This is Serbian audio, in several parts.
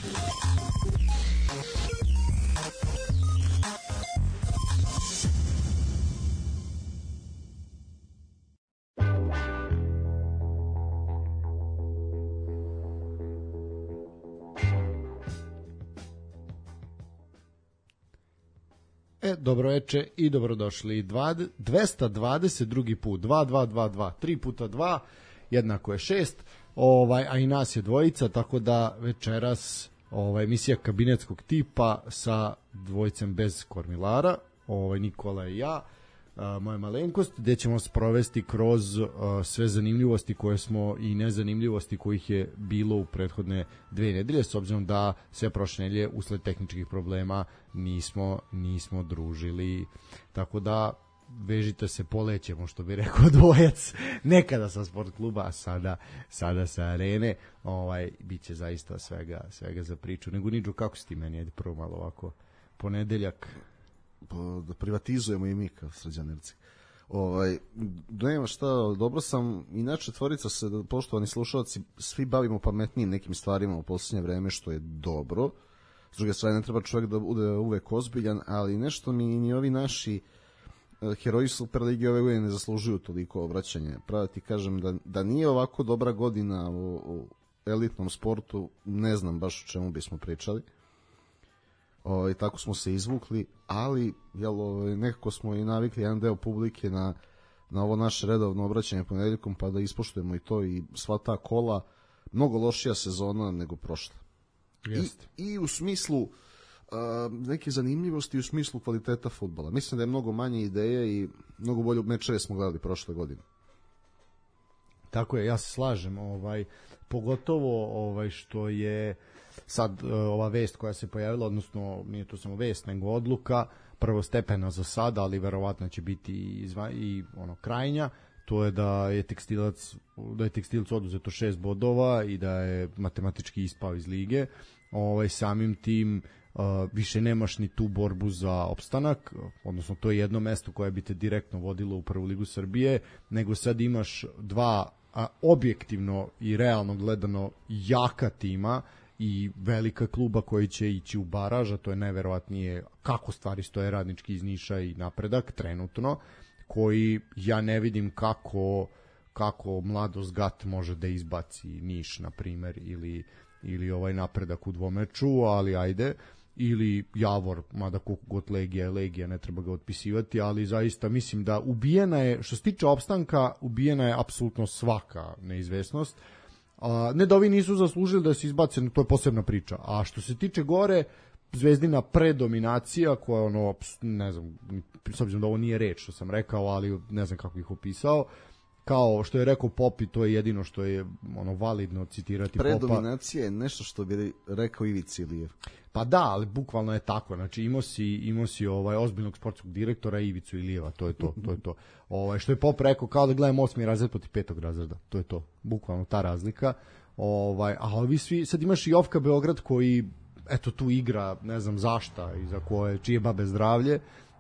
Dobroveče i dobrodošli. 222. put, 2, 3 puta 2, jednako je 6, a i nas je dvojica, tako da večeras emisija kabinetskog tipa sa dvojicem bez kormilara, Nikola i ja, moja malenkost, gde ćemo sprovesti kroz sve zanimljivosti koje smo i nezanimljivosti kojih je bilo u prethodne 2 nedelje, s obzirom da sve prošle nedelje usled tehničkih problema nismo družili, tako da vežite se, polećemo, što bi rekao dvojac, nekada sa sport kluba, a sada sa arene. Biće zaista svega za priču. Nego Niđo, kako si ti meni? Ajde prvo malo ovako, ponedeljak. Da privatizujemo i mi kao srđanerci. Nema šta, dobro sam, inače tvorica se, poštovani slušalci, svi bavimo pametnijim nekim stvarima u posljednje vreme, što je dobro. S druge strane, ne treba čovjek da bude uvek ozbiljan, ali nešto mi ni ovi naši heroji Superlige ove godine ne zaslužuju toliko obraćanje. Pravo ti kažem da nije ovako dobra godina u elitnom sportu, ne znam baš o čemu bismo pričali. Tako smo se izvukli, ali nekako smo i navikli jedan deo publike na ovo naše redovno obraćanje ponedeljkom, pa da ispoštujemo i to, i sva ta kola. Mnogo lošija sezona nego prošla. I u smislu neke zanimljivosti, u smislu kvaliteta fudbala. Mislim da je mnogo manje ideje i mnogo bolje mečeve smo gledali prošle godine. Tako je, ja se slažem, pogotovo što je sad ova vest koja se pojavila, odnosno nije to samo vest, nego odluka, prvostepena za sada, ali verovatno će biti i krajnja, to je da je Tekstilcu oduzeto 6 bodova i da je matematički ispao iz lige. Samim tim više nemaš ni tu borbu za opstanak, odnosno to je jedno mesto koje bi te direktno vodilo u prvu ligu Srbije, nego sad imaš dva objektivno i realno gledano jaka tima i velika kluba koji će ići u baraž, a to je najverovatnije kako stvari stoje, Radnički iz Niša i Napredak trenutno, koji ja ne vidim kako Mladost Gat može da izbaci Niš, na primer, ili Napredak u dvomeču, ali ajde, ili Javor, mada koliko god Legija, ne treba ga otpisivati, ali zaista mislim da ubijena je, što se tiče opstanka, ubijena je apsolutno svaka neizvesnost. Ne da ovi nisu zaslužili da se izbace, to je posebna priča. A što se tiče gore, Zvezdina predominacija koja ne znam, s obzirom da ovo nije reč što sam rekao, ali ne znam kako ih opisao, kao što je rekao Popi, to je jedino što je validno citirati Popa. Predominacija je nešto što bi rekao Ivica Ilijev. Pa da, ali bukvalno je tako. Znači imao si ozbiljnog sportskog direktora Ivicu Ilijeva, to je to. Što je Pop rekao, kao da gledam 8. razred protiv 5. razreda. To je to. Bukvalno ta razlika. A ovi svi, sad imaš i Ofka Beograd koji tu igra, ne znam zašta i za čije babe zdravlje.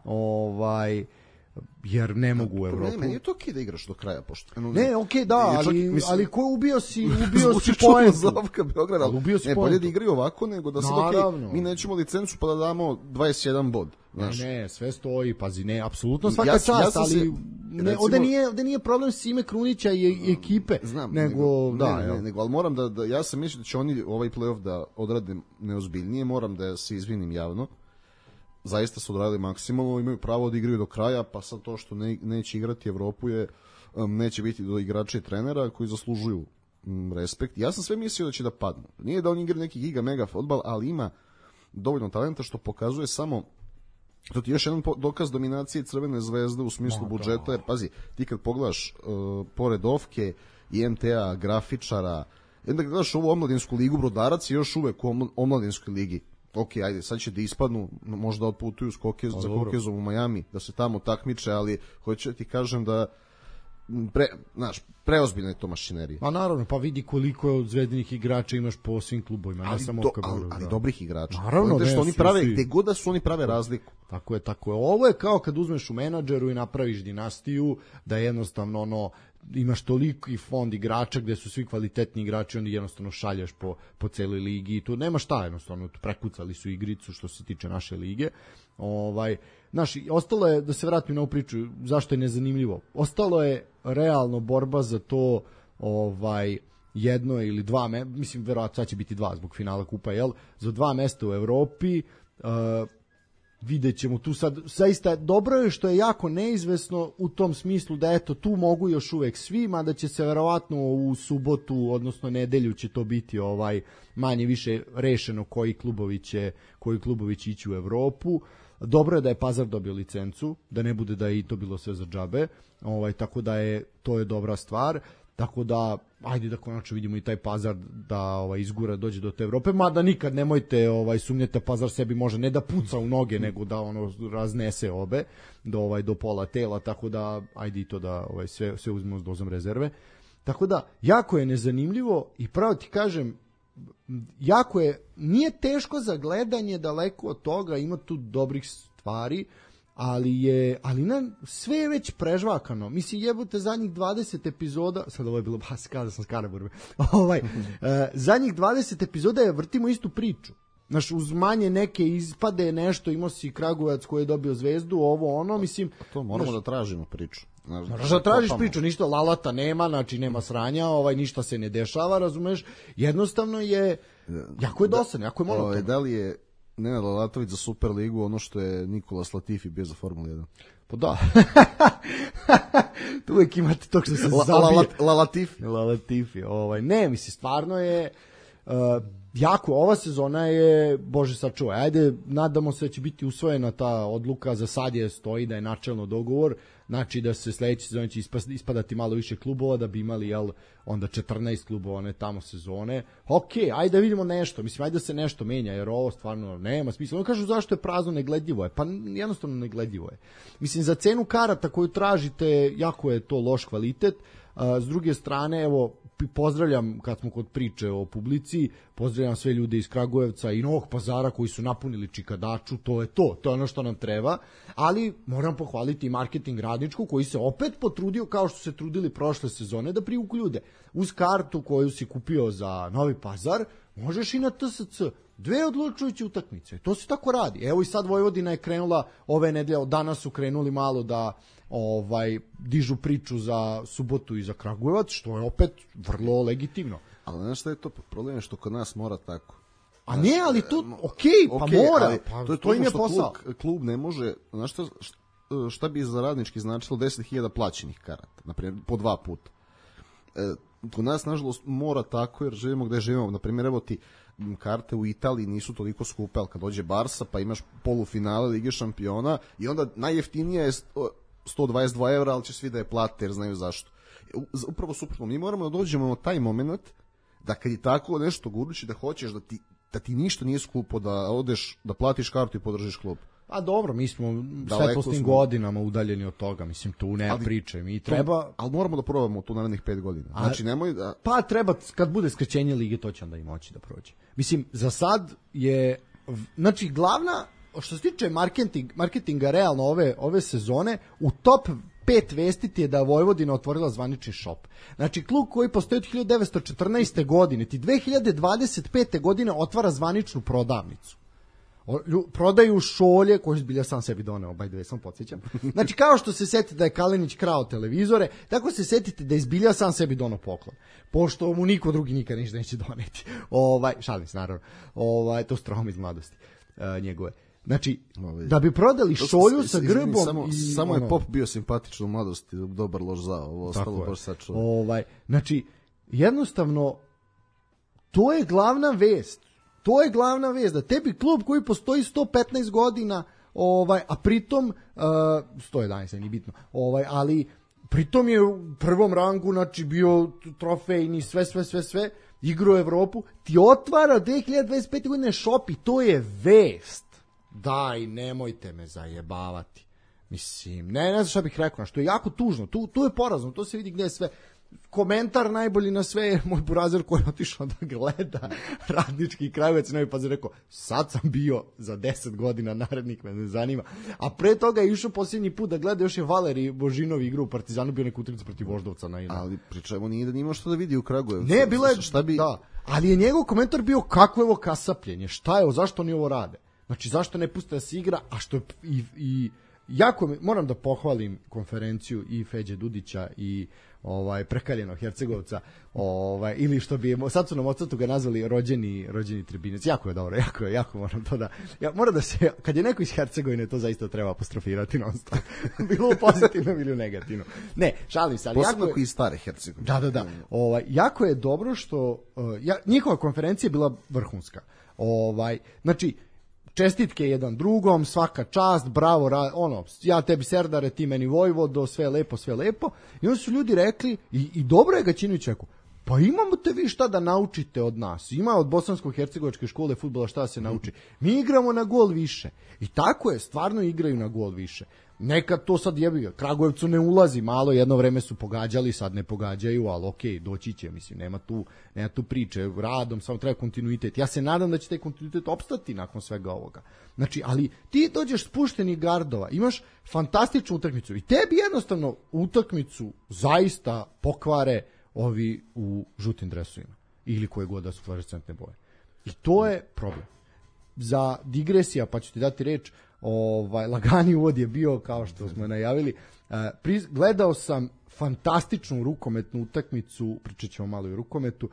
Jer ne mogu u Evropu. Meni je to okej da igraš do kraja, pošto. Ne, okej, da, ali ko ubio si poentu. Zlavka Beograda, ali ubio si poentu. Bolje da igraju ovako nego da sad mi nećemo licencu pa da damo 21 bod. Ne, sve stoji, pazi, ne, apsolutno svaka čast, ali ovde nije problem Sime Krunića i ekipe. Znam, ali moram da ja sam mislio da će oni ovaj play-off da odrade neozbiljnije, moram da se izvinim javno. Zaista su odradili maksimalno, imaju pravo da igraju do kraja, pa sad to što neće igrati Evropu neće biti do igrača i trenera koji zaslužuju respekt. Ja sam sve mislio da će da padnu. Nije da on igra neki giga mega fudbal, ali ima dovoljno talenta što pokazuje samo, to ti je još jedan dokaz dominacije Crvene zvezde u smislu budžeta, jer pazi, ti kad pogledaš pored Ofke i MTA, grafičara, onda gledaš ovu omladinsku ligu, Brodarac je još uvek u omladinskoj ligi. Ok, ajde, sad će da ispadnu, možda otputuju za Kokezom u Miami, da se tamo takmiče, ali hoću da ti kažem da preozbiljna je to mašinerija. Pa naravno, pa vidi koliko je od zvezdinih igrača imaš po svim klubovima, ne samo ali dobrih igrača. Naravno, što oni prave, gde god da su oni prave razliku. Tako je. Ovo je kao kad uzmeš u menadžeru i napraviš dinastiju, da jednostavno imaš toliki fond igrača gde su svi kvalitetni igrači, onda jednostavno šalješ po celoj ligi i tu nema šta, jednostavno prekucali su igricu što se tiče naše lige. Znaš, ostalo je, da se vratim na ovu priču, zašto je nezanimljivo, ostalo je realno borba za to jedno ili dva, mislim verovatno sad će biti dva zbog finala kupa, za 2 mesta u Evropi. Vidjet ćemo tu sad, zaista dobro je što je jako neizvesno u tom smislu da eto tu mogu još uvek svi, mada će se verovatno u subotu, odnosno nedelju će to biti manje više rešeno koji klubovi će ići u Evropu. Dobro je da je Pazar dobio licencu, da ne bude da je i to bilo sve za džabe, tako da to je dobra stvar. Tako da, ajde da konačno vidimo i taj Pazar da izgura, dođe do te Evrope, mada nikad nemojte sumnjate, Pazar sebi može ne da puca u noge, nego da raznese obe do pola tela, tako da ajde i to da sve uzmemo s dozom rezerve. Tako da, jako je nezanimljivo i pravo ti kažem, nije teško za gledanje, daleko od toga, ima tu dobrih stvari, ali sve je već prežvakano. Mislim, jebote, zadnjih 20 epizoda, sad ovo je bilo kada sam s Karaburme, zadnjih 20 epizoda je vrtimo istu priču. Znaš, uz manje neke ispade nešto, imao si Kragujevac koji je dobio zvezdu, mislim... To moramo da tražimo priču. Moraš da tražiš priču, ništa lalata nema, znači nema sranja, ništa se ne dešava, razumeš? Jednostavno je, jako je dosadno, jako je monotono. Da li je Nenad Lalatović za Superligu ono što je Nikolas Latifi bio za Formulu 1? Pa da. Tu uvijek imate to što se zabije. Lalatifi. Ne, mislim, stvarno je jako, ova sezona je, bože sačuvaj, ajde, nadamo se da će biti usvojena ta odluka, za sad je stoji da je načelno dogovor, znači da se sledeće sezone će ispadati malo više klubova, da bi imali onda 14 klubova one tamo sezone. Ajde da vidimo nešto, mislim, ajde da se nešto menja, jer ovo stvarno nema smisla. Oni kažu zašto je prazno, negledljivo je, pa jednostavno negledljivo je. Mislim, za cenu karata koju tražite, jako je to loš kvalitet. S druge strane, evo, pozdravljam, kad smo kod priče o publici, pozdravljam sve ljude iz Kragujevca i Novog Pazara koji su napunili Čikadaču, to je ono što nam treba, ali moram pohvaliti i marketing Radničku koji se opet potrudio, kao što se trudili prošle sezone, da privuku ljude. Uz kartu koju si kupio za Novi Pazar, možeš i na TSC, 2 odlučujuće utakmice, to se tako radi. Evo i sad Vojvodina je krenula ove nedelje, danas su krenuli malo da dižu priču za subotu i za Kragujevac, što je opet vrlo legitimno. Ali znaš šta je to problem, što kod nas mora tako. A ne, ali tu, pa mora, to im je posao. Klub ne može, znaš šta bi za Radnički značilo 10.000 plaćenih karata, naprimjer, po 2 puta. Kod nas, nažalost, mora tako, jer živimo gde živimo. Naprimjer, evo ti, karte u Italiji nisu toliko skupe, ali kad dođe Barsa, pa imaš polufinale Lige šampiona i onda najjeftinija je 122 evra, ali će svi da je plate jer znaju zašto. Upravo suprotno, mi moramo da dođemo na taj moment da kad je tako nešto gurući da hoćeš da ti ništa nije skupo, da odeš, da platiš kartu i podržiš klub. A dobro, mi smo svetlosnim godinama udaljeni od toga, mislim, tu nema priče, mi treba... Ali moramo da probamo tu narednih 5 godina. Znači, nemoj da... Pa treba, kad bude skraćenje lige, to će onda i moći da prođe. Mislim, za sad je... Znači, glavna, što se tiče marketinga realno ove sezone, u top 5 vesti ti je da Vojvodina otvorila zvanični šop. Znači, klub koji postoji od 1914. godine, ti 2025. godine otvara zvaničnu prodavnicu. Prodaju šolje koje zbilja sam sebi doneo, by the way, sam podsjećam. Znači, kao što se setite da je Kalinić krao televizore, tako se setite da je zbilja sam sebi doneo poklon. Pošto mu niko drugi nikad ništa neće doneti. Šalim se, naravno. To su traume iz mladosti njegove. Znači, da bi prodali šolju sa grbom... Samo je Pop bio simpatičan u mladosti, dobar loš za ovo, ostalo baš sačuva. Znači, jednostavno, to je glavna vest. To je glavna vest, da tebi klub koji postoji 115 godina, a pritom, 111, nije bitno, ali pritom je u prvom rangu, znači, bio trofejni, sve, igrao Evropu, ti otvara 2025. godine šop i to je vest. Daj, nemojte me zajebavati. Mislim, ne znam šta bih rekao, što je jako tužno, tu je porazno, to se vidi gde je sve. komentar najbolji na sve je moj burazer koji je otišao da gleda Radnički Kragujevac i Novi Pazar, rekao, sad sam bio za 10 godina narednik, me ne zanima. A pre toga je išao posljednji put da gleda, još je Valeri Božinov igru u Partizanu, bio neku utakmicu protiv Voždovca na Ina. Ali pričajmo, nije da nimao što da vidi u Kragujevcu. Ne, bilo je, šta bi... da, ali je njegov komentar bio kako je ovo kasapljenje, šta je ovo, zašto oni ovo rade? Znači, zašto ne puste da se igra, a što je i jako, moram da pohvalim konferenciju i Feđe Dudića i prekaljenog Hercegovca, ili što bi sad su nam ocatu ga nazvali rođeni tribinac. Jako je dobro, jako moram to da mora da se, kad je neko iz Hercegovine, to zaista treba apostrofirati non stop. Bilo u pozitivnom ili u negativnom. Ne, šalim se, ali posebno jako koji stare Hercegovine. Da. Jako je dobro što njihova konferencija je bila vrhunska. Znači, čestitke jedan drugom, svaka čast, bravo, ja tebi Serdare, ti meni Vojvodo, sve lepo. I onda su ljudi rekli, i dobro je Gaćinović rekao, pa imamo te vi šta da naučite od nas. Ima od Bosansko-hercegovačke škole fudbala šta da se nauči. Mi igramo na gol više. I tako je, stvarno igraju na gol više. Nekad to sad jebi ga, Kragujevcu ne ulazi, malo jedno vreme su pogađali, sad ne pogađaju, ali okej, doći će, mislim, nema tu priče, radom, samo treba kontinuitet. Ja se nadam da će taj kontinuitet opstati nakon svega ovoga. Znači, ali ti dođeš spuštenih gardova, imaš fantastičnu utakmicu i tebi jednostavno utakmicu zaista pokvare ovi u žutim dresovima ili koje god da su fluorescentne boje. I to je problem. Za digresija, pa ću ti dati reč, lagani uvod je bio, kao što smo najavili. Gledao sam fantastičnu rukometnu utakmicu, pričat ćemo malo i o rukometu,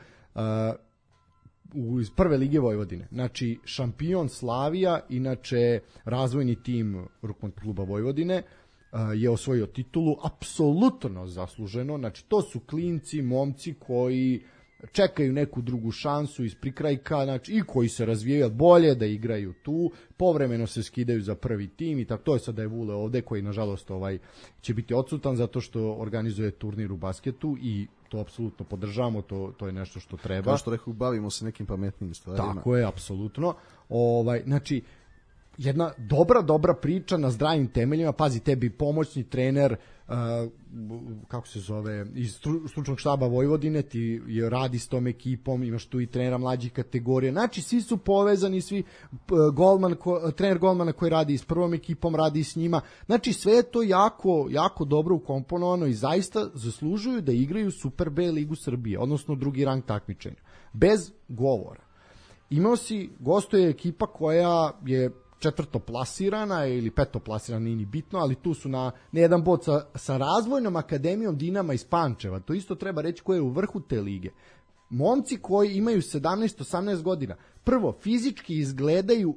iz prve lige Vojvodine. Znači, šampion Slavija, inače razvojni tim rukometnog kluba Vojvodine, je osvojio titulu, apsolutno zasluženo. Znači, to su klinci, momci koji čekaju neku drugu šansu iz prikrajka, znači, i koji se razvijaju bolje da igraju tu, povremeno se skidaju za prvi tim i tako. To je sada je Vule ovde koji nažalost će biti odsutan zato što organizuje turnir u basketu i to apsolutno podržavamo, to je nešto što treba. Kao što rekao, bavimo se nekim pametnim stvarima. Tako je, apsolutno. Znači, jedna dobra priča na zdravim temeljima. Pazi, tebi pomoćni trener, kako se zove, iz stručnog štaba Vojvodine, ti radi s tom ekipom, imaš tu i trenera mlađih kategorija. Znači, svi su povezani, svi trener golmana koji radi s prvom ekipom, radi s njima. Znači, sve je to jako dobro ukomponovano i zaista zaslužuju da igraju Super B ligu Srbije, odnosno drugi rang takmičenja. Bez govora. Gostuje ekipa koja je četvrtoplasirana ili petoplasirana, nije ni bitno, ali tu su na jedan bod sa razvojnom akademijom Dinama iz Pančeva. To isto treba reći ko je u vrhu te lige. Momci koji imaju 17-18 godina, prvo, fizički izgledaju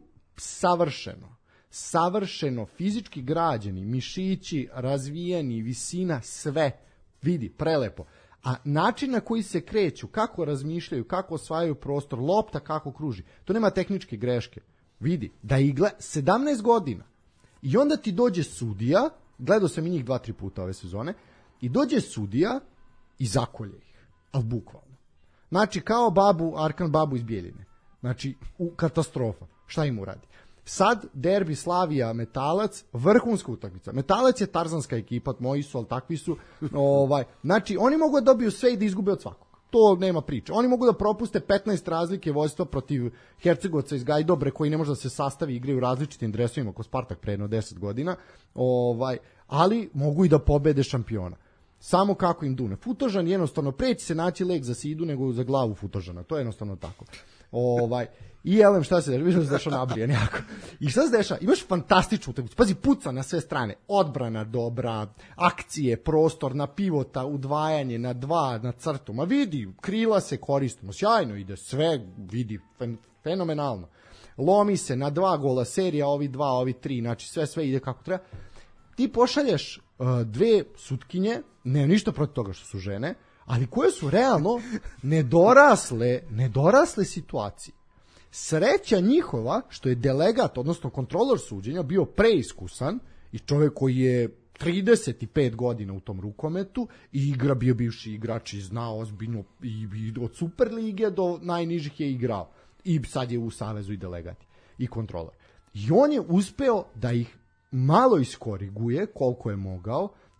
savršeno, fizički građeni, mišići, razvijeni, visina, sve, vidi, prelepo. A način na koji se kreću, kako razmišljaju, kako osvajaju prostor, lopta kako kruži, to nema tehničke greške. Vidi, da igra 17 godina i onda ti dođe sudija, gledao sam i njih 2-3 puta ove sezone, i dođe sudija i zakolje ih, ali bukvalno. Znači, kao Arkan babu iz Bijeljine. Znači, katastrofa. Šta im uradi? Sad, derbi Slavija Metalac, vrhunska utakmica. Metalac je tarzanska ekipa, moji su, ali takvi su. Znači, oni mogu da dobiju sve i da izgube od svakog. To nema priče. Oni mogu da propuste 15 razlike vojstva protiv Hercegovca iz Gajdobre koji ne može da se sastavi, igraju u različitim dresovima ko Spartak pre jedno 10 godina, ali mogu i da pobede šampiona. Samo kako im dune. Futožan jednostavno, preći se naći lek za sidu nego za glavu Futožana. To je jednostavno tako. I elem, šta se dešava? Vidim da se dešava nabrijan jako. I šta se dešava? Imaš fantastičnu utakmicu. Pazi, puca na sve strane. Odbrana dobra, akcije, prostor na pivota, udvajanje na 2, na crtu. Ma vidi, krila se koristimo. Sjajno ide, sve vidi, fenomenalno. Lomi se na 2 gola serija, ovi 2, ovi 3, znači sve ide kako treba. Ti pošalješ 2 sutkinje, ne ništa protiv toga što su žene, ali koje su realno nedorasle situacije. Sreća njihova što je delegat, odnosno kontrolor suđenja, bio preiskusan i čovjek koji je 35 godina u tom rukometu i bio bivši igrač i znao ozbiljno i od Super lige do najnižih je igrao. I sad je u savezu i delegat i kontrolor. I on je uspeo da ih malo iskoriguje koliko je mogao,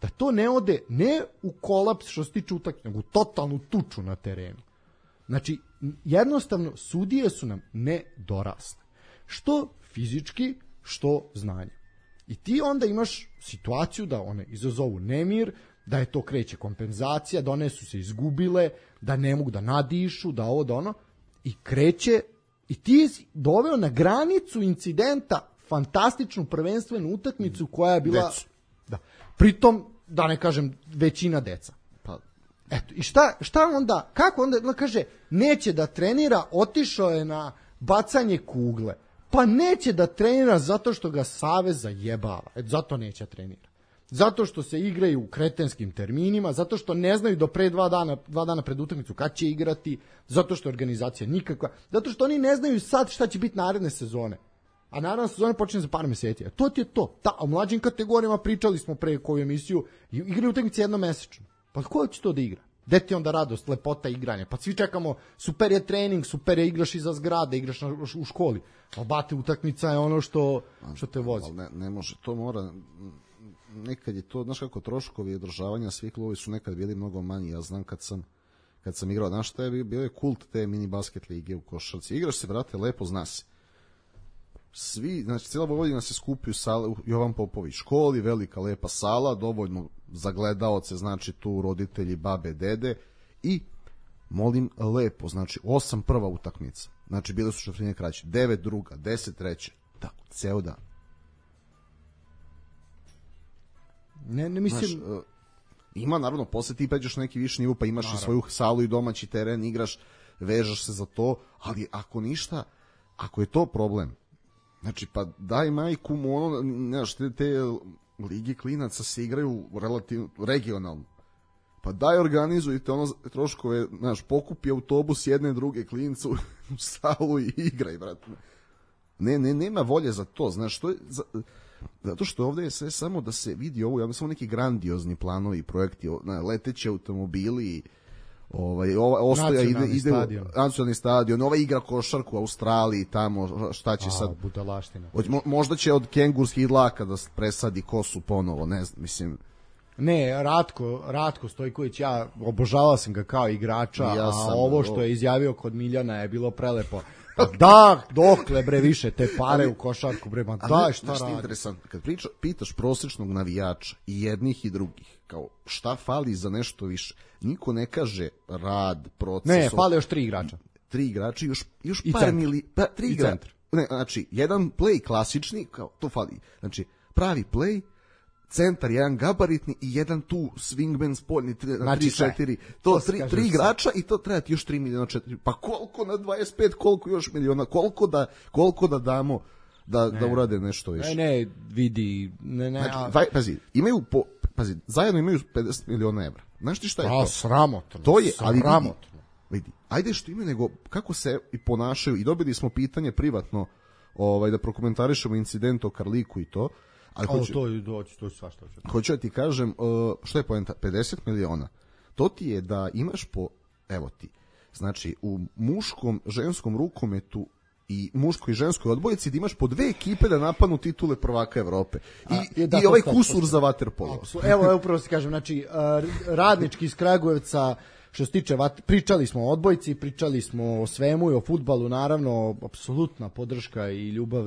da to ne ode ne u kolaps što se tiče utakmice, nego u totalnu tuču na terenu. Znači, jednostavno, sudije su nam nedorasle. Što fizički, što znanje. I ti onda imaš situaciju da one izazovu nemir, da je to kreće kompenzacija, da one su se izgubile, da ne mogu da nadišu, da ovo, da ono, i kreće, i ti si doveo na granicu incidenta fantastičnu prvenstvenu utakmicu koja je bila... Decu. Da. Pritom, da ne kažem, većina deca. Pa, Eto, i šta onda, kako onda, kaže, neće da trenira, otišao je na bacanje kugle. Pa neće da trenira zato što ga savez zajebava. Eto, zato neće da trenira. Zato što se igraju u kretenskim terminima, zato što ne znaju do pre dva dana pred utakmicu kad će igrati, zato što je organizacija nikakva, zato što oni ne znaju sad šta će biti naredne sezone. A naravno sezone počne za par meseci. To ti je to. O mlađim kategorijama pričali smo pre koju emisiju, igraju utakmice jednomesečno. Pa ko će to da igra? Gde ti onda radost, lepota igranja? Pa svi čekamo, super je trening, super je igraš iza zgrade, igraš u školi. A bate, utakmica je ono što te vozi. Ne može, to mora... Nekad je to, znaš kako, troškovi održavanja svih klubovi su nekad bili mnogo manji. Ja znam kad sam igrao, znaš šta je bio je kult te mini basket lige u košarci. Igraš se, brate, lepo, zna se. Svi, znači cijela Vojvodina se skupi u sali u Jovan Popović školi, velika lepa sala, dovoljno za gledaoce, znači tu roditelji, babe, dede, i molim lepo, znači 8 prva utakmica, znači bile su šifrine kraće, 9 druga, 10 treće, tako, ceo dan. Ne mislim... Znaš, ima, naravno, posle ti pređeš neki viši nivo, pa imaš naravno i svoju salu i domaći teren, igraš, vežaš se za to, ali ako ništa, ako je to problem, znači, pa daj majku mu ono, znaš, te ligi klinaca se igraju relativno regionalno. Pa daj organizujte ono troškove, znaš, pokupi autobus jedne druge klinca u salu i igraj, brate. Nema volje za to, znaš, što je... Zato što ovde je sve samo da se vidi ovo, ja samo neki grandiozni planovi i projekti, leteći automobili, ostoja ide nacionalni stadion, ova igra košarku u Australiji, tamo šta će sad, budalaština. Možda će od kengurskih dlaka da presadi kosu ponovo, ne znam, mislim. Ne, Ratko Stojković, ja obožavao sam ga kao igrača, ovo što je izjavio kod Miljana je bilo prelepo. Da, dokle bre više te pare u košarku bre, ma daj, šta radi. Interesantno, kad pitaš prosječnog navijača i jednih i drugih, kao šta fali za nešto više, niko ne kaže rad, proces. Ne, fali još 3 igrača. 3 igrača, još I par centar. 3 igrača. Ne, znači, jedan play klasični, kao to fali. Znači, pravi play, centar, jedan gabaritni i jedan tu swingman spoljni, 3-4, to 3 igrača i to treba ti još 3 miliona 4. Pa koliko na 25, koliko još miliona, koliko da damo da urade nešto više. Ne, vidi, znači, pazi, zajedno imaju 50 miliona evra. Znaš ti šta je to? Sramotno. To je, ali vidi, ajde što imaju, nego kako se i ponašaju, i dobili smo pitanje privatno da prokomentarišemo incident o Karliku i to. Ali to svašta. Hoću da ti kažem, što je poenta, 50 miliona. To ti je da imaš evo ti, znači u muškom, ženskom rukometu i muškoj i ženskoj odbojici da imaš po 2 ekipe da napadnu titule prvaka Evrope. I ovaj kusur za vaterpolo. Evo upravo se kažem, znači Radnički iz Kragujevca, što se tiče, pričali smo o odbojci, pričali smo o svemu i o fudbalu, naravno, apsolutna podrška i ljubav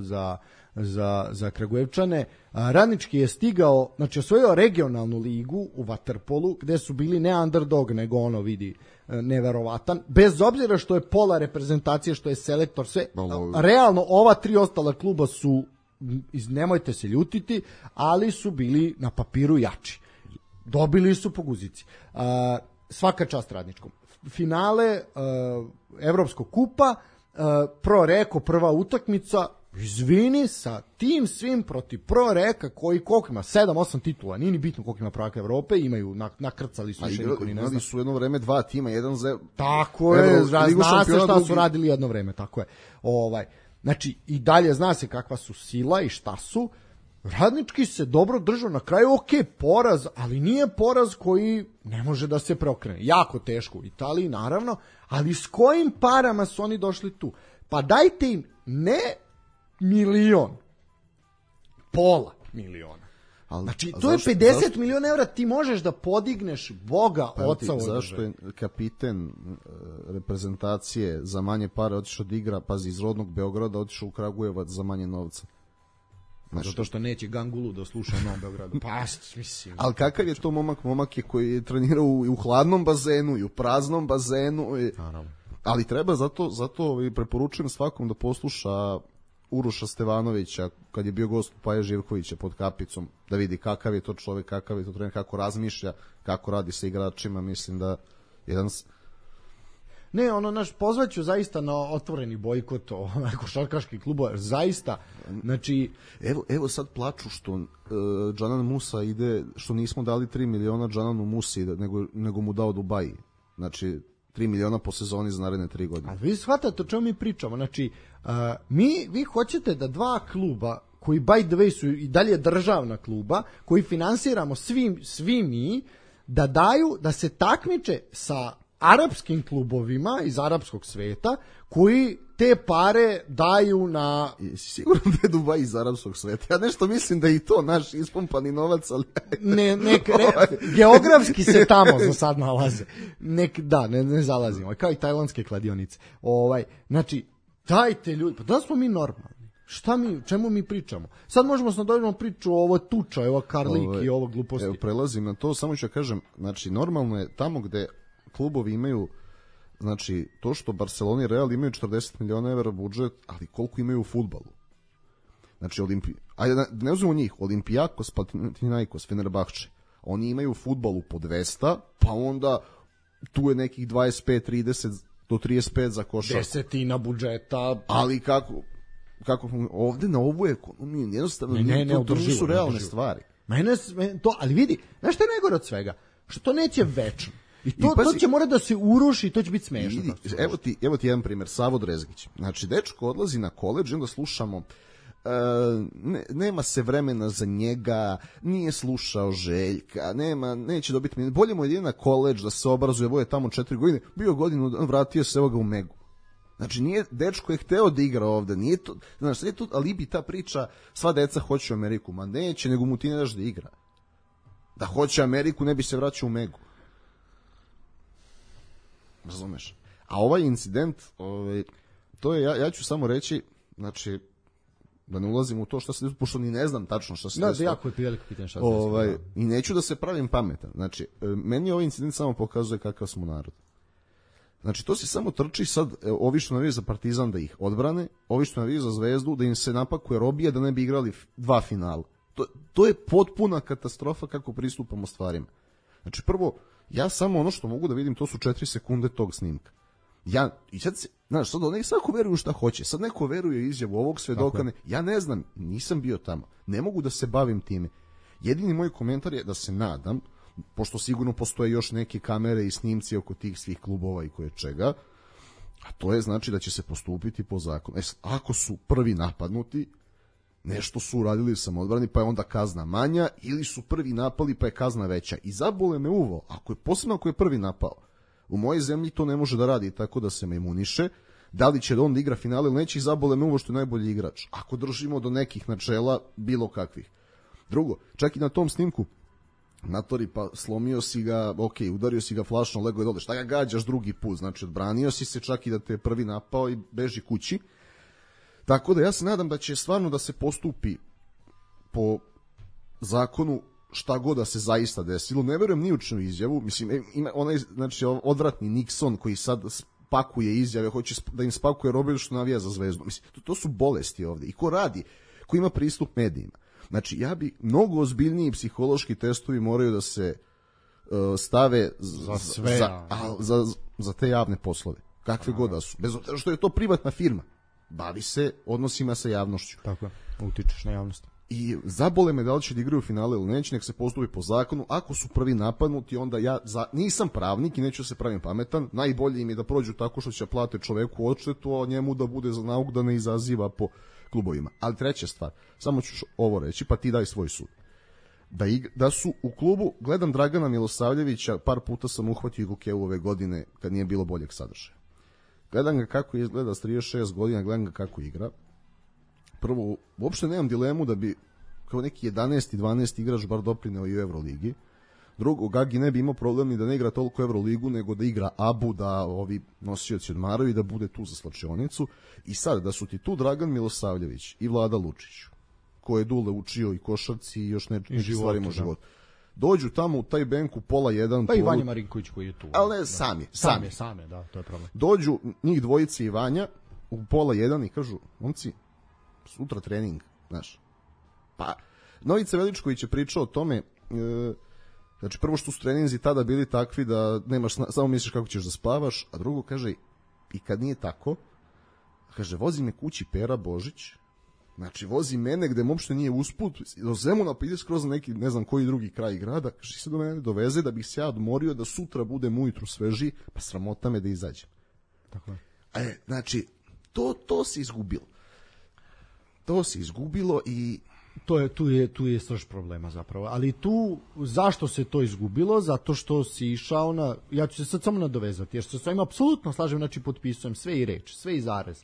za Kragujevčane. Radnički je stigao, znači osvojio regionalnu ligu u vaterpolu, gde su bili ne underdog, nego ono vidi neverovatan, bez obzira što je pola reprezentacije, što je selektor, sve, realno ova 3 ostala kluba su, nemojte se ljutiti, ali su bili na papiru jači. Dobili su po guzici. Svaka čast Radničkom. Finale Evropskog kupa, Pro Reko, prva utakmica, izvini, sa tim svim protiv Pro Reka koji koliko ima, 7-8 titula, nije ni bitno koliko ima prvaka Evrope, imaju, nakrcali su više niko ni ne zna. Imali su jedno vreme 2 tima, jedan za... Tako je, zna se šta su radili jedno vreme, tako je. Znači, i dalje zna se kakva su sila i šta su. Radnički se dobro držao, na kraju poraz, ali nije poraz koji ne može da se preokrene. Jako teško u Italiji, naravno, ali s kojim parama su oni došli tu? Pa dajte im ne milion, pola miliona. Znači, to je 50 miliona evra, ti možeš da podigneš Boga, oca u državi. Zašto je kapiten reprezentacije za manje pare otišao da igra, pazi, iz rodnog Beograda otišao u Kragujevac za manje novca? Znači, zato što neće Gangulu da sluša u Novom Beogradu. Pa, mislim. Ali kakav je to momak? Momak je koji je trenirao i u hladnom bazenu i u praznom bazenu. Naravno. Ali treba, zato preporučujem svakom da posluša Uroša Stevanovića kad je bio gost Paje Živkovića pod kapicom, da vidi kakav je to čovjek, kakav je to trener, kako razmišlja, kako radi sa igračima. Mislim da jedan... Ne, pozvaću zaista na otvoreni bojkot košarkaških klubova, zaista, znači... Evo sad plaču što Džanan Musa ide, što nismo dali 3 miliona Džananu Musi, nego mu dao Dubaji. Znači, 3 miliona po sezoni za naredne 3 godine. A vi shvatate o čemu mi pričamo, znači, vi hoćete da dva kluba, koji by the way su i dalje državna kluba, koji finansiramo svi mi, da daju, da se takmiče sa arapskim klubovima iz arapskog sveta, koji te pare daju na... Sigurno da je Dubaj iz arapskog sveta. Ja nešto mislim da i to naš ispumpani novac, ali... Geografski se tamo za sad nalaze. Ne zalazimo. Kao i tajlandske kladionice. Znači, dajte ljudi, pa da smo mi normalni? Čemu mi pričamo? Sad možemo se nadojimo priču o ovo tuča, ovo karlik i ovo gluposti. Evo, prelazim na to, samo ću kažem, znači, normalno je tamo gde klubovi imaju, znači, to što Barcelona i Real imaju 40 miliona evra budžet, ali koliko imaju u fudbalu? Znači, ajde, ne uzmemo njih, Olimpijakos, Panathinaikos, Fenerbahče, oni imaju u fudbalu po 200, pa onda tu je nekih 25, 30 do 35 za košarku. Desetina budžeta. Ali kako ovde na ovu ekonomiju, jednostavno, to nisu realne stvari. Ali vidi, znaš što je najgore od svega? Što to neće večno. I to će morati da se uruši i to će biti smešno. Evo ti jedan primjer, Savo Drezgić. Znači, dečko odlazi na koledž i onda slušamo nema se vremena za njega, nije slušao Željka, neće dobiti, bolje mu je na koledž da se obrazuje, bo je tamo 4 godine, bio godinu, vratio se, evo ga u Megu. Znači, dečko je hteo da igra ovde, nije to, znaš, sad je to alibi ta priča, sva deca hoće u Ameriku, ma neće, nego mu ti ne daš da igra. Da hoće Ameriku, ne bi se vraćao u Megu. Razumeš? A ovaj incident, to je, ja ću samo reći, znači, da ne ulazim u to šta se desilo, pošto ni ne znam tačno šta se desilo. Da, jako je veliko pitanje šta se desilo. I neću da se pravim pametan. Znači, meni ovaj incident samo pokazuje kakav smo narod. Znači, to se samo trči sad, ovi što navijaju za Partizan da ih odbrane, ovi što navijaju za Zvezdu da im se napakuje robija da ne bi igrali 2 finala. To je potpuna katastrofa kako pristupamo stvarima. Znači, prvo, ja samo ono što mogu da vidim, to su 4 sekunde tog snimka. I sad se, znaš, sad nek svako veruje šta hoće. Sad neko veruje izjavu ovog svedoka. Ja ne znam, nisam bio tamo. Ne mogu da se bavim time. Jedini moj komentar je da se nadam, pošto sigurno postoje još neke kamere i snimci oko tih svih klubova i koje čega, a to je znači da će se postupiti po zakonu. Ako su prvi napadnuti, nešto su uradili samodbrani, pa je onda kazna manja, ili su prvi napali, pa je kazna veća. I zabole me uvo, posebno ako je prvi napao. U mojoj zemlji to ne može da radi tako da se me imuniše. Da li će da on igra finale ili neće, i zabole me uvo što je najbolji igrač. Ako držimo do nekih načela, bilo kakvih. Drugo, čak i na tom snimku, natori, pa slomio si ga, udario si ga flašom, lego je dole. Šta ga gađaš drugi put? Znači, odbranio si se čak i da te je prvi napao i beži kući. Tako da ja se nadam da će stvarno da se postupi po zakonu šta god da se zaista desilo. Ne verujem ni u činu izjavu. Mislim, ima onaj, znači, odvratni Nixon koji sad spakuje izjave, hoće da im spakuje robiju što navija za Zvezdu. Mislim, to su bolesti ovde. I ko radi, ko ima pristup medijima. Znači, ja bi mnogo ozbiljniji psihološki testovi moraju da se stave za te javne poslove. Kakve god da su. Bez obzira što je to privatna firma. Bavi se odnosima sa javnošću. Tako je, utičeš na javnost. I zabole me da li će da igraju finale ili neće, nek se postupi po zakonu. Ako su prvi napadnuti, onda ja nisam pravnik i neću se pravim pametan. Najbolje im je da prođu tako što će plate čoveku odštetu, a njemu da bude za nauk da ne izaziva po klubovima. Ali treća stvar, samo ću ovo reći, pa ti daj svoj sud. Da su u klubu, gledam Dragana Milosavljevića, par puta sam uhvatio Igokeu ove godine kad nije bilo boljeg sadržaja. Gledam ga kako izgleda s 36 godina, gledam ga kako igra. Prvo, uopšte nemam dilemu da bi kao neki 11. 12. igrač bar doprineo i u Euroligi. Drugo, Gagi ne bi imao problem ni da ne igra toliko Euroligu, nego da igra Abu, da ovi nosioci odmaraju i da bude tu za slačionicu. I sad, da su ti tu Dragan Milosavljević i Vlada Lučić, koje je Dule učio i košarci i još nekim stvarima u životu, dođu tamo u taj benk u pola jedan. Pa i Vanja Marinković koji je tu. Ali ne, sam je, da, to je problem. Dođu njih dvojice i Vanja u pola jedan i kažu, momci, sutra trening, znaš. Pa, Novica Veličković je pričao o tome, znači prvo što su treninzi tada bili takvi da nemaš, samo misliš kako ćeš da spavaš, a drugo kaže, i kad nije tako, kaže, vozi me kući Pera Božić, znači vozi mene gde uopšte nije usput, do Zemuna pa ide skroz na neki, ne znam koji drugi kraj grada, kaže, se do mene doveze da bih se ja odmorio da sutra budem ujutru sveži, pa sramota me da izađem. Tako je. Znači, to se izgubilo. To se izgubilo i tu je srž problema zapravo. Ali tu, zašto se to izgubilo? Zato što si išao na, ja ću se sad samo nadovezati, jer se s ovim apsolutno slažem, znači potpisujem sve i reč, sve i zarez.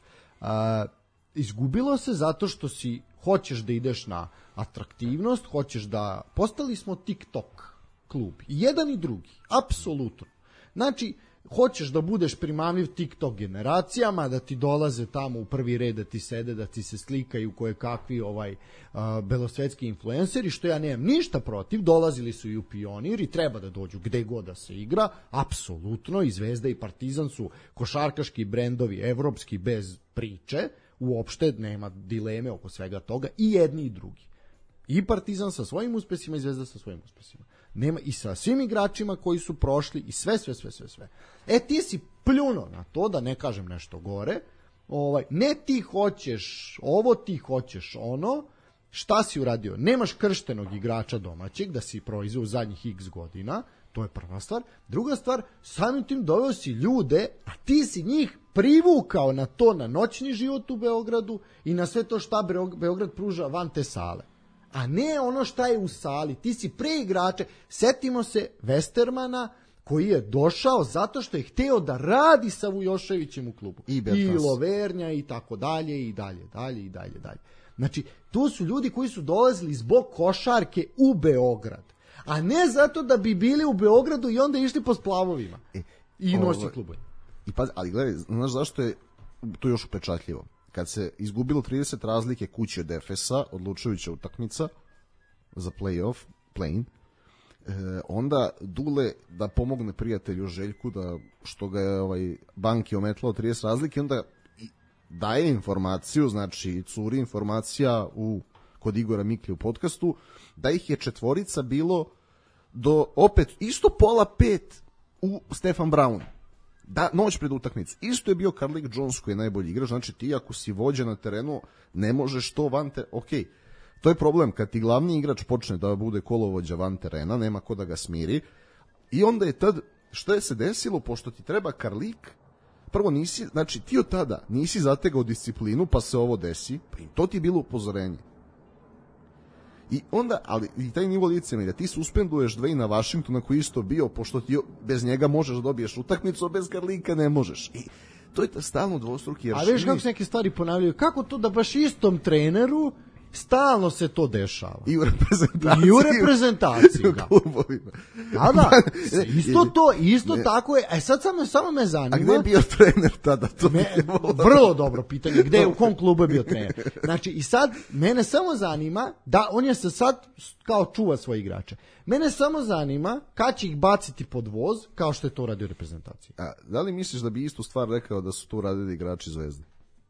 Izgubilo se zato što si, hoćeš da ideš na atraktivnost, hoćeš da, postali smo TikTok klub, i jedan i drugi, apsolutno. Znači, hoćeš da budeš primamljiv TikTok generacijama, da ti dolaze tamo u prvi red, da ti sede, da ti se slikaju koje kakvi belosvetski influenceri, što ja nemam ništa protiv, dolazili su i u Pionir i treba da dođu gde god da se igra, apsolutno, i Zvezda i Partizan su košarkaški brendovi, evropski, bez priče, uopšte nema dileme oko svega toga, i jedni i drugi. I Partizan sa svojim uspesima i Zvezda sa svojim uspesima. Nema, i sa svim igračima koji su prošli i sve. Ti si pljuno na to, da ne kažem nešto gore, ne ti hoćeš ovo, ti hoćeš ono, šta si uradio? Nemaš krštenog igrača domaćeg da si proizveo u zadnjih x godina, to je prva stvar. Druga stvar, samim tim doveo si ljude, a ti si njih privukao na to, na noćni život u Beogradu i na sve to šta Beograd pruža van te sale. A ne ono šta je u sali. Ti si pre igrače. Setimo se Westermana koji je došao zato što je hteo da radi sa Vujoševićem u klubu. I Lovernja i tako dalje i dalje. Znači, tu su ljudi koji su dolazili zbog košarke u Beograd. A ne zato da bi bili u Beogradu i onda išli po splavovima. I noći klubu. Ali gledaj, znaš zašto je to još upečatljivo? Kad se izgubilo 30 razlike kući od Efesa, odlučujuća utakmica za play-in, onda Dule da pomogne prijatelju Željku, da što ga je banki ometlao 30 razlike, onda daje informaciju, znači curi informacija kod Igora Miklje u podcastu, da ih je 4 bilo do opet isto pola 5 u Stefan Brown. Da, noć pred utakmicu. Isto je bio Carlik Jones koji je najbolji igrač, znači ti ako si vođa na terenu ne možeš to van terena. Okej, to je problem kad ti glavni igrač počne da bude kolovođa van terena, nema ko da ga smiri. I onda je tad, što je se desilo, pošto ti treba Carlik, prvo nisi, znači ti od tada nisi zategao disciplinu pa se ovo desi, to ti je bilo upozorenje. I onda, ali i taj nivo licemerja, ti suspenduješ Dwayna na Washingtona koji isto bio, pošto ti bez njega možeš da dobiješ utakmicu, a bez Carlika ne možeš. I to je stalno dvostruki aršini. A viš kako se neke stvari ponavljaju, kako to da baš istom treneru stalno se to dešava. I u reprezentaciji. I u reprezentaciji, da. Da. Isto tako je. Sad samo me zanima. A gde je bio trener tada? Vrlo dobro pitanje. Gde, u kom klubu je bio trener? Znači, i sad, mene samo zanima, da, on je se sad kao čuva svoje igrače. Mene samo zanima kad će ih baciti pod voz, kao što je to radio reprezentaciji. A da li misliš da bi istu stvar rekao da su to radili igrači Zvezde?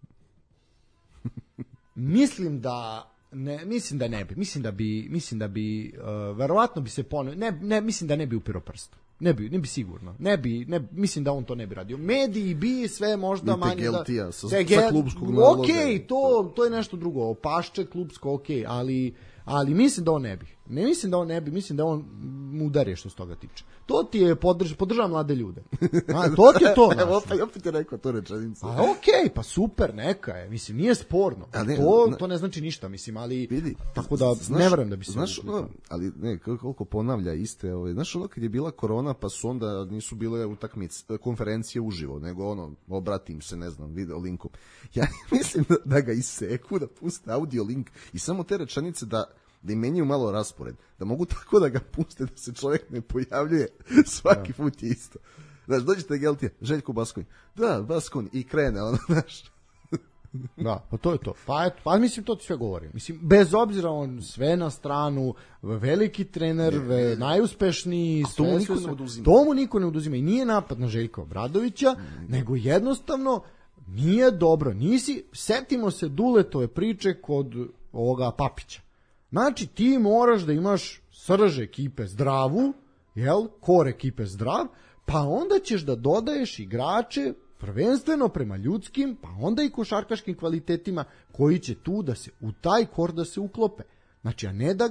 Mislim da ne bi. Mislim da bi verovatno bi se mislim da ne bi upiro prst. Ne bi sigurno. Mislim da on to ne bi radio. Mediji bi sve možda manje da sa klupskog naloga. Okej, to je nešto drugo. Pašče klupsko, okej, ali mislim da on ne bi. Ne mislim da on ne bi, mislim da on mudar je što se toga tiče. To ti je podržava mlade ljude. To ti je to. Opet je rekao to rečenicu. Okej, pa super, neka je. Mislim, nije sporno. To ne znači ništa, mislim, ali vidi, tako da ne verujem da bi se... Znaš, ali ne, koliko ponavlja iste, znaš, kad je bila korona, pa su onda nisu bile utakmice, konferencije uživo, nego obratim se, ne znam, video linkom. Ja mislim da ga iseku, da puste audio link i samo te rečenice da da im menjaju malo raspored, da mogu tako da ga puste da se čovjek ne pojavljuje svaki put je isto. Znaš, dođete Geltija, Željko Baskonj, da, Baskonj, i krene, ono, znaš. Da, pa to je to. Pa mislim, to ti sve govori. Mislim, bez obzira on sve na stranu, veliki trener, najuspešniji, to mu niko ne oduzima. To mu niko ne oduzima i nije napad na Željka Obradovića, nego jednostavno nije dobro. Setimo se Duletove priče kod ovoga Papića. Znači, ti moraš da imaš srž ekipe zdravu, jel, kor ekipe zdrav, pa onda ćeš da dodaješ igrače prvenstveno prema ljudskim, pa onda i košarkaškim kvalitetima koji će tu da se u taj kor da se uklope. Znači, a ne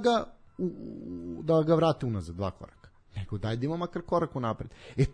da ga vrate unazad 2 koraka, nego daj da ima makar korak unapred.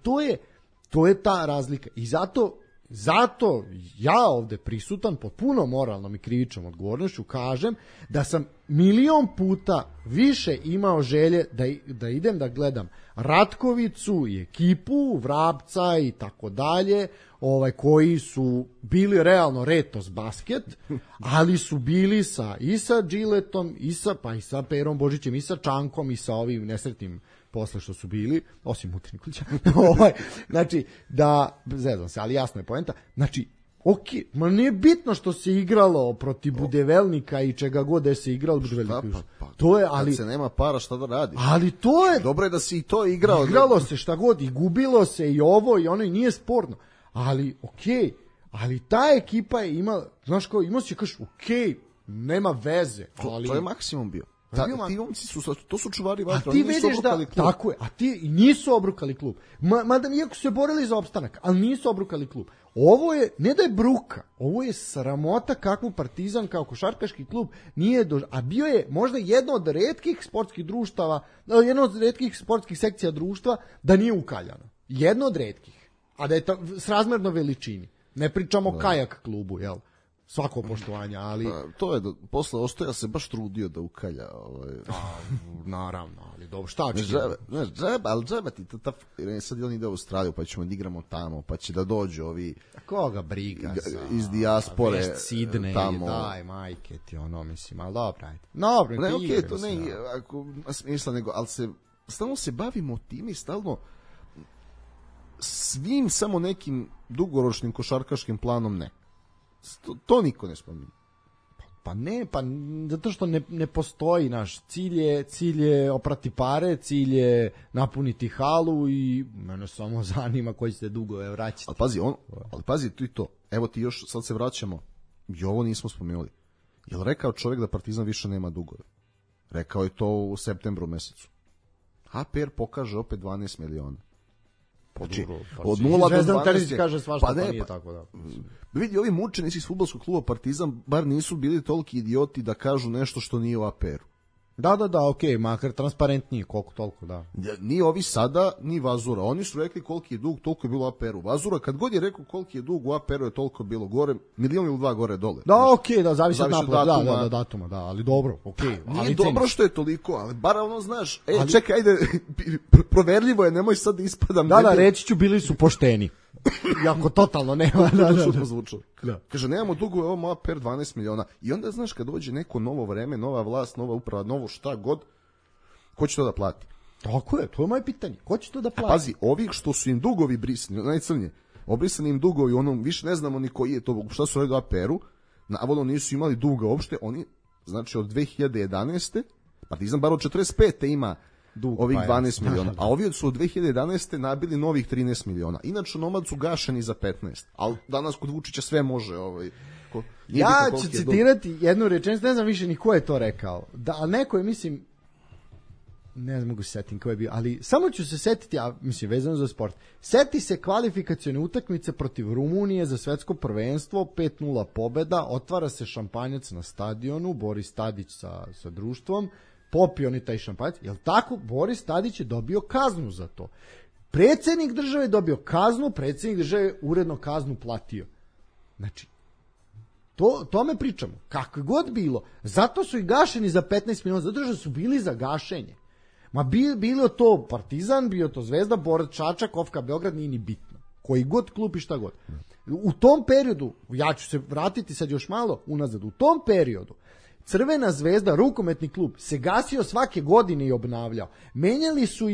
To je ta razlika. I zato ja ovde prisutan pod puno moralnom i krivičnom odgovornošću kažem da sam milion puta više imao želje da idem da gledam Ratkovicu i ekipu, Vrapca i tako dalje, koji su bili realno Retos basket, ali su bili i sa Džiletom, i sa Perom Božićem, i sa Čankom, i sa ovim nesretnim posle što su bili, osim Mutrinikulća. Znači, da, zezam se, ali jasno je poenta. Znači, ma nije bitno što se igralo protiv Budevelnika i čega god da se igralo Budevelnika. To je, ali kad se nema para šta da radiš. Ali to je dobro je da si i to igrao. Igralo se šta god i gubilo se i ovo i ono i nije sporno. Ali ali ta ekipa je imala, znaš kao, imao si kažeš, nema veze. Ali to je maksimum bio. Ti momci to su čuvari vatra, oni nisu obrukali klub. Tako je, a ti nisu obrukali klub. Mada iako su se borili za opstanak, ali nisu obrukali klub. Ovo je, ne da je bruka, ovo je sramota kakvu Partizan kao košarkaški klub nije a bio je možda jedno od retkih sportskih društava, jedno od retkih sportskih sekcija društva da nije ukaljano. Jedno od retkih. A da je srazmerno veličini. Ne pričamo o kajak klubu, jel? Svako poštovanja, ali to je posle Ostoja se baš trudio da ukalja, naravno, ali dobro, šta će? Džaba ti sad on ide u Australiju, pa ćemo da igramo tamo, pa će da dođu ovi koga briga iz dijaspore Sidney, tamo. Daj, majke ti, mislim, ali dobro, ajde. Dobro, ne, okej, to ne, ako smisla nego, ali stalno se bavimo tim i stalno svim samo nekim dugoročnim košarkaškim planom ne. To niko ne spominje. Pa zato što ne postoji naš cilj je oprati pare, cilj je napuniti halu i mene samo zanima koji će se dugove vraćati. Ali pazi tu i to. Evo ti još, sad se vraćamo. I ovo nismo spomenuli. Jel rekao čovjek da Partizan više nema dugove? Rekao je to u septembru mesecu. APR pokaže opet 12 miliona. Znači, od 0 do 12 kaže svašta, pa nije tako da. Vidi, ovi mučenici iz fudbalskog kluba Partizan bar nisu bili toliki idioti da kažu nešto što nije u APR-u. Da, okej, makar transparentniji, koliko toliko, da. Ni ovi sada, ni Vazura. Oni su rekli koliki je dug, toliko je bilo u APR-u. Vazura, kad god je rekao koliki je dug u APR-u, je toliko bilo gore, milion ili 2 gore dole. Da, okej, da, zavisi od datuma, da, ali dobro, okej. Nije dobro što je toliko, ali bar ono znaš, čekaj, ajde, proverljivo je, nemoj sad da ispadam. Da, reći ću, bili su pošteni. Jako totalno nema. Da. Kaže, nemamo dugove, ovo APR 12 miliona. I onda, znaš, kad dođe neko novo vreme, nova vlast, nova uprava, novo šta god, ko će to da plati? Tako je, to je moje pitanje. Ko će to da plati? Pazi, ovih što su im dugovi brisani, najcrnije, obrisani im dugovi, onom, više ne znamo ni koji je to, šta su rekli APR-u, navodno nisu imali duga uopšte, oni, znači, od 2011. Partizan bar od 45. ima ovih 12 miliona, a ovi su od 2011. nabili novih 13 miliona. Inače, Nomad su gašeni za 15, ali danas kod Vučića sve može. Ja ću citirati jednu rečenicu, ne znam više ni ko je to rekao. Ali neko je, mislim, ne mogu se setiti ko je bio, ali samo ću se setiti, a mislim, vezano za sport. Seti se kvalifikacione utakmice protiv Rumunije za svetsko prvenstvo, 5-0 pobeda, otvara se šampanjac na stadionu, Boris Tadić sa društvom, popio oni taj šampanjac, jel tako? Boris Tadić je dobio kaznu za to. Predsjednik države je dobio kaznu, predsjednik države je uredno kaznu platio. Znači, tome pričamo. Kako god bilo, zato su i gašeni za 15 miliona, zato što su bili za gašenje. Ma bilo to Partizan, bio to Zvezda, Borac Čačak, Ofka Beograd, nije ni bitno. Koji god klub i šta god. U tom periodu, ja ću se vratiti sad još malo unazad, u tom periodu, Crvena zvezda, rukometni klub, se gasio svake godine i obnavljao. Menjali su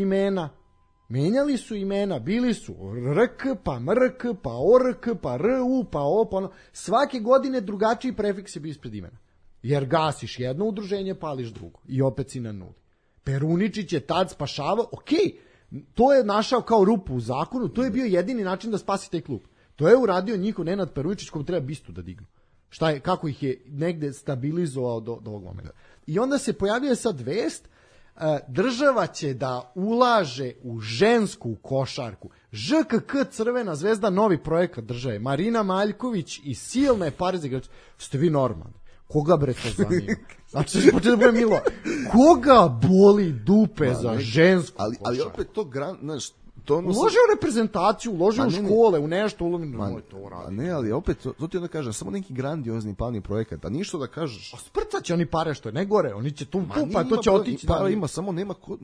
imena, bili su RK, pa MRK, pa ORK, pa RU, pa O, pa ono. Svake godine drugačiji prefiks je bio ispred imena. Jer gasiš jedno udruženje, pališ drugo. I opet si na nuli. Peruničić je tad spašavao, to je našao kao rupu u zakonu, to je bio jedini način da spasi taj klub. To je uradio njihov Nenad Peruničić, kom treba bistu da dignu. Kako ih je negde stabilizovao do ovog momenta. I onda se pojavljuje sad vest, država će da ulaže u žensku košarku. ŽKK Crvena zvezda, novi projekat države. Marina Maljković i silne pare za igrače. Ste vi normalni? Koga bre to zanima? Znači, početi da bude milo. Koga boli dupe za žensku košarku? Ali opet to uloži u reprezentaciju, uloži u škole, u nešto, nemoj to raditi. Ne, ali opet, to ti onda kažem, samo neki grandiozni plan i projekat, a ništa da kažeš. A sprcat će oni pare što je, ne gore, oni će tu, pa to će otići. Para ima, samo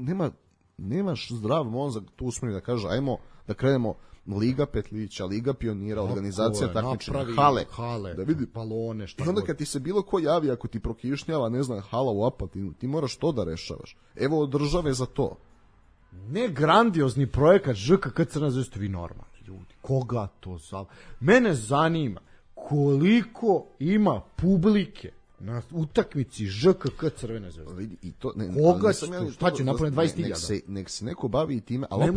nemaš zdrav mozak tu usmeni da kaže, ajmo da krenemo Liga Petlića, Liga Pionira, organizacija takmičenja, hale, da vidi balone, šta. I onda kad ti se bilo ko javi, ako ti prokišnjava, ne znam, hala u Apatinu, ti moraš to da rešavaš. Evo od države za to. Ne grandiozni projekat ŽKK Crvena zvezda, vi normalni ljudi. Koga to za... Mene zanima koliko ima publike na utakmici ŽKK Crvena zvezda. I to, koga šta će napraviti 20.000? Nek se neko bavi i time, ali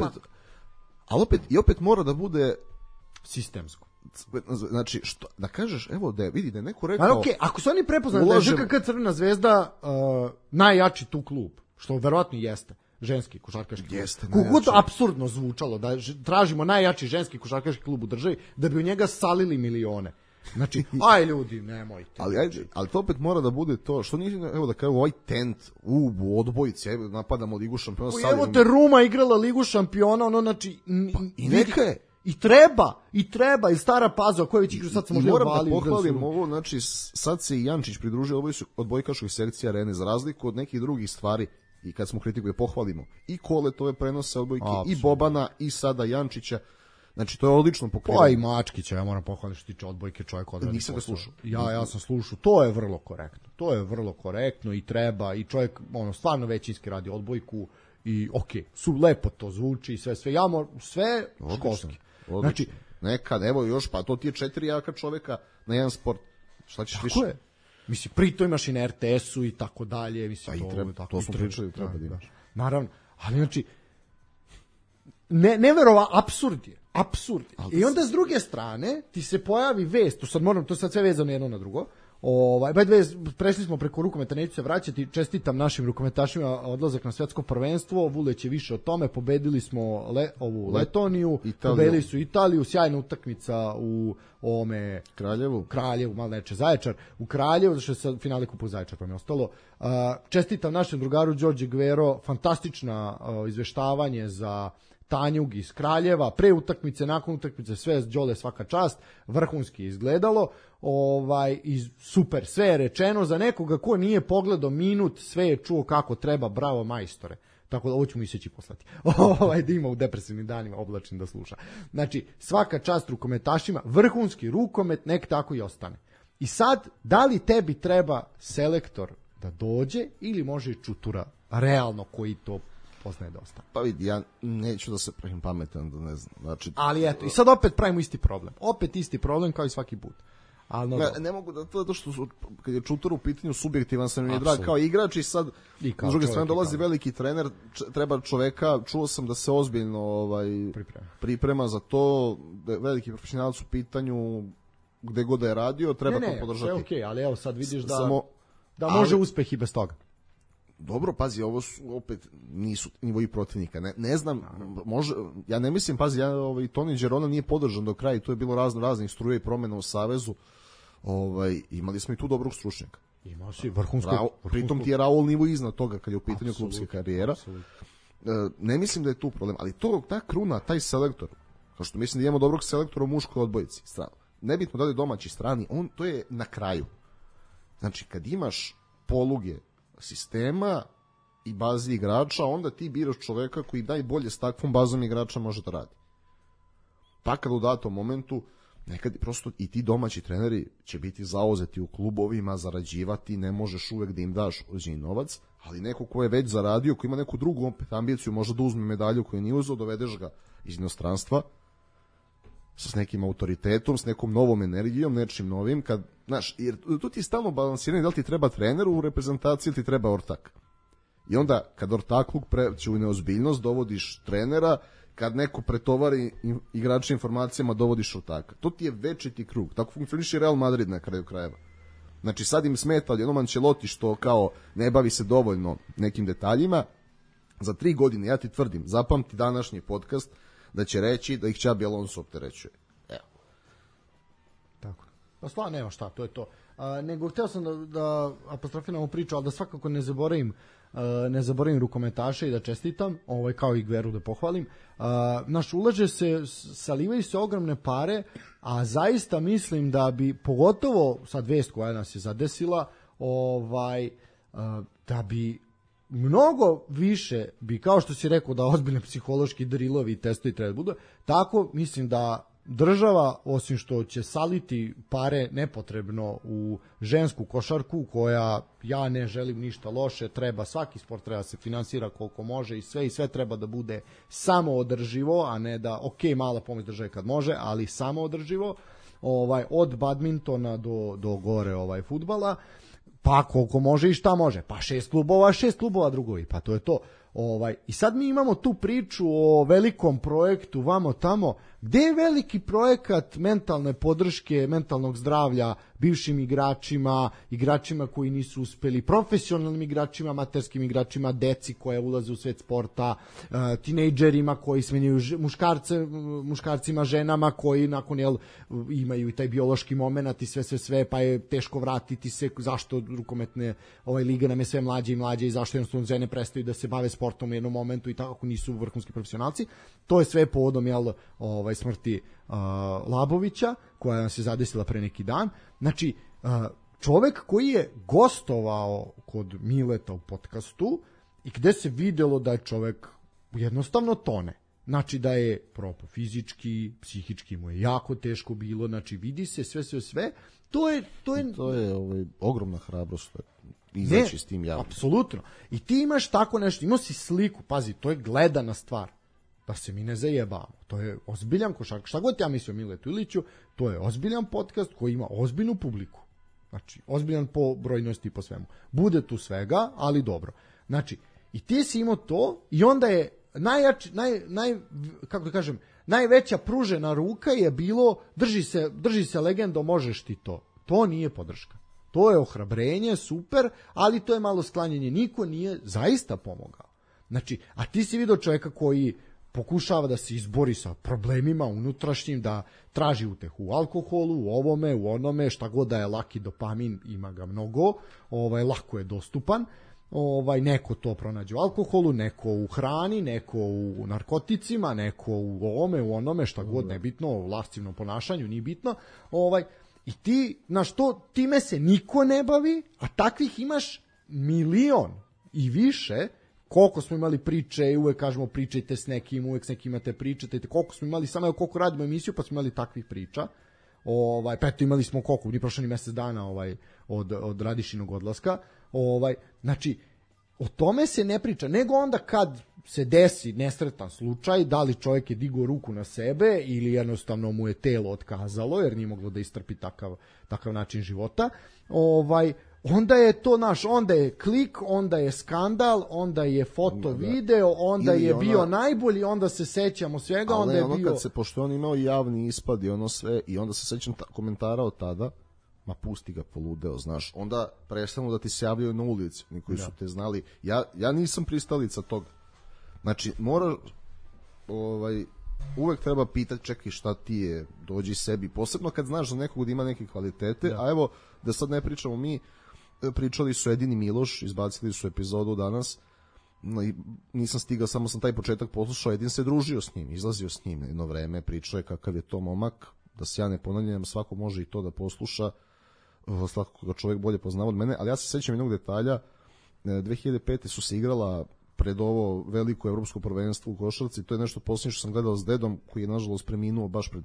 opet mora da bude sistemsko. Znači, što, da kažeš, evo da vidi da je neko rekao... Ako su oni prepoznali da je ŽKK Crvena zvezda najjači tu klub, što verovatno jeste, ženski košarkaški klub. Kako to apsurdno zvučalo da tražimo najjači ženski košarkaški klub u državi da bi u njega salili milione. Znači, aj ljudi, nemojte. Ali to opet mora da bude to, što nije, evo da kažem, ovaj tent u odbojici, evo napadamo Ligu šampiona. Evo te Ruma igrala Ligu šampiona, ono znači... I neka je. I treba, i Stara Pazova, koja već igra, sad se možda obali. Moram da pohvalim ovo, znači, sad se i Jančić pridružio odbojkaškoj sekciji Arene, za razliku od nekih drugih stvari, i kad smo kritikuje pohvalimo, i Koletove prenose odbojke, i Bobana, i sada Jančića. Znači, to je odlično pokriveno. Pa i Mačkića, ja moram pohvaliti što tiče odbojke, čovjek odradi. Nisam ga slušao. Ja sam slušao, to je vrlo korektno i treba, i čovjek stvarno većinski radi odbojku i su lepo to zvuči, sve sve školski. Znači, nekad, evo još, pa to ti je 4 jaka čovjeka na jedan sport. Šta ćeš više? Tako je. Mislim, pri imaš i na RTS-u i tako dalje. Mislim, to smo pričali, treba da imaš. Naravno, ali znači, neverova, apsurd je. I onda s druge strane ti se pojavi vest, to sad sve vezano jedno na drugo. Prešli smo preko rukometa, neću se vraćati, čestitam našim rukometašima odlazak na svetsko prvenstvo, Vuleć je više o tome, pobedili smo Letoniju, pobedili su Italiju, sjajna utakmica u ovome Kraljevu, malo neče Zaječar, u Kraljevu, zašto je sad finale kupu Zaječar pa mi je ostalo. Čestitam našem drugaru Đorđe Gvero, fantastična izveštavanje za Tanjug iz Kraljeva, pre utakmice, nakon utakmice, sve Đole svaka čast, vrhunski izgledalo, i super, sve je rečeno, za nekoga ko nije pogledao minut, sve je čuo kako treba, bravo majstore. Tako da ovo ću mu iseći poslati. Da ima u depresivnim danima oblačen da sluša. Znači, svaka čast rukometašima, vrhunski rukomet, nek tako i ostane. I sad, da li tebi treba selektor da dođe ili može i Čutura, realno koji to poznaje dosta. Pa vidi, ja neću da se pravim pametan, da ne znam. Znači, ali eto, i sad opet pravimo isti problem. Opet isti problem kao i svaki put. Ne mogu da to što kad je Čutur u pitanju subjektivan sam mi je drag kao igrač i sad s druge strane dolazi veliki trener, treba čoveka, čuo sam da se ozbiljno priprema za to, da je veliki profesionalac u pitanju gde god da je radio, treba to podržati. Ne, sve ali evo sad vidiš da može uspeh i bez toga. Dobro, pazi, ovo su opet nisu nivoji protivnika. Ne znam, može, ja ne mislim, pazi, Toni Đerona nije podržan do kraja i tu je bilo raznih struje i promjena u savezu. Imali smo i tu dobrog stručnjaka. Imao si vrhunskog. Pritom ti je Raul nivo iznad toga kad je u pitanju klubske karijera. Ne mislim da je tu problem, ali ta kruna, taj selektor, kao što mislim da imamo dobrog selektora u muškoj odbojici, nebitno da li domaći strani, to je na kraju. Znači, kad imaš poluge sistema i bazi igrača, onda ti biraš čoveka koji najbolje s takvom bazom igrača može da radi. Pa kad u datom momentu nekad prosto i ti domaći treneri će biti zauzeti u klubovima, zarađivati, ne možeš uvek da im daš određeni novac, ali neko ko je već zaradio, ko ima neku drugu opet ambiciju, može da uzme medalju koju nije uzeo, dovedeš ga iz inostranstva s nekim autoritetom, s nekom novom energijom, nečim novim, kad, znaš, jer tu ti je stalno balansiranje da li ti treba trener u reprezentaciji ili ti treba ortak. I onda, kad ortakluk preće u neozbiljnost, dovodiš trenera, kad neko pretovari igrača informacijama, dovodiš ortaka. To ti je večiti krug. Tako funkcioniše Real Madrid na kraju krajeva. Znači, sad im smeta jednom Ancelotti što kao ne bavi se dovoljno nekim detaljima. Za 3 godine, ja ti tvrdim, zapamti današnji podcast, da će reći da ih Xabi Alonso opterećuje. Evo. Tako. Pa stvarno nema šta, to je to. Nego hteo sam da apostrofiram ovu priču, ali da svakako ne zaboravim rukometaše i da čestitam, kao i Gveru da pohvalim. Naš ulaže se, salivaju se ogromne pare, a zaista mislim da bi, pogotovo sad vest koja nas je zadesila, da bi mnogo više bi, kao što si rekao, da ozbiljne psihološki drilovi i testovi treba da budu, tako mislim da država, osim što će saliti pare nepotrebno u žensku košarku, koja, ja ne želim ništa loše, treba, svaki sport treba se finansira koliko može i sve treba da bude samo održivo, a ne da, mala pomoć države kad može, ali samo održivo, od badmintona do gore fudbala, pa koliko može i šta može, pa 6 klubova drugovi, pa to je to. I sad mi imamo tu priču o velikom projektu vamo tamo. Gde je veliki projekat mentalne podrške, mentalnog zdravlja bivšim igračima koji nisu uspeli, profesionalnim igračima, amaterskim igračima, deci koje ulaze u svet sporta, tinejdžerima koji smenjuju muškarcima, ženama koji nakon imaju i taj biološki moment i sve, pa je teško vratiti se, zašto rukometne liga nam je sve mlađe i mlađe i zašto jednostavno žene prestaju da se bave sportom u jednom momentu i tako nisu vrhunski profesionalci. To je sve povodom smrti Labovića, koja nas je zadesila pre neki dan. Znači, čovek koji je gostovao kod Mileta u podcastu i gde se videlo da je čovek jednostavno tone. Znači da je propo fizički, psihički mu je jako teško bilo, znači vidi se sve. To je ogromna hrabrost izaći s tim javno. Apsolutno. I ti imaš tako nešto, imao si sliku, pazi, to je gledana stvar. Da se mi ne zajebamo. To je ozbiljan košarka. Šta god ja mislio o Miletu Iliću, to je ozbiljan podcast koji ima ozbiljnu publiku. Znači, ozbiljan po brojnosti i po svemu. Bude tu svega, ali dobro. Znači, i ti si imao to i onda je najveća pružena ruka je bilo drži se legendo, možeš ti to. To nije podrška. To je ohrabrenje, super, ali to je malo sklanjanje. Niko nije zaista pomogao. Znači, a ti si vidio čovjeka koji pokušava da se izbori sa problemima unutrašnjim, da traži utehu u alkoholu, u ovome, u onome, šta god da je laki dopamin, ima ga mnogo, lako je dostupan, neko to pronađe u alkoholu, neko u hrani, neko u narkoticima, neko u ovome, u onome, šta god, nebitno, u lascivnom ponašanju, nije bitno, i ti, time se niko ne bavi, a takvih imaš milion i više. Koliko smo imali priče i uvek kažemo pričajte s nekim, uvek s nekim imate pričate, koliko smo imali, samo koliko radimo emisiju pa smo imali takvih priča. Pa eto imali smo koliko, ni prošlo ni mesec dana od Radišinog odlaska. Znači, o tome se ne priča, nego onda kad se desi nesretan slučaj, da li čovjek je digao ruku na sebe ili jednostavno mu je telo otkazalo jer nije moglo da istrpi takav način života, onda je to onda je klik, onda je skandal, onda je foto, video, onda je bio najbolji, onda se sećamo svega, onda je bio... Pošto on imao javni ispad i ono sve, i onda se sećam komentara od tada, ma pusti ga poludeo, znaš, onda prestanu da ti se javljaju na ulici, oni koji su te znali, ja nisam pristalica toga. Znači, uvek treba pitati, čekaj šta ti je, dođi sebi, posebno kad znaš za nekog da ima neke kvalitete, a evo, da sad ne pričamo mi, pričali su Edin i Miloš, izbacili su epizodu danas, nisam stigao, samo sam taj početak poslušao, Edin se družio s njim, izlazio s njim jedno vreme, pričao je kakav je to momak, da se ja ne ponavljam, svako može i to da posluša, svako ga čovjek bolje poznava od mene, ali ja se sećam jednog detalja, 2005. su se igrala pred ovo veliko evropsko prvenstvo u košarci, to je nešto posljednje što sam gledao s dedom, koji je nažalost preminuo baš pred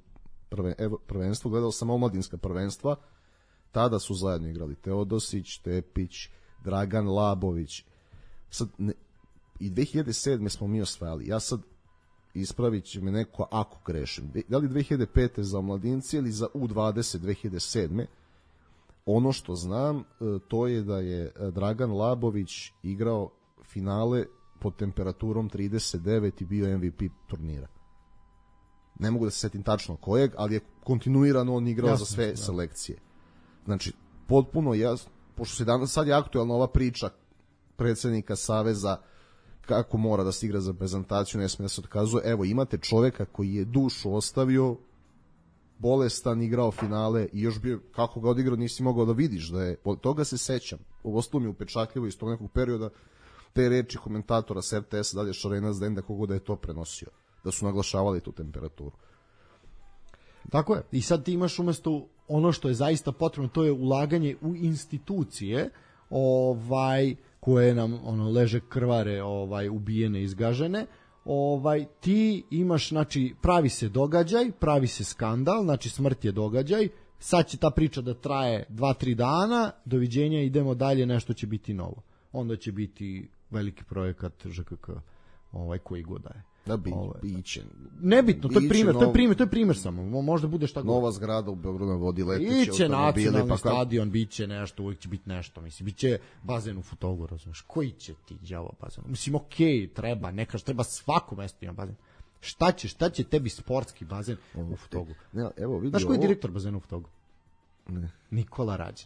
prvenstvo, gledao sam omladinska prvenstva, tada su zajedno igrali Teodosić, Tepić, Dragan Labović. Sad, i 2007. smo mi osvajali. Ja sad ispravit će me neko ako grešim. Da li 2005. za omladinci ili za U20 2007. Ono što znam, to je da je Dragan Labović igrao finale pod temperaturom 39 i bio MVP turnira. Ne mogu da se setim tačno kojeg, ali je kontinuirano on igrao za sve selekcije. Znači, potpuno jasno, pošto se danas, sad je aktualna ova priča predsednika Saveza kako mora da se igra za prezentaciju, ne smije da se otkazuje. Evo, imate čoveka koji je dušu ostavio, bolestan, igrao finale i još bio, kako ga odigrao nisi mogao da vidiš da je, od toga se sećam. Ovo mi je upečatljivo iz tog nekog perioda, te reči komentatora s RTS, da li je Šarena Zdenda, kogo da je to prenosio, da su naglašavali tu temperaturu. Tako je. I sad ti imaš umesto ono što je zaista potrebno, to je ulaganje u institucije, koje nam leže krvare, ubijene, izgažene. Ti imaš, znači, pravi se događaj, pravi se skandal, znači smrt je događaj, sad će ta priča da traje 2-3 dana, doviđenja, idemo dalje, nešto će biti novo. Onda će biti veliki projekat ŽKK, koji god da je. Da, biće. Nebitno, to je primjer samo. Možda bude šta god. Nova zgrada u Beogradu na vodi, leteće iće nacionalni stadion, biće nešto, uvijek će biti nešto. Mislim, biće bazen u Futogu, razumiješ. Koji će ti đavo bazen? Mislim, okej, treba, nekaš, treba svako mesto ima bazen. Šta će tebi sportski bazen u Futogu? Znaš koji je direktor bazena u Futogu? Ne. Nikola Rađen.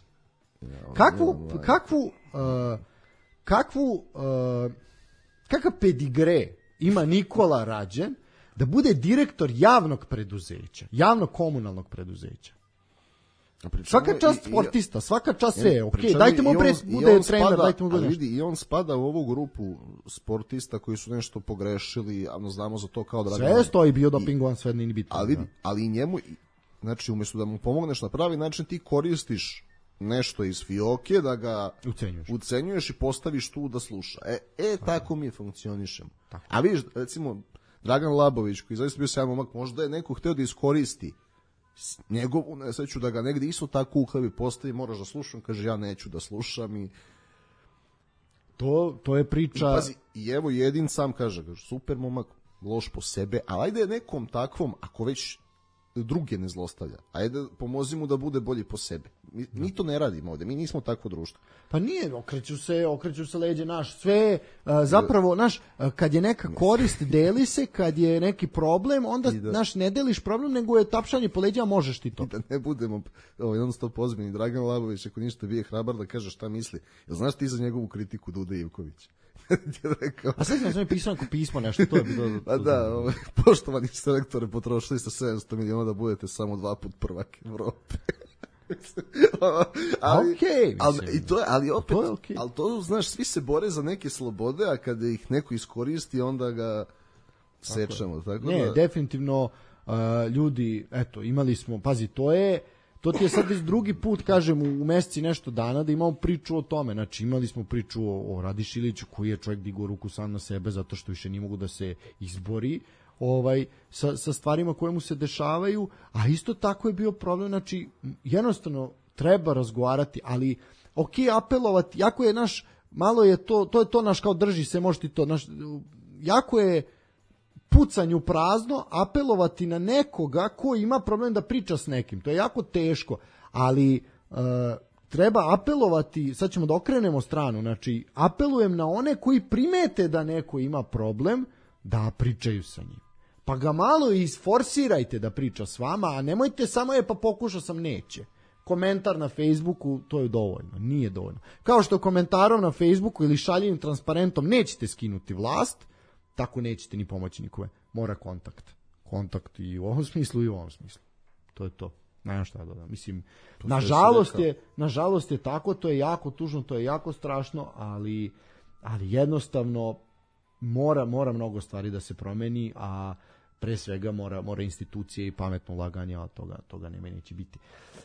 Kakav pedigre ima Nikola Rađen da bude direktor javnog preduzeća, javnog komunalnog preduzeća. Svaka čast sportista, svaka čast sve, okej, dajte mu bude trener, dajte mu bude nešto. I on spada u ovu grupu sportista koji su nešto pogrešili, a znamo za to kao Dragan. Sve stoji bio dopingovan, sve nije bitno. Ali i njemu, znači umjesto da mu pomogneš na pravi način, ti koristiš nešto iz fioke da ga ucenjuješ i postaviš tu da sluša. Tako mi funkcionišemo. A vidiš, recimo, Dragan Labović, koji zaista bio sjajan momak, možda je neko hteo da iskoristi njegovu nesreću, da ga negde isto tako uhlebi postavi, moraš da slušam, kaže ja neću da slušam i to je priča. Pazi, i evo Jedin sam kaže, super momak, loš po sebe, ali ajde nekom takvom, ako već druge ne zlostavlja, ajde pomozi mu da bude bolji po sebi. Mi to ne radimo ovde, mi nismo takvo društvo. Pa nije, okreću se leđe naš, sve, zapravo, naš, kad je neka korist, deli se, kad je neki problem, onda, naš, ne deliš problem, nego je tapšanje po leđa, možeš ti to. Da ne budemo, jednostavno pozbiljni, Dragan Labović, ako ništa bio hrabar da kaže šta misli. Jel znaš ti za njegovu kritiku Dude Ivković? A sad sam pisao neko pismo nešto, to je bilo... Pa da, poštovani selektore, potrošili ste 700 miliona da budete samo 2 put prvak Evrope. ali to, znaš, svi se bore za neke slobode, a kada ih neko iskoristi, onda ga sečemo. Tako ne, definitivno, ljudi, eto, imali smo, pazi, to ti je sad već drugi put, kažem, u meseci nešto dana da imamo priču o tome. Znači, imali smo priču o Radiši Iliću, koji je čovjek digao ruku sam na sebe zato što više nije mogu da se izbori sa stvarima koje mu se dešavaju, a isto tako je bio problem, znači, jednostavno treba razgovarati, ali apelovati, jako je naš, malo je to je to naš kao drži se, možete to, naš, jako je pucanju prazno, apelovati na nekoga ko ima problem da priča s nekim. To je jako teško, ali treba apelovati, sad ćemo da okrenemo stranu, znači apelujem na one koji primete da neko ima problem, da pričaju sa njim. Pa ga malo isforsirajte da priča s vama, a nemojte samo pa pokušao sam, neće. Komentar na Facebooku, to je dovoljno, nije dovoljno. Kao što komentarom na Facebooku ili šaljenim transparentom nećete skinuti vlast, tako nećete ni pomoći nikome. Mora kontakt. Kontakt i u ovom smislu i u ovom smislu. To je to. Nema šta da dodam. Mislim, nažalost je tako, to je jako tužno, to je jako strašno, ali jednostavno mora mnogo stvari da se promeni, a pre svega mora institucije i pametno ulaganje, a toga neće biti.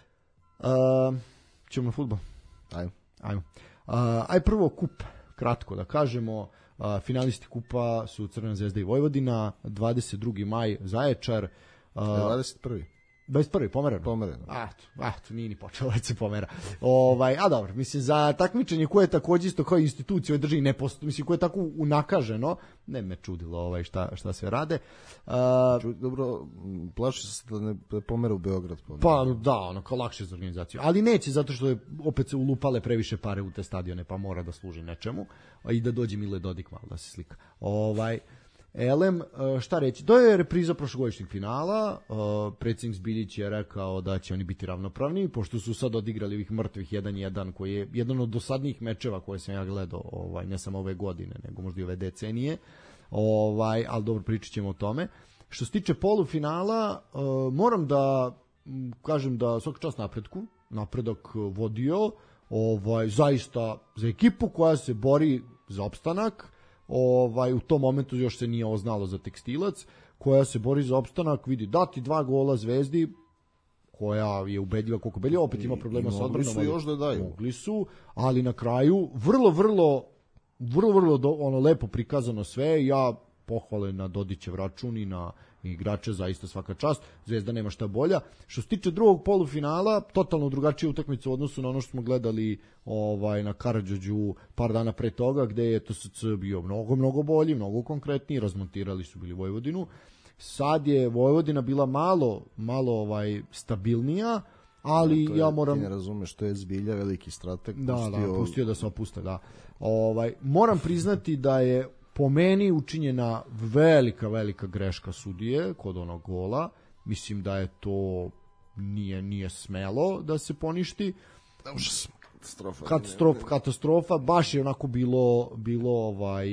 Ćemo na fudbal? Ajmo. Aj prvo kup, kratko da kažemo. Finalisti kupa su Crvena zvezda i Vojvodina, 22. maj Zaječar. 21. 21. pomereno. Eto, nije ni počelo, već se pomera. A dobro, mislim, za takmičenje koje je takođe isto kao institucija u državi mislim, koje je tako unakaženo, ne me čudilo šta sve rade. Dobro, plaši se da ne pomera u Beograd. Pa da, kao lakše za organizaciju. Ali neće, zato što je opet se ulupale previše pare u te stadione, pa mora da služi nečemu. I da dođe Mile Dodik malo da se slika. Elem, šta reći, to je repriza prošlogodišnjeg finala, predsjednik Zbiljić je rekao da će oni biti ravnopravni, pošto su sad odigrali ovih mrtvih 1-1, koji je jedan od dosadnijih mečeva koje sam ja gledao, ne samo ove godine, nego možda i ove decenije, ali dobro, pričat ćemo o tome. Što se tiče polufinala, moram da kažem da svaka čast napredak vodio, zaista za ekipu koja se bori za opstanak, u tom momentu još se nije oznalo za Tekstilac, koja se bori za opstanak, vidi, dati 2 gola Zvezdi, koja je ubedljiva koliko ubedljiva, opet ima problema sa odbranom. Mogli su još da daju. Mogli su, ali na kraju vrlo lepo prikazano sve. Ja pohvale na Dodićev račun i na igrače, zaista svaka čast. Zvezda nema šta bolja. Što se tiče drugog polufinala, totalno drugačija utakmica u odnosu na ono što smo gledali na Karađorđu par dana pre toga, gde je TSC bio mnogo bolji, mnogo konkretniji, razmontirali su bili Vojvodinu. Sad je Vojvodina bila malo stabilnija, ali ja moram... Ti ne razumeš, to je zbilja veliki strateg. Pustio da se opuste, da. Moram priznati da je po meni učinjena velika greška sudije kod onog gola. Mislim da je to nije smelo da se poništi. Katastrofa. Baš je onako bilo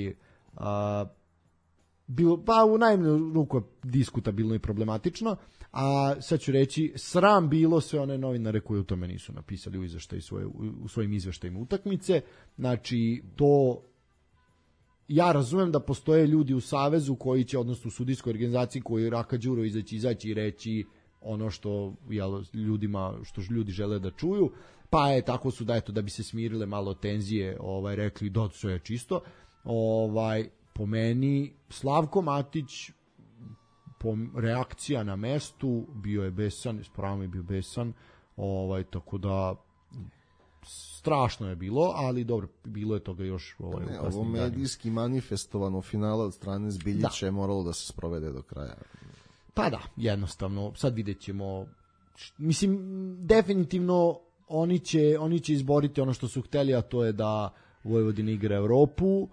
pa u najmanju ruku diskutabilno i problematično. A sad ću reći, sram bilo sve one novinare koji u tome nisu napisali u svojim izveštajima utakmice. Znači, to... Ja razumem da postoje ljudi u savezu koji će, odnosno u sudijskoj organizaciji, koji Raka Đuro izaći i reći ono što ljudi žele da čuju, pa je tako su da bi se smirile malo tenzije, rekli da sve je čisto. Po meni Slavko Matić, po reakcija na mestu, bio je besan, spravom je bio besan, tako da strašno je bilo, ali dobro, bilo je toga još ovo medijski manifestovano finala od strane Zbiljića je moralo da se sprovede do kraja. Pa da, jednostavno, sad vidjet ćemo. Mislim, definitivno oni će izboriti ono što su hteli, a to je da Vojvodina igra Evropu,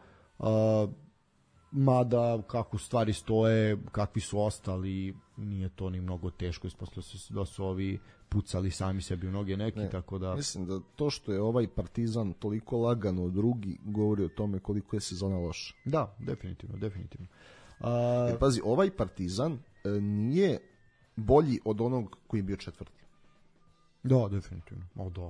mada kako stvari stoje, kakvi su ostali, nije to ni mnogo teško, ispostavilo se da su ovi pucali sami sebi u noge neki, tako da... Mislim da to što je ovaj Partizan toliko lagano drugi govori o tome koliko je sezona loša. Da, definitivno. Pazi, ovaj Partizan nije bolji od onog koji je bio četvrti. Da, definitivno.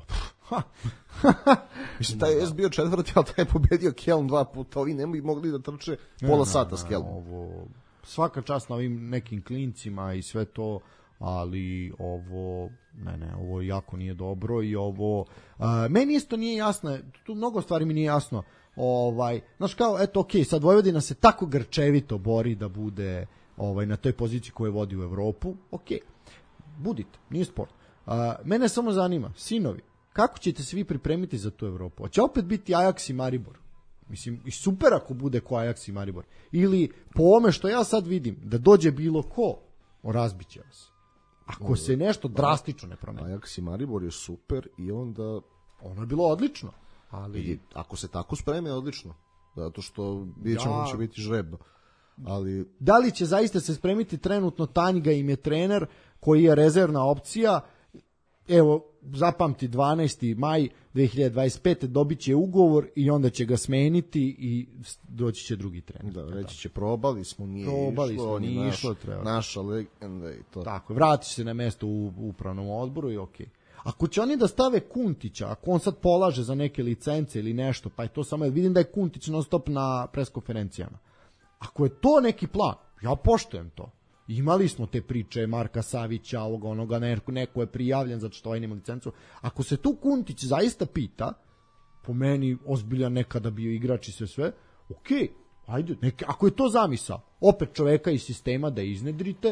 Mislim, taj je bio četvrti, ali taj je pobedio Kelm 2 puta. Ovi ne bi mogli da trče pola sata s Kelmom. Svaka čast na ovim nekim klincima i sve to, ali ovo jako nije dobro i ovo... meni isto nije jasno, tu mnogo stvari mi nije jasno. Znaš kao, sad Vojvodina se tako grčevito bori da bude na toj poziciji koju vodi u Evropu. Budite, nije sport. Mene samo zanima, sinovi, kako ćete se vi pripremiti za tu Evropu? Hoće opet biti Ajax i Maribor? Mislim, i super ako bude ko Ajax i Maribor. Ili po ome što ja sad vidim, da dođe bilo ko, razbiće vas. Ako se nešto drastično ne promeni. Ajax i Maribor je super i onda... Ono je bilo odlično. Ali... Ako se tako spreme, odlično. Zato što vidjet ćemo će biti žreb. Ali... Da li će zaista se spremiti trenutno? Tanjga im je trener koji je rezervna opcija. Evo, zapamti 12. maj 2025. dobit će ugovor i onda će ga smeniti i doći će drugi trener. Da, reći će probali smo, nije išlo, naša legenda i to. Tako, vrati se na mesto u upravnom odboru i okej. Ako će oni da stave Kuntića, ako on sad polaže za neke licence ili nešto, pa je to samo, vidim da je Kuntić non stop na preskonferencijama. Ako je to neki plan, ja poštujem to. Imali smo te priče Marka Savića, onoga, neko je prijavljen zato što ovaj nema licencu. Ako se tu Kuntić zaista pita, po meni ozbiljan nekada bio igrač i sve, ajde, ako je to zamisao, opet čoveka iz sistema da iznedrite,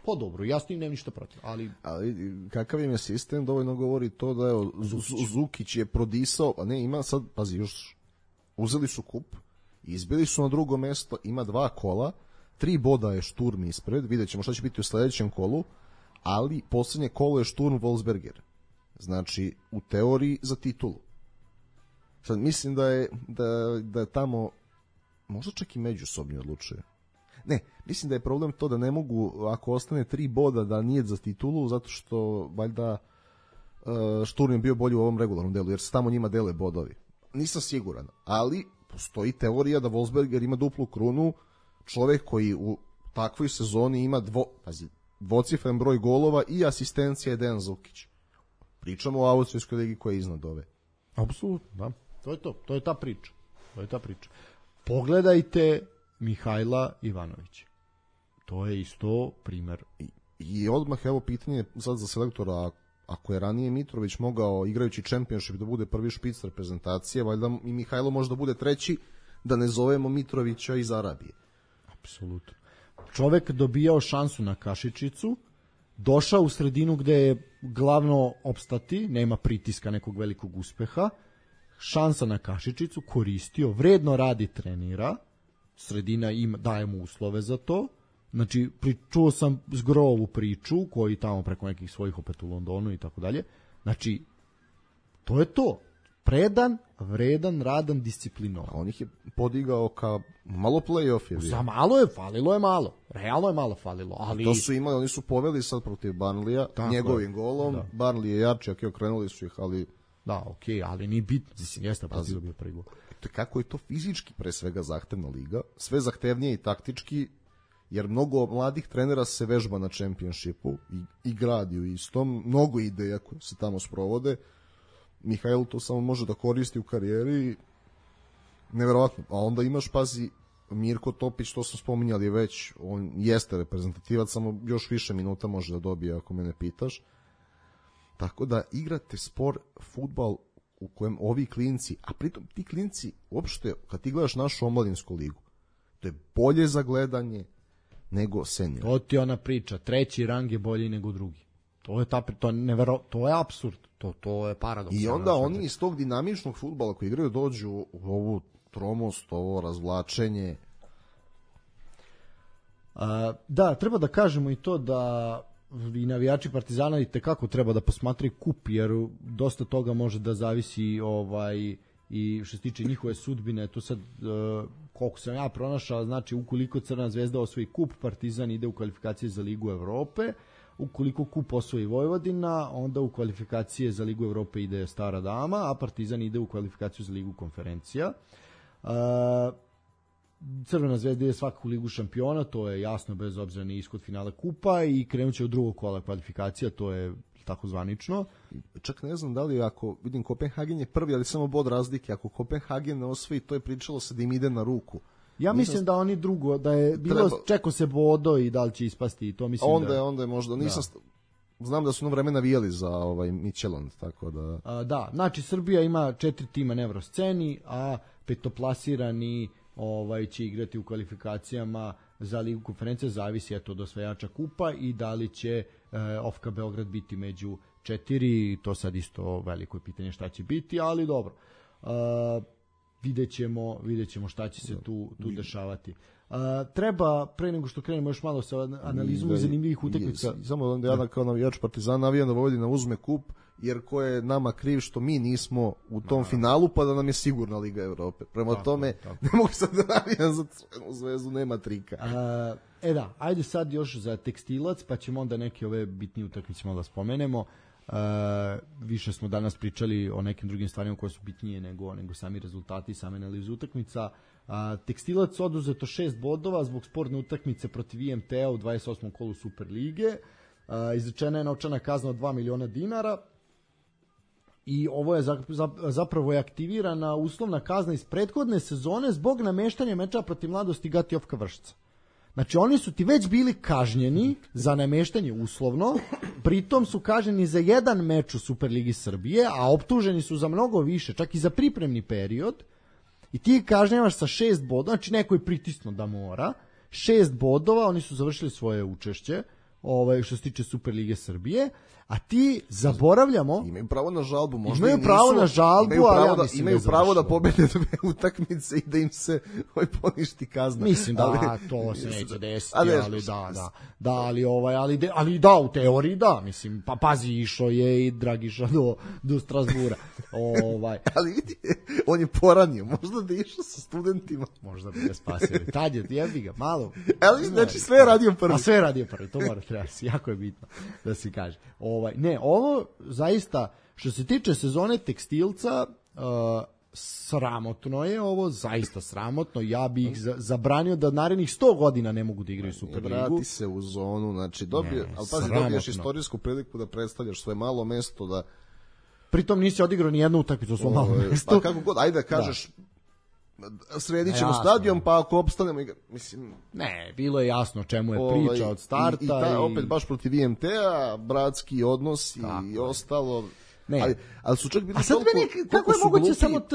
Pa dobro, ja s tim nemam ništa protiv, ali kakav im je sistem, dovoljno govori to da je Zukić je prodisao, a ne, ima sad, pazi, još uzeli su kup, izbili su na drugo mesto, ima 2 kola, 3 boda je Šturm ispred, vidjet ćemo šta će biti u sledećem kolu, ali poslednje kolo je Šturm Wolfsberger. Znači, u teoriji za titulu. Sad, mislim da je tamo, možda čak i međusobni odlučuje. Ne, mislim da je problem to da ne mogu, ako ostane 3 boda, da nije za titulu, zato što valjda Šturm je bio bolji u ovom regularnom delu, jer se tamo njima dele bodovi. Nisam siguran, ali postoji teorija da Wolfsberger ima duplu krunu, čovek koji u takvoj sezoni ima dvocifren broj golova i asistencija je Dejan Zukić. Pričamo o austrijskoj ligi koja je iznad ove. Apsolutno, da. To je ta priča. Pogledajte Mihajla Ivanovića. To je isto primer. I odmah, evo, pitanje sad za selektora, ako je ranije Mitrović mogao, igrajući Championship, da bude prvi špic reprezentacije, valjda i Mihajlo možda bude treći, da ne zovemo Mitrovića iz Arabije. Apsolutno. Čovek dobijao šansu na kašičicu, došao u sredinu gde je glavno opstati, nema pritiska nekog velikog uspeha, šansa na kašičicu, koristio, vredno radi, trenira, sredina ima, daje mu uslove za to. Znači, čuo sam Zgrovu priču, koji tamo preko nekih svojih opet u Londonu i tako dalje. Znači, to je to. Predan, vredan, radan, disciplinovan. A on ih je podigao ka malo play-off je bio. Za malo je, falilo je malo. Realno je malo falilo, ali... To su imali, oni su poveli sad protiv Burnleya, njegovim golom. Da. Burnley je jači, ako je okrenuli su ih, ali... Da, okej, ali ni bitno. Jeste, protiv bio prvi gol. Kako je to fizički pre svega zahtevna liga, sve zahtevnije i taktički, jer mnogo mladih trenera se vežba na Championshipu i gradi u istom, mnogo ideja koje se tamo sprovode. Mihajlo to samo može da koristi u karijeri, neverovatno. A onda imaš, pazi, Mirko Topić, to smo spominjali već, on jeste reprezentativac, samo još više minuta može da dobije ako me ne pitaš. Tako da igrate spor, fudbal u kojem ovi klinci, a pritom ti klinci, uopšte, kad ti gledaš našu omladinsku ligu, to je bolje za gledanje nego senior. To ti ona priča, treći rang je bolji nego drugi. To je to je apsurd, to je paradoks. I onda oni iz tog dinamičnog fudbala koji igraju dođu u ovu tromost, ovo razvlačenje. Da, treba da kažemo i to da i navijači Partizana i tekako treba da posmatraju kup, jer dosta toga može da zavisi i što se tiče njihove sudbine. To sad, koliko sam ja pronašao, znači ukoliko Crna zvezda osvoji kup, Partizan ide u kvalifikacije za Ligu Evrope. Ukoliko kup osvoji Vojvodina, onda u kvalifikacije za Ligu Evrope ide Stara Dama, a Partizan ide u kvalifikaciju za Ligu konferencija. Crvena zvezda ide svakako u Ligu šampiona, to je jasno bez obzira na ishod finala kupa, i krenut će u drugog kola kvalifikacija, to je tako zvanično. Čak ne znam da li, ako vidim Kopenhagen je prvi, ali samo bod razlike, ako Kopenhagen ne osvoji, to je pričalo se da im ide na ruku. Ja mislim da oni drugo, da je bilo čeko se bodo i da li će ispasti, i to mislim onda je možda, nisam... Znam da su na vreme navijali za Midtjylland, tako da... Da, znači Srbija ima 4 tima na Evrosceni, a petoplasirani će igrati u kvalifikacijama za Ligu konferencije, zavisi od osvajača kupa i da li će OFK Beograd biti među 4, to sad isto veliko je pitanje šta će biti, ali dobro. Vidjet ćemo šta će se tu dešavati. Treba, pre nego što krenemo još malo sa analizom zanimljivih utakmica. Samo da ja kao navijač Partizana navijam da Vojvodina uzme kup, jer ko je nama kriv što mi nismo u tom finalu, pa da nam je sigurna Liga Evrope. Prema tome, ne mogu sad da navijam za Crvenu zvezdu, nema trika. Ajde sad još za Tekstilac, pa ćemo onda neke ove bitnije utakmice malo da spomenemo. Više smo danas pričali o nekim drugim stvarima koje su bitnije nego sami rezultati i same analize utakmica. Tekstilac oduzeto 6 bodova zbog sporne utakmice protiv IMT-a u 28. kolu Superlige. Izrečena je novčana kazna od 2 miliona dinara i ovo je zapravo je aktivirana uslovna kazna iz prethodne sezone zbog nameštanja meča protiv Mladosti Gatijovka Vršca. Znači oni su ti već bili kažnjeni za nameštanje uslovno, pritom su kažnjeni za jedan meč u Superligi Srbije, a optuženi su za mnogo više, čak i za pripremni period, i ti kažnjavaš sa 6 bodova, znači neko je pritisnuo da mora, 6 bodova, oni su završili svoje učešće što se tiče Superlige Srbije, a ti zaboravljamo... Imaju pravo na žalbu, možda imaju pravo na žalbu, imaju pravo da pobede 2 utakmice i da im se poništi kazna. Mislim da to se neće desiti, ali da, u teoriji da, mislim, pa pazi, išao je i Dragiša do Strasbura. Ali vidi, on je poranio, možda da išao sa studentima. Možda bi ga spasili. Tad je, jebi ga, malo. Ali znači sve je radio prvi. A sve je radio prvi, to mora trebati, jako je bitno da se kaže. Ne, ovo zaista, što se tiče sezone tekstilca, sramotno je ovo, zaista sramotno. Ja bih ih zabranio da narednih 100 godina ne mogu da igraju Superligu. Vrati se u zonu, znači dobiješ istorijsku priliku da predstavljaš svoje malo mesto, da pritom nisi odigrao ni jednu utakmicu u svom malom mestu. Pa kako god, ajde da kažeš sredit ćemo stadion, pa ako opstanemo, mislim... Ne, bilo je jasno čemu je priča od starta. I opet baš protiv IMT-a, bratski odnos i ostalo... Ne. Ali su čak bili kako je moguće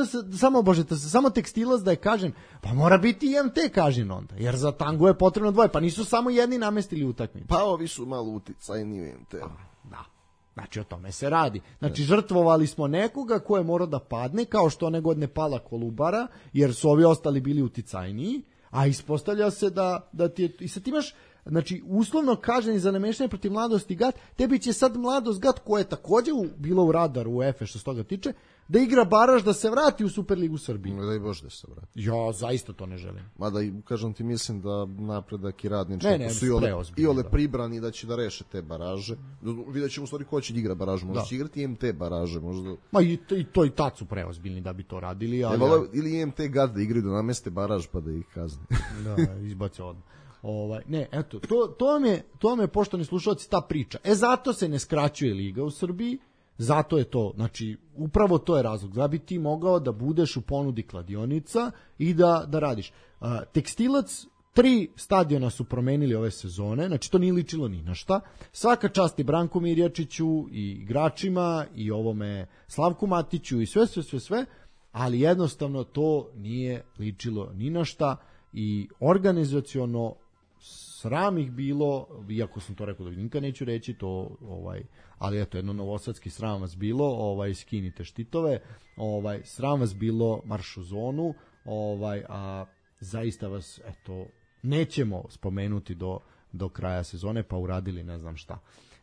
samo Tekstilac da je kažen, pa mora biti IMT kažen onda, jer za tango je potrebno 2, pa nisu samo jedni namestili utakmicu. Pa ovi su malo uticajni u IMT-a. Da. Znači o tome se radi. Znači žrtvovali smo nekoga ko je morao da padne, kao što one godine pala Kolubara, jer su ovi ostali bili uticajniji, a ispostavlja se da ti je... I sad imaš, znači, uslovno kažnjeni za namešanje protiv Mladosti GAT, tebi će sad Mladost GAT, koja je takođe bilo u radaru u EFE što se toga tiče, da igra baraž, da se vrati u Superligu Srbije. Ne daj Bože da se vrati. Ja zaista to ne želim. Mada, kažem ti, mislim da Napredak i Radnički su i ole pribrani da će da reše te baraže. Vidjet ćemo u stvari ko će da igra baražu. Možda će igrati IMT baraže. Možda... Ma i tad su preozbiljni da bi to radili. Ali... Ili IMT GAT da igraju, da nameste baraž pa da ih kazne. Da, izbace odmah. Ne, eto, to vam je, poštovani slušalci, ta priča. Zato se ne skraćuje liga u Srbiji, zato je to, znači, upravo to je razlog, da bi ti mogao da budeš u ponudi kladionica i da radiš. Tekstilac, 3 stadiona su promenili ove sezone, znači to nije ličilo ni na šta. Svaka čast i Branku Mirjačiću i igračima i ovome Slavku Matiću i sve, ali jednostavno to nije ličilo ni na šta i organizaciono sram ih bilo, iako sam to rekao da nikad neću reći to, ali eto, jedno novosadski sram vas bilo, skinite štitove, sram vas bilo, marš u zonu, a zaista vas, eto, nećemo spomenuti do kraja sezone, pa uradili ne znam šta.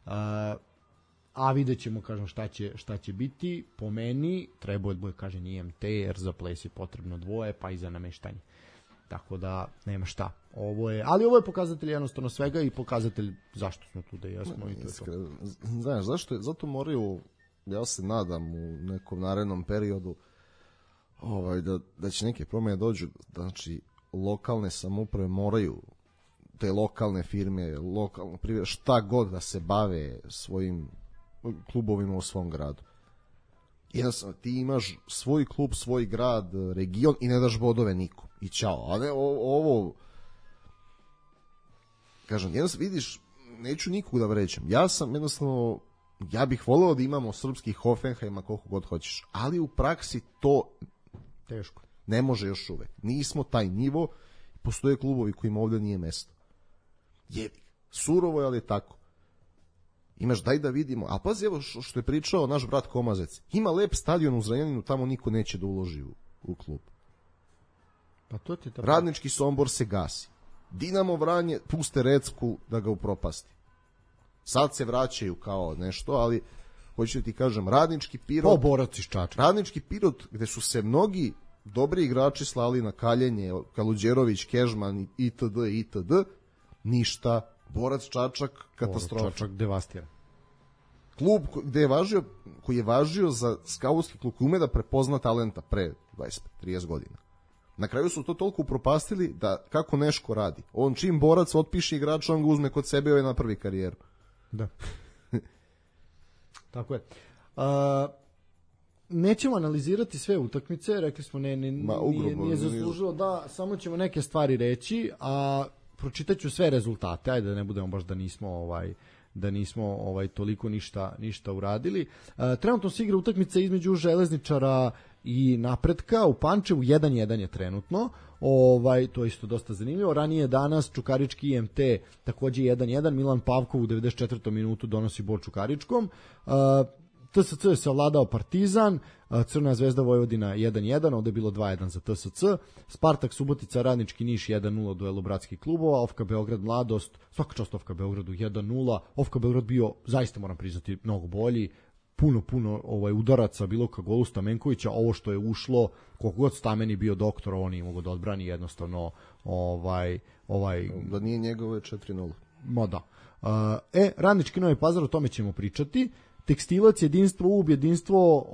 A vidjet ćemo, kažem, šta će biti. Po meni treba je bude, kažem, IMT, jer za ples je potrebno 2, pa i za nameštanje. Tako da nema šta. Ali ovo je pokazatelj jednostavno svega i pokazatelj zašto smo tu da jesmo i to je to. Znaš, zašto je? Zato moraju, ja se nadam u nekom narednom periodu da će neke promjene dođu, znači lokalne samouprave moraju, te lokalne firme, lokalne privrede, šta god da se bave svojim klubovima u svom gradu. Jednostavno, ti imaš svoj klub, svoj grad, region i ne daš bodove nikom. I ćao. A ne ovo... Kažem, jednostavno, vidiš, neću nikog da vrećam. Ja bih voleo da imamo srpskih Hoffenheima koliko god hoćeš. Ali u praksi to teško. Ne može još uvek. Nismo taj nivo. Postoje klubovi kojima ovdje nije mesto. Surovo je, ali je tako. Imaš, daj da vidimo. A pazi, evo što je pričao naš brat Komazec. Ima lep stadion u Zrenjaninu, tamo niko neće da uloži u klub. Pa to ti Radnički Sombor se gasi. Dinamo Vranje puste Recku da ga upropasti. Sad se vraćaju kao nešto, ali hoću da ti kažem, Radnički Pirot... Borac iz Čačka. Radnički Pirot, gde su se mnogi dobri igrači slali na kaljenje, Kaluđerović, Kežman, itd., ništa. Borac Čačak, katastrofa. Borac Čačak devastiran. Klub koji je važio za skautski klub, koji ume da prepozna talenta pre 25-30 godina. Na kraju su to toliko upropastili da kako Neško radi. On čim Borac otpiše igrača, on ga uzme kod sebe i napravi karijeru. Da. Tako je. Nećemo analizirati sve utakmice, rekli smo nije zaslužilo, da samo ćemo neke stvari reći, a pročitaću sve rezultate, ajde da ne budemo baš da nismo toliko ništa uradili. Trenutno se igra utakmica između Železničara i Napretka u Pančevu, 1-1 je trenutno. To je isto dosta zanimljivo. Ranije danas Čukarički IMT takođe 1-1, Milan Pavkov u 94. minutu donosi bod Čukaričkom. TSC je savladao Partizan, Crna zvezda Vojvodina 1-1, ovde je bilo 2-1 za TSC, Spartak Subotica Radnički Niš 1-0 u duelu bratskih klubova, Ofka Beograd Mladost, svaka čast Ofka Beogradu 1-0, Ofka Beograd bio, zaista moram priznati, mnogo bolji, puno udaraca bilo ka golu Stamenkovića, ovo što je ušlo, koliko god Stameni bio doktor, ovo nije mogo da odbrani jednostavno da nije njegove 4-0. Da. Radnički Novi Pazar, o tome ćemo pričati. Tekstilac, jedinstvo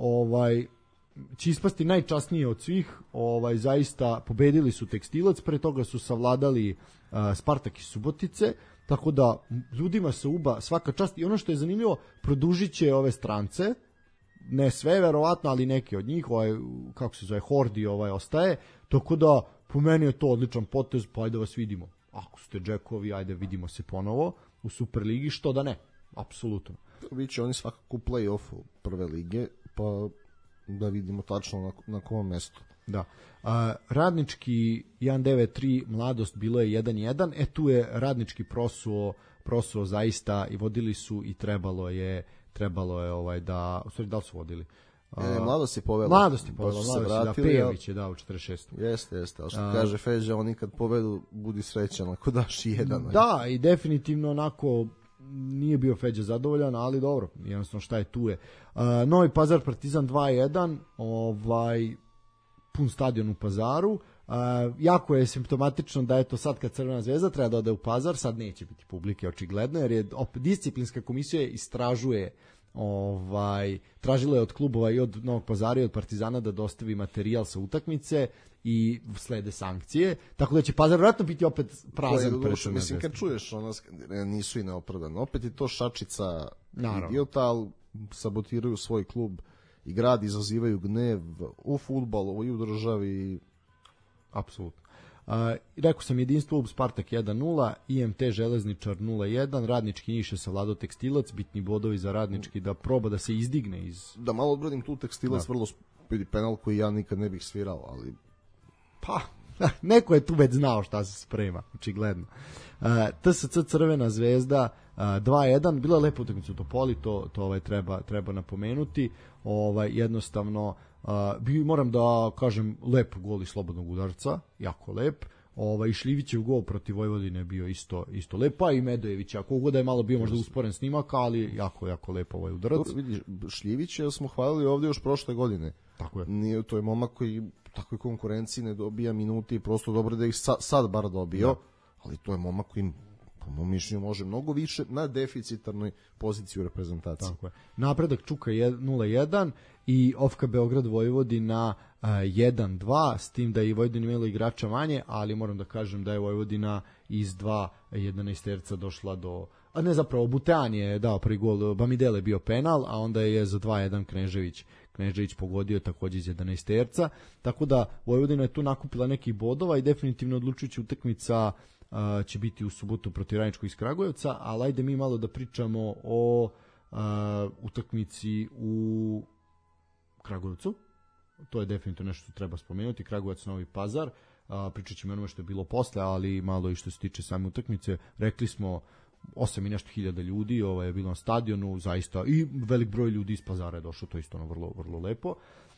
će ispasti najčasnije od svih, zaista pobedili su Tekstilac, pre toga su savladali Spartak iz Subotice, tako da ljudima se uba svaka čast i ono što je zanimljivo, produžit će ove strance, ne sve verovatno, ali neki od njih, kako se zove, Hordi ostaje, tako da po meni je to odličan potez, pa ajde vas vidimo. Ako ste džekovi, ajde vidimo se ponovo u Superligi, što da ne, apsolutno. Biće oni svakako u play-offu prve lige, pa da vidimo tačno na kom mestu. Da. Radnički 1-9-3, Mladost bilo je 1-1, tu je Radnički prosuo zaista i vodili su i trebalo je da, u stvari da li su vodili? Mladost je povela. Mladost je, da, Pejović je dao u 46. Jeste, ali što kaže Feđa, oni kad povedu, budi srećan, ako daš i jedan. Da, i definitivno onako nije bio Feđa zadovoljan, ali dobro, jednostavno šta je tu je. Novi Pazar Partizan 2-1, pun stadion u Pazaru. Jako je simptomatično da eto sad kad Crvena zvezda treba da ode u Pazar, sad neće biti publike očigledno, jer je disciplinska komisija istražuje, tražila je od klubova i od Novog Pazara i od Partizana da dostavi materijal sa utakmice i slede sankcije, tako da će Pazar vjerojatno biti opet prazan. Mislim, kad čuješ, nisu i neopravdano. Opet je to šačica idiota, ali sabotiraju svoj klub i grad, izazivaju gnev u fudbalu i u državi. Apsolutno. Rekao sam jedinstvo, Spartak 1-0, IMT Železničar 0-1, Radnički Niš je savladao Tekstilac, bitni bodovi za Radnički da proba da se izdigne iz... Da malo odbranim tu Tekstilac, vrlo penal koji ja nikad ne bih svirao, ali... Pa, neko je tu već znao šta se sprema, očigledno. TSC Crvena zvezda 2-1, bila je lepa utakmica u Topoli, to treba napomenuti. Jednostavno, moram da kažem, lep gol iz slobodnog udarca, jako lep. I Šljivićev gol protiv Vojvodine bio isto lep, pa i Medojević, ako god da je malo bio možda usporen snimak, ali jako lep udarac. Dobro, vidi, Šljivića smo hvalili ovdje još prošle godine. Tako je. Nije, to je momak koji takvoj konkurenciji ne dobija minuti i prosto dobro da ih sad bar dobio, ali to je momak koji po mom mišljenju može mnogo više na deficitarnoj poziciji u reprezentaciji. Tako je. Napredak Čuka 0-1 i Ofka Beograd Vojvodina 1-2, s tim da je i Vojvodina imala igrača manje, ali moram da kažem da je Vojvodina iz 2-11 došla do... A ne, zapravo, Butean je dao prvi gol, Bamidele je bio penal, a onda je za 2-1 Knežević pogodio takođe iz 11 tako da Vojvodina je tu nakupila nekih bodova i definitivno odlučujuća utakmica će biti u subotu protiv Radničkog iz Kragujevca, ali ajde mi malo da pričamo o utakmici u Kragujevcu. To je definitivno nešto što treba spomenuti. Kragujevac Novi Pazar, pričat ćemo onome što je bilo posle, ali malo i što se tiče same utakmice. Rekli smo 8 i nešto hiljada ljudi je bilo na stadionu, zaista, i velik broj ljudi iz Pazara je došao, to je isto vrlo, vrlo lepo.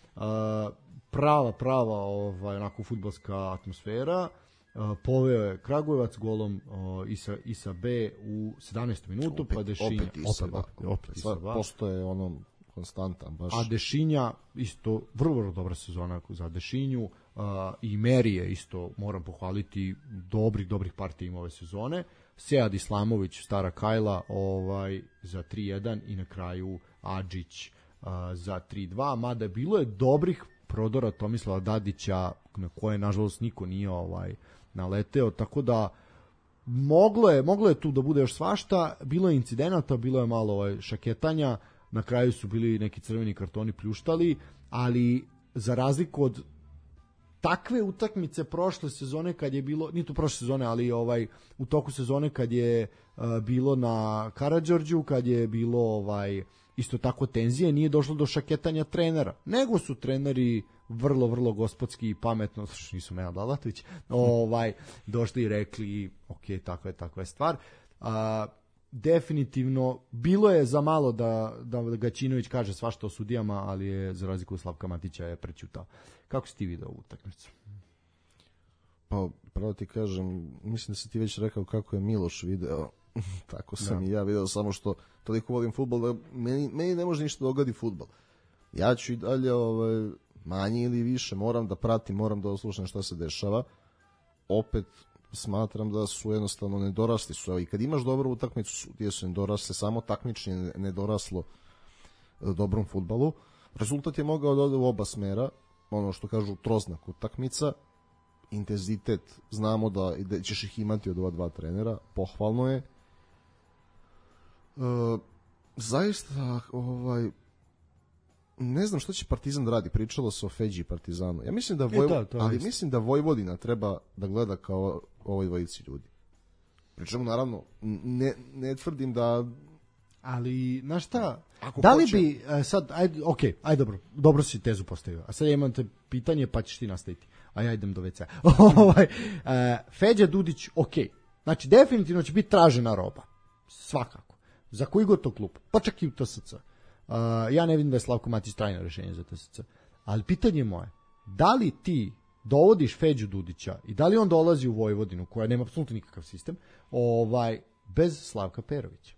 Prava onako fudbalska atmosfera. Poveo je Kragujevac golom Isa B u 17. minutu, pa Dešinja opet Isa B. Postoje ono konstantan baš. A Dešinja isto vrlo, vrlo dobra sezona za Dešinju, i Merije isto moram pohvaliti, dobrih partija ima ove sezone. Sead Islamović, Stara Kajla, za 3-1 i na kraju Adžić za 3-2, mada bilo je dobrih prodora Tomislava Dadića na koje nažalost niko nije naleteo, tako da moglo je tu da bude još svašta, bilo je incidenata, bilo je malo šaketanja, na kraju su bili neki crveni kartoni pljuštali, ali za razliku od takve utakmice prošle sezone kad je bilo, nije to prošle sezone, ali u toku sezone kad je bilo na Karađorđu, kad je bilo isto tako tenzije, nije došlo do šaketanja trenera, nego su treneri vrlo, vrlo gospodski i pametno, nisu Mena Dalatović, došli i rekli, ok, tako je stvar. Definitivno, bilo je za malo da Gaćinović kaže svašta o sudijama, ali je, za razliku od Slavka Matića, je prećutao. Kako si ti video ovu utakmicu? Pa, pravo ti kažem, mislim da si ti već rekao kako je Miloš video, tako sam i ja video, samo što toliko volim fudbal da meni ne može ništa dogadi fudbal. Ja ću i dalje manje ili više, moram da pratim, moram da oslušam šta se dešava. Opet smatram da su jednostavno nedorasli su. I kad imaš dobru utakmicu, gdje su nedorasle, samo takmičenje nedoraslo dobrom fudbalu. Rezultat je mogao da ode u oba smera, ono što kažu troznak utakmica, intenzitet, znamo da ćeš ih imati od ova dva trenera, pohvalno je. Zaista, ne znam što će Partizan da radi, pričalo se o Feđi i Partizanu. Ja mislim mislim da Vojvodina treba da gleda kao ovoj dvojici ljudi. Pričemu, naravno, ne tvrdim da... Ali, znaš šta, da li bi, sad, ajde, dobro si tezu postavio, a sad ja imam te pitanje, pa ćeš ti nastaviti, a ja idem do WC. Feđa Dudić, znači definitivno će biti tražena roba, svakako, za koji god to klub, pa čak i u TSC. Ja ne vidim da je Slavko Matić trajno rešenje za TSC, ali pitanje moje, da li ti dovodiš Feđu Dudića i da li on dolazi u Vojvodinu, koja nema apsolutno nikakav sistem, bez Slavka Perovića?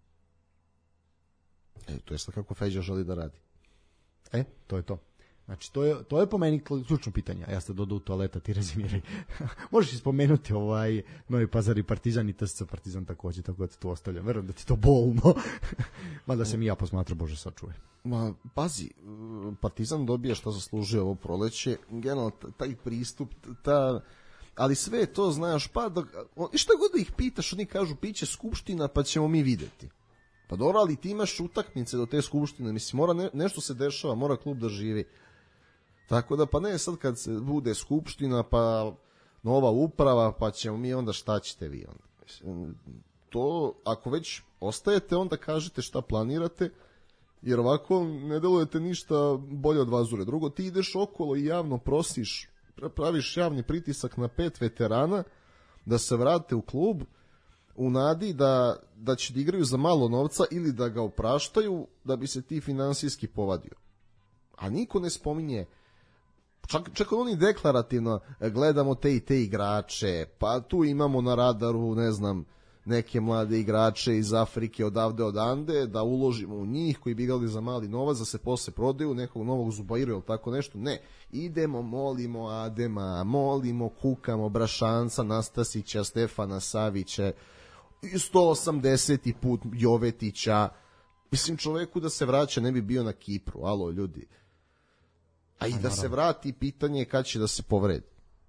To je sad kako Feđa želi da radi. To je to. Znači, to je po meni ključno pitanje. A ja sad dodu u toaleta, ti rezimiraj. Možeš spomenuti Novi Pazar i Partizan i TSC Partizan takođe, tako da te tu ostavljam. Verujem da ti to bolno. Mada sam i ja posmatrao, Bože sačuvaj. Ma, pazi, Partizan dobija što zaslužuje ovo proleće. Generalno, taj pristup, ali sve to, znaš, i šta god da ih pitaš, oni kažu, piće skupština, pa ćemo mi videti. Pa dobro, ali ti imaš utakmice do te skupštine, mislim, mora nešto se dešava, mora klub da živi. Tako da, pa ne sad kad se bude skupština, pa nova uprava, pa ćemo mi onda, šta ćete vi onda? Mislim, to, ako već ostajete, onda kažete šta planirate, jer ovako ne delujete ništa bolje od vazure. Drugo, ti ideš okolo i javno prosiš, praviš javni pritisak na 5 veterana da se vrate u klub, u nadi da će da igraju za malo novca ili da ga opraštaju da bi se ti finansijski povadio. A niko ne spominje, čak oni deklarativno gledamo te i te igrače, pa tu imamo na radaru, ne znam, neke mlade igrače iz Afrike odavde odande, da uložimo u njih koji bi igrali za mali novac, da se posle prodaju nekog novog Zubairu ili tako nešto. Ne, idemo, molimo Adema, molimo, kukamo Brašanca, Nastasića, Stefana Savića, 180. put Jovetića. Mislim, čoveku da se vraća ne bi bio na Kipru, alo ljudi. A i da se vrati, pitanje je kad će da se povredi.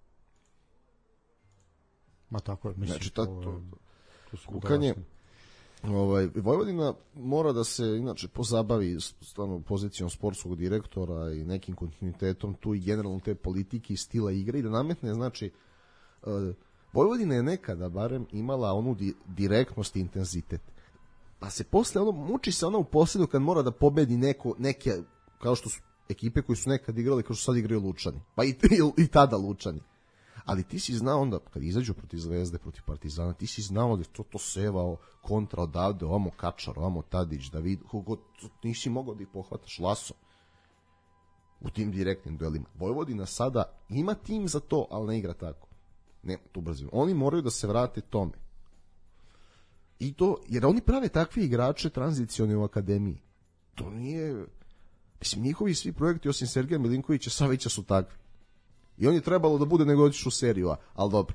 Ma tako je, mislim. Znači, kukanje, Vojvodina mora da se inače pozabavi stvarno pozicijom sportskog direktora i nekim kontinuitetom tu i generalno te politike i stila igre i da nametne, znači, Vojvodina je nekada barem imala onu direktnost i intenzitet. Pa se posle muči se ona u posledu kad mora da pobedi neke, kao što su ekipe koji su nekad igrali, kao što sad igraju Lučani. Pa i tada Lučani. Ali ti si znao onda, kad izađu protiv Zvezde, protiv Partizana, ti si znao da je to sevao kontra odavde, ovamo Kačar, ovamo Tadić, David, nisi mogao da ih pohvataš laso u tim direktnim duelima. Vojvodina sada ima tim za to, ali ne igra tako. Ne, tu brzim. Oni moraju da se vrate tome. I to, jer oni prave takve igrače tranzicione u akademiji. To nije... Mislim, njihovi svi projekti, osim Sergeja Milinkovića, Savića su takvi. I on je trebalo da bude nego otišu u seriju A, ali dobro.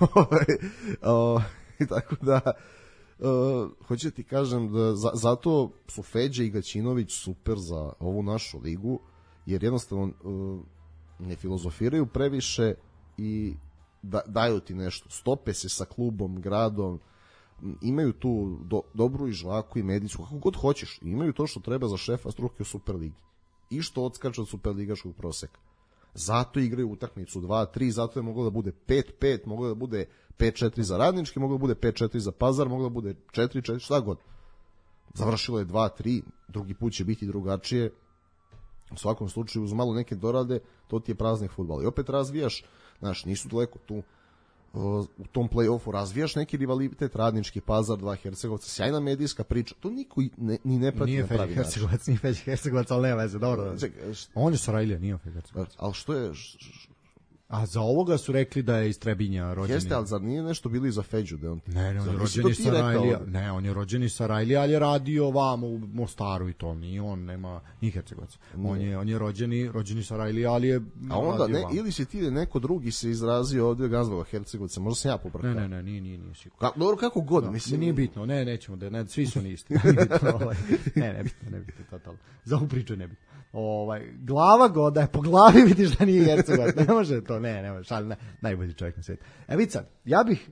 Tako da, hoću da ti kažem da zato su Feđa i Gaćinović super za ovu našu ligu, jer jednostavno ne filozofiraju previše i daju ti nešto. Stope se sa klubom, gradom, imaju tu dobru i žvaku i medijsku, kako god hoćeš. Imaju to što treba za šefa struke u Superligi. I što odskače od superligaškog proseka. Zato igraju utakmicu 2-3, zato je moglo da bude 5-5, moglo da bude 5-4 za Radnički, moglo da bude 5-4 za Pazar, moglo da bude 4-4, šta god. završilo je 2-3, drugi put će biti drugačije. U svakom slučaju, uz malo neke dorade, to ti je prazni fudbal. I opet razvijaš, znaš, nisu daleko tu, u tom play-offu razvijaš neki rivalitet, Radnički Pazar, 2 Hercegovca, sjajna medijska priča, to niko ni ne prati na pravi način. Nije Feđa Hercegovac, ali nema veze, dobro. On je Sarajlija, nije Feđa Hercegovac. Ali što je... A za ovoga su rekli da je iz Trebinja rođeni. Jeste, ali zar nije nešto bilo i za Feđu? Da on... Ne, on je rođeni Sarajlija. Ne, on je rođeni Sarajlija, ali je radio vamo u Mostaru i to. Nije on, nije Hercegovac. On je rođeni Sarajlija, ali je... A onda, ili si ti neko drugi se izrazio ovdje gazdoga Hercegovca, možda sam ja pobrkao. Ne, nije sigurno. Dobro, kako god, mislim. Nije bitno, nećemo da, svi su isti. Ne bitno, totalno. Za ovu priču ne bitno. Glava goda je, po glavi vidiš da nije Hercegovac, ne može to, ne može, šalim, najbolji čovjek na svijetu. Vid sad, ja bih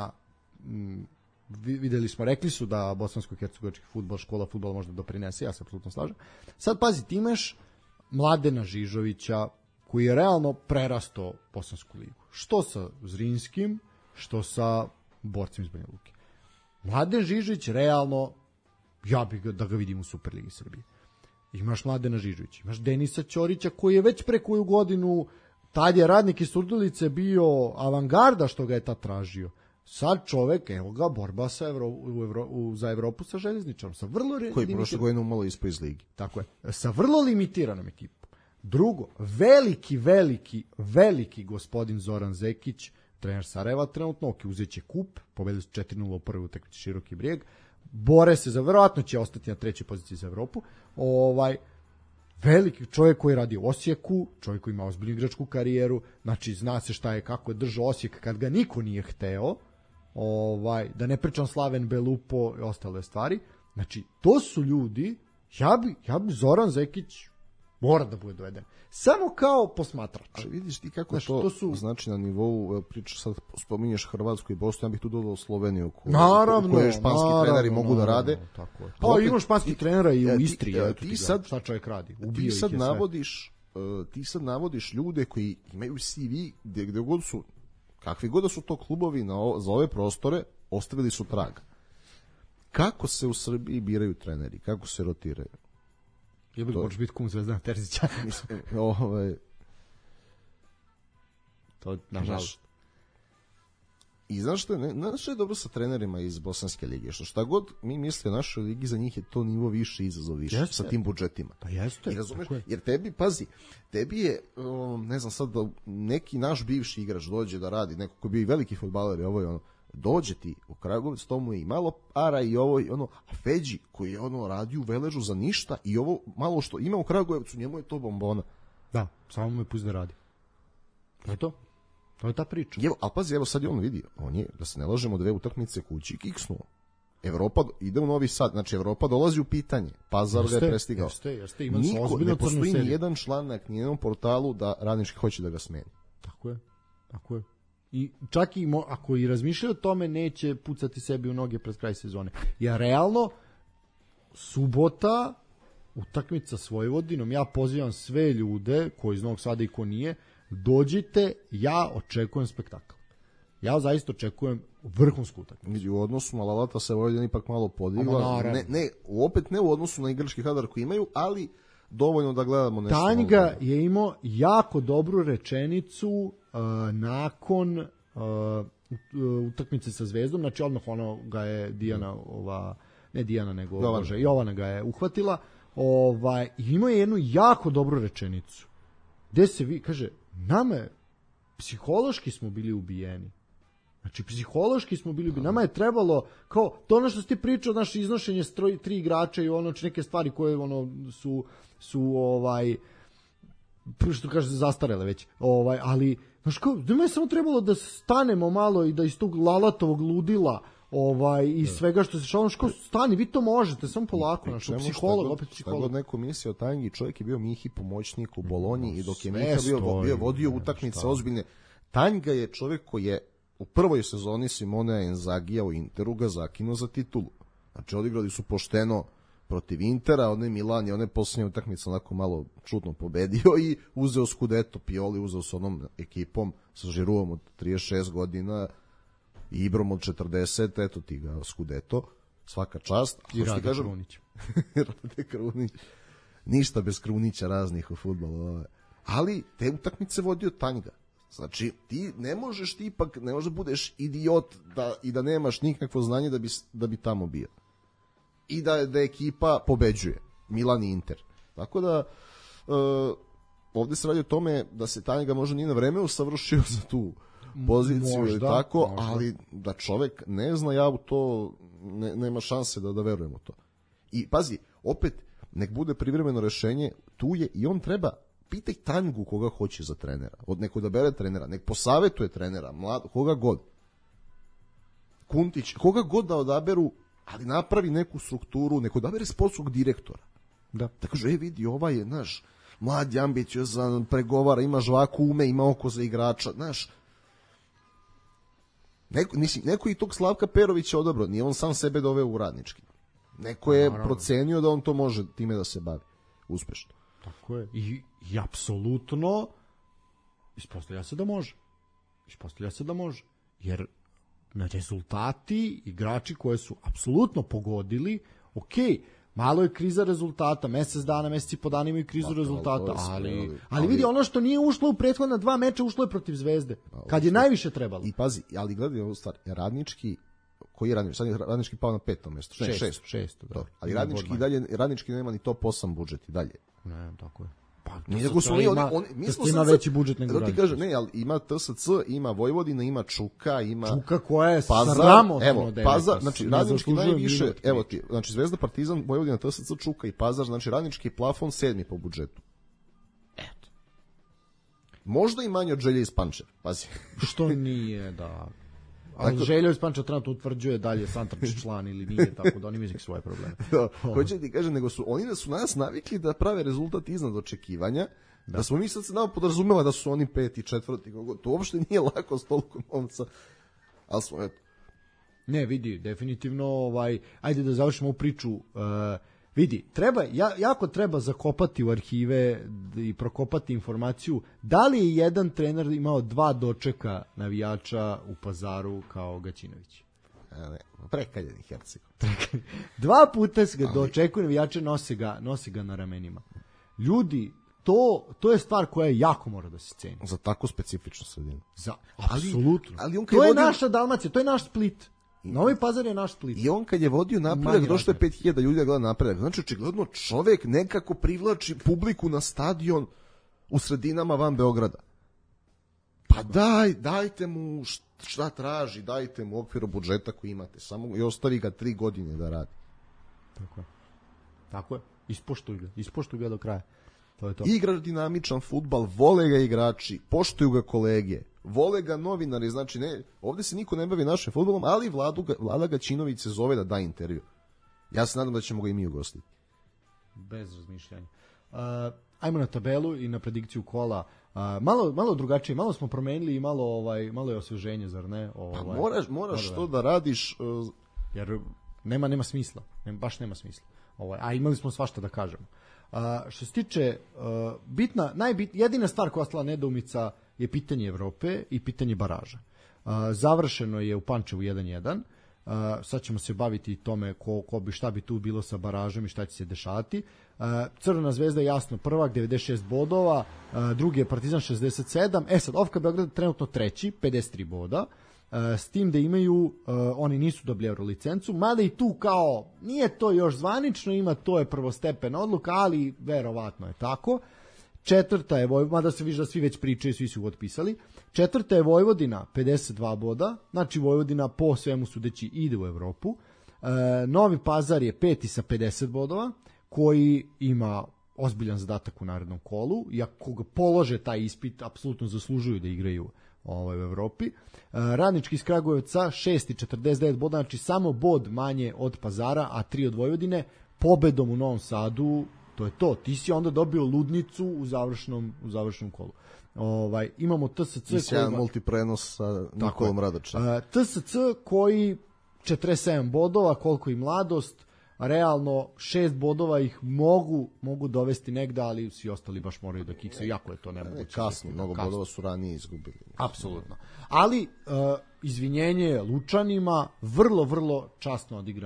videli smo, rekli su da bosansko-hercegovački fudbal, škola fudbala možda doprinese, ja se apsolutno slažem. Sad pazi, ti imaš Mladena Žižovića, koji je realno prerasto Bosansku ligu. Što sa Zrinskim, što sa borcima iz Banja Luke. Mladen Žižović, realno, ja bih da ga vidim u Superligi Srbije. Imaš Mladena Žižovića, imaš Denisa Ćorića koji je već pre koju godinu, tad je Radnik iz Surdulice bio avangarda što ga je tad tražio. Sad čovek, evo ga, borba za Evropu sa Željezničarom. Sa vrlo koji prošle godine umalo ispao iz ligi. Tako je, sa vrlo limitiranom ekipom. Drugo, veliki gospodin Zoran Zekić, trener Sarajeva trenutno, uzet će kup, pobedili su 4-0 u prvoj utakmici Široki Brijeg, bore se za, verovatno će ostati na trećoj poziciji za Evropu. Veliki čovjek koji radi u Osijeku, čovjek koji ima ozbiljnu igračku karijeru, znači zna se šta je, kako je držao Osijek kad ga niko nije hteo, da ne pričam Slaven Belupo i ostale stvari. Znači, to su ljudi, ja bi Zoran Zekić mora da bude doveden. Samo kao posmatrač. Ali vidiš ti kako to su... znači na nivou, priča sad, spominješ Hrvatsku i Bosnu, ja bih tu dodao Sloveniju, koje španski treneri mogu da rade. Tako je. Pa ima španski trenera i u Istri, šta čovjek radi. Ti sad navodiš ljude koji imaju CV gde god su, kakvi god da su to klubovi za ove prostore, ostavili su trag. Kako se u Srbiji biraju treneri? Kako se rotiraju? Jebili možeš biti kum Zvezdana Terzića. To nažalost. I znaš što je dobro sa trenerima iz Bosanske lige, što šta god mi misli o našoj ligi, za njih je to nivo više, izazov više, sa tim budžetima. Pa jeste. Jer tebi je, ne znam sad, neki naš bivši igrač dođe da radi, neko koji je bio i veliki fudbaler, dođe ti u Kragujevac, to mu je i malo para i ovo i ono, a Feđi koji je radi u Veležu za ništa i ovo malo što ima u Kragujevcu, njemu je to bombona. Da, samo mu je pusti da radi. To je to. To je ta priča. Ali pazi, sad je on vidio, on je, da se ne lažemo, 2 utakmice kući kiksnuo. Evropa ide u Novi Sad, znači Evropa dolazi u pitanje, Pazar ga je prestigao. Jeste, ne postoji ni jedan članak, ni jednom portalu da Radnički hoće da ga smeni. Tako je. I čak i ako i razmišljaju o tome, neće pucati sebi u noge pred kraj sezone. Ja realno, subota, utakmica s Vojvodinom, ja pozivam sve ljude koji iz Novog Sada i ko nije, dođite, ja očekujem spektakl. Ja zaista očekujem vrhunsku utakmicu. U odnosu na Lalata se Vojvodina ipak malo podigla. Opet ne u odnosu na igrački kadar koji imaju, ali dovoljno da gledamo nešto. Tanjga je imao jako dobru rečenicu nakon utakmice sa Zvezdom, znači odmah ga je Dijana, Jovana ga je uhvatila, i imao je jednu jako dobru rečenicu, gde se kaže, nama je, psihološki smo bili ubijeni. Znači, psihološki smo bili ubijeni. Nama je trebalo, kao, to ono što si ti pričao, naše iznošenje 3 igrača i neke stvari koje su što kaže zastarele već, ali znaš kao, nama je samo trebalo da stanemo malo i da iz tog Lalatovog ludila i svega što se šalno, što stani, vi to možete, samo polako, naš psiholog, opet psiholog. Šta god neko misli o Tangi, čovjek je bio Mihi pomoćnik u Bolonji i dok je Miha bio vodio utakmice ozbiljne. Tanga je čovjek koji je u prvoj sezoni Simone Inzagija u Interu ga zakinuo za titulu. Znači, odigrali su pošteno protiv Intera, Milan je posljednje utakmice onako malo čudno pobedio i uzeo Scudetto, Pioli uzeo s onom ekipom, sa Žiruom od 36 godina i Ibrom od 40, eto ti ga Scudetto. svaka čast. I Rade Krunić. Rade Krunić. Ništa bez Krunića raznih u fudbalu. Ali te utakmice vodio Tanga. Znači, ti ne možeš da budeš idiot i da nemaš nikakvo znanje da bi tamo bio. I da ekipa pobeđuje. Milan i Inter. Tako da, ovde se radi o tome da se Tanga možda nije na vreme usavršio za tu poziciju ili tako, možda. Ali da čovek ne zna, ja u to nema šanse da verujem u to. I pazi, opet, nek bude privremeno rešenje, tu je i on treba, pitaj Tangu koga hoće za trenera, neko da bere trenera, nek posavetuje trenera, koga god. Kuntić, koga god da odaberu, ali napravi neku strukturu, neko odabere sportskog direktora. Da kaže, vidi, ovaj je, znaš, mlad, ambiciozan, pregovara, ima žvaku ume, ima oko za igrača, znaš. Neko i tog Slavka Perovića odabrao, nije on sam sebe doveo u Radnički. Neko je procenio da on to može time da se bavi uspešno. Tako je. I apsolutno ispostavlja se da može. Jer na rezultati igrači koje su apsolutno pogodili, malo je kriza rezultata, mesec i po dana imaju krizu rezultata, ali vidi, ono što nije ušlo u prethodna 2 meča, ušlo je protiv Zvezde, kad je najviše trebalo. I pazi, ali gledaj ovu stvar, Radnički, koji je Radnički? Sad je Radnički pao na 5. mesto. 6. Da. Ali Radnički nema ni top 8 budžet i dalje. Ne, tako je. Nego su ima veći budžet nego Radnički. Kaže, ne, ali ima TSC, ima Vojvodina, ima Čuka, ima Čuka koja je sramotno. Evo, Pazar, znači Radnički najviše, evo ti, znači Zvezda, Partizan, Vojvodina, TSC, Čuka i Pazar, znači Radnički plafon 7. po budžetu. Eto. Možda i manje od Želje iz Pančeva, pazi. Što nije, da. Ali Željo iz Pančeva trenutno utvrđuje dalje Santrač član ili nije, tako da oni imaju svoje probleme. Hoće ti kažem, nego oni su nas navikli da prave rezultat iznad očekivanja, da smo mi sad se nama podrazumela da su oni 5. i 4. To uopšte nije lako s toliko novca, ali smo, eto. Ne, vidi, definitivno, ajde da završimo ovu priču. Vidi, jako treba zakopati u arhive i prokopati informaciju da li je jedan trener imao 2 dočeka navijača u Pazaru kao Gaćinović. Prekaljeni Herceg. 2 puta se ga dočekuju navijače, nose ga na ramenima. Ljudi, to je stvar koja jako mora da se ceni. Za tako specifičnu sredinu. Apsolutno. To je naša Dalmacija, to je naš Split. Novi Pazar je naš Split. I on kad je vodio Napredak, došlo je 5000 ljudi da gleda Napredak. Znači, očigledno čovek nekako privlači publiku na stadion u sredinama van Beograda. Pa dajte mu šta traži, dajte mu okviru budžeta koji imate, samo i ostavi ga 3 godine da radi. Tako je. Ispoštuj ga do kraja. To je to. Igraš dinamičan fudbal, vole ga igrači, poštuju ga kolege, vole ga novinari, znači ovde se niko ne bavi našim fudbalom, ali Vlada Gaćinović se zove da da intervju. Ja se nadam da ćemo ga i mi ugostiti. Bez razmišljanja. Ajmo na tabelu i na predikciju kola. Malo drugačije, malo smo promenili i malo je osveženje, zar ne? Moraš to da radiš, jer nema smisla. Baš nema smisla. A imali smo svašta da kažemo. Što se tiče jedina stvar koja ostala nedoumica je pitanje Evrope i pitanje baraža. Završeno je u Pančevu 1-1. Sad ćemo se baviti tome šta bi tu bilo sa baražom i šta će se dešavati. Crvena zvezda je jasno prvak, 96 bodova, drugi je Partizan 67. Sad, OFK Beograd trenutno treći, 53 boda. S tim da imaju, oni nisu dobili Euro licencu, mada i tu kao, nije to još zvanično, to je prvostepena odluka, ali verovatno je tako. Četvrta je Vojvodina, mada se viš da svi već pričaju, svi su otpisali. Četvrta je Vojvodina, 52 boda, znači Vojvodina po svemu sudeći ide u Evropu. Novi Pazar je 5. sa 50 bodova, koji ima ozbiljan zadatak u narednom kolu, i ako ga polože taj ispit, apsolutno zaslužuju da igraju u Evropi. Radnički iz Kragujevca 6. i 49 boda, znači samo bod manje od Pazara, a 3 od Vojvodine. Pobedom u Novom Sadu, to je to. Ti si onda dobio ludnicu u završnom kolu. Imamo TSC i sjajan multiprenos sa Nikolom Radočem. TSC koji 47 bodova, koliko i mladost, realno 6 bodova ih mogu dovesti negde, ali svi ostali baš moraju da kiksaju, jako je to nemoguće. Kasno, mnogo bodova su ranije izgubili. Apsolutno. Ali izvinjenje Lučanima, vrlo časno odigran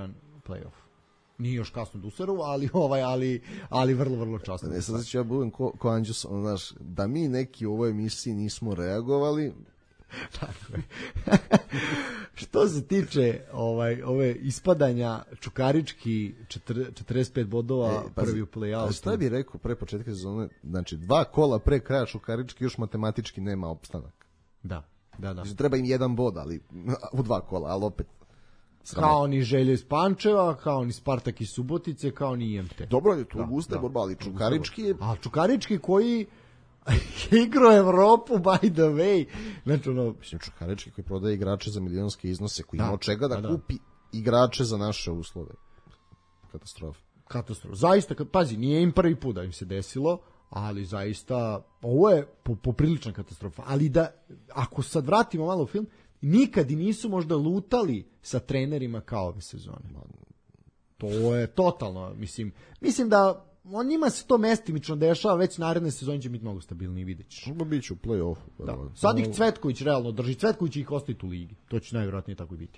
play-off. Nije još kasno da useru, ali vrlo, vrlo časno. Ne, sad ću ja budem ko Anđus, znaš, da mi neki u ovoj emisiji nismo reagovali. Tako je. Što se tiče ove ispadanja Čukarički 45 bodova prvi u play-outu. Šta bi rekao pre početka sezone? Znači, 2 kola pre kraja Čukarički još matematički nema opstanak. Da. Znači, treba im 1 bod, ali u 2 kola, ali opet. Kao ni Želje iz Pančeva, kao ni Spartak iz Subotice, kao ni IMT. Dobro je tu gusta borba, ali Čukarički je... A Čukarički koji igrao Evropu, by the way. Znači, Mislim, Čukarički koji prodaje igrače za milionske iznose, koji ima od čega da kupi igrače za naše uslove. Katastrofa. Zaista, pazi, nije im prvi put da im se desilo, ali zaista, ovo je poprilična katastrofa. Ali da, ako sad vratimo malo u film, nikad i nisu možda lutali sa trenerima kao ove sezone. To je totalno, mislim da njima se to mestimično dešava, već naredne sezone će biti mnogo stabilniji, vidjet ćeš. Biće u play-offu. Da. Sad ih Cvetković realno drži, Cvetković će ih ostaviti u ligi, to će najvjerojatnije tako i biti.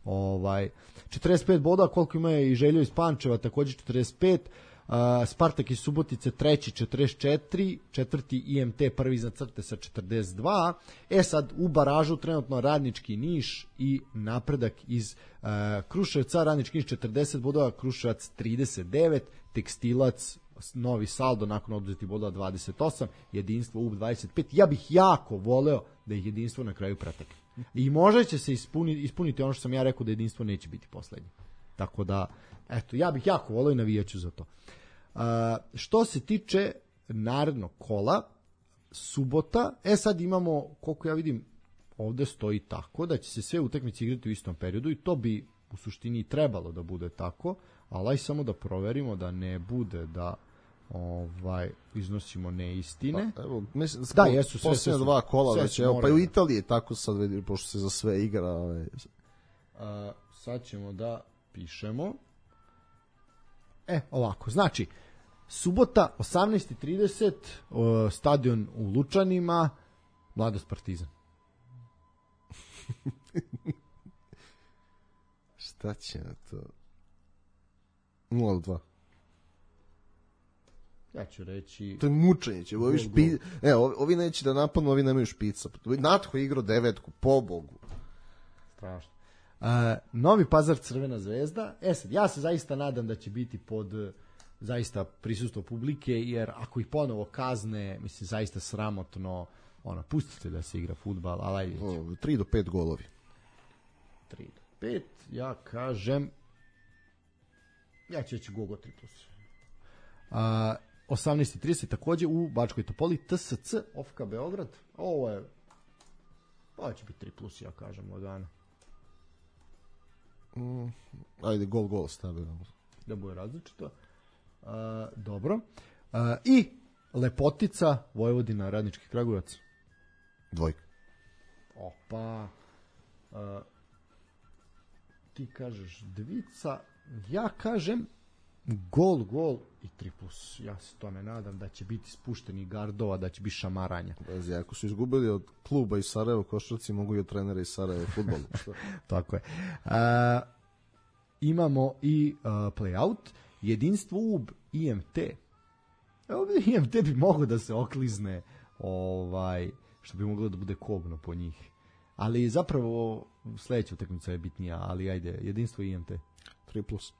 45 boda, koliko ima i Željo iz Pančeva, također 45, Spartak iz Subotice treći 44, četvrti IMT prvi iznad crte sa 42. Sad u baražu trenutno Radnički Niš i Napredak iz Kruševca, Radnički Niš 40 bodova, Kruševac 39, Tekstilac novi saldo nakon oduzetih bodova 28, Jedinstvo UB 25. Ja bih jako voleo da ih Jedinstvo na kraju pretekne. I možda će se ispuniti ono što sam ja rekao, da Jedinstvo neće biti poslednji. Tako da, eto, ja bih jako voleo i navijaću za to. Što se tiče narednog kola, subota, sad imamo, koliko ja vidim, ovde stoji tako, da će se sve utakmice igrati u istom periodu i to bi u suštini trebalo da bude tako, ali aj samo da proverimo da ne bude da iznosimo neistine. Pa, evo, mislim, da, jesu sve posljednja 2 kola, već, evo, pa i u Italiji je tako sad, pošto se za sve igra. Sad ćemo da pišemo. Ovako, znači, subota 18:30, stadion u Lučanima, Mladost Partizan. Šta će na to? 0-2. Ja ću reći... To je mučenje. Ovi neće da napadnu, ovi nemaju špica. Natko je igrao 9, pobogu. Strašno. Novi Pazar Crvena zvezda. Sad, ja se zaista nadam da će biti pod zaista prisustvo publike, jer ako ih ponovo kazne, mislim, zaista sramotno, pustite da se igra fudbal, ali ajde. 3 do 5 golovi. 3 do 5, ja kažem, ja ću reći Gogo 3+. 18:30 takođe u Bačkoj Topoli, TSC Ofka Beograd. Ovo će biti 3+, ja kažem, lagano. Ajde, gol stavimo. Da bude različito. Dobro. I Lepotica, Vojvodina, Radnički Kragujevac. 2. Opa. Ti kažeš 2, ja kažem gol i 3+. Ja se tome nadam da će biti spušteni gardova, da će biti šamaranja. Ako su izgubili od kluba iz Sarajeva košarci, mogu i od trenera iz Sarajeva fudbalu. Tako je. Imamo i play-out. Jedinstvo UB IMT. IMT bi mogao da se oklizne, što bi moglo da bude kobno po njih. Ali zapravo sledeća utakmica je bitnija, ali ajde, Jedinstvo IMT. 3+.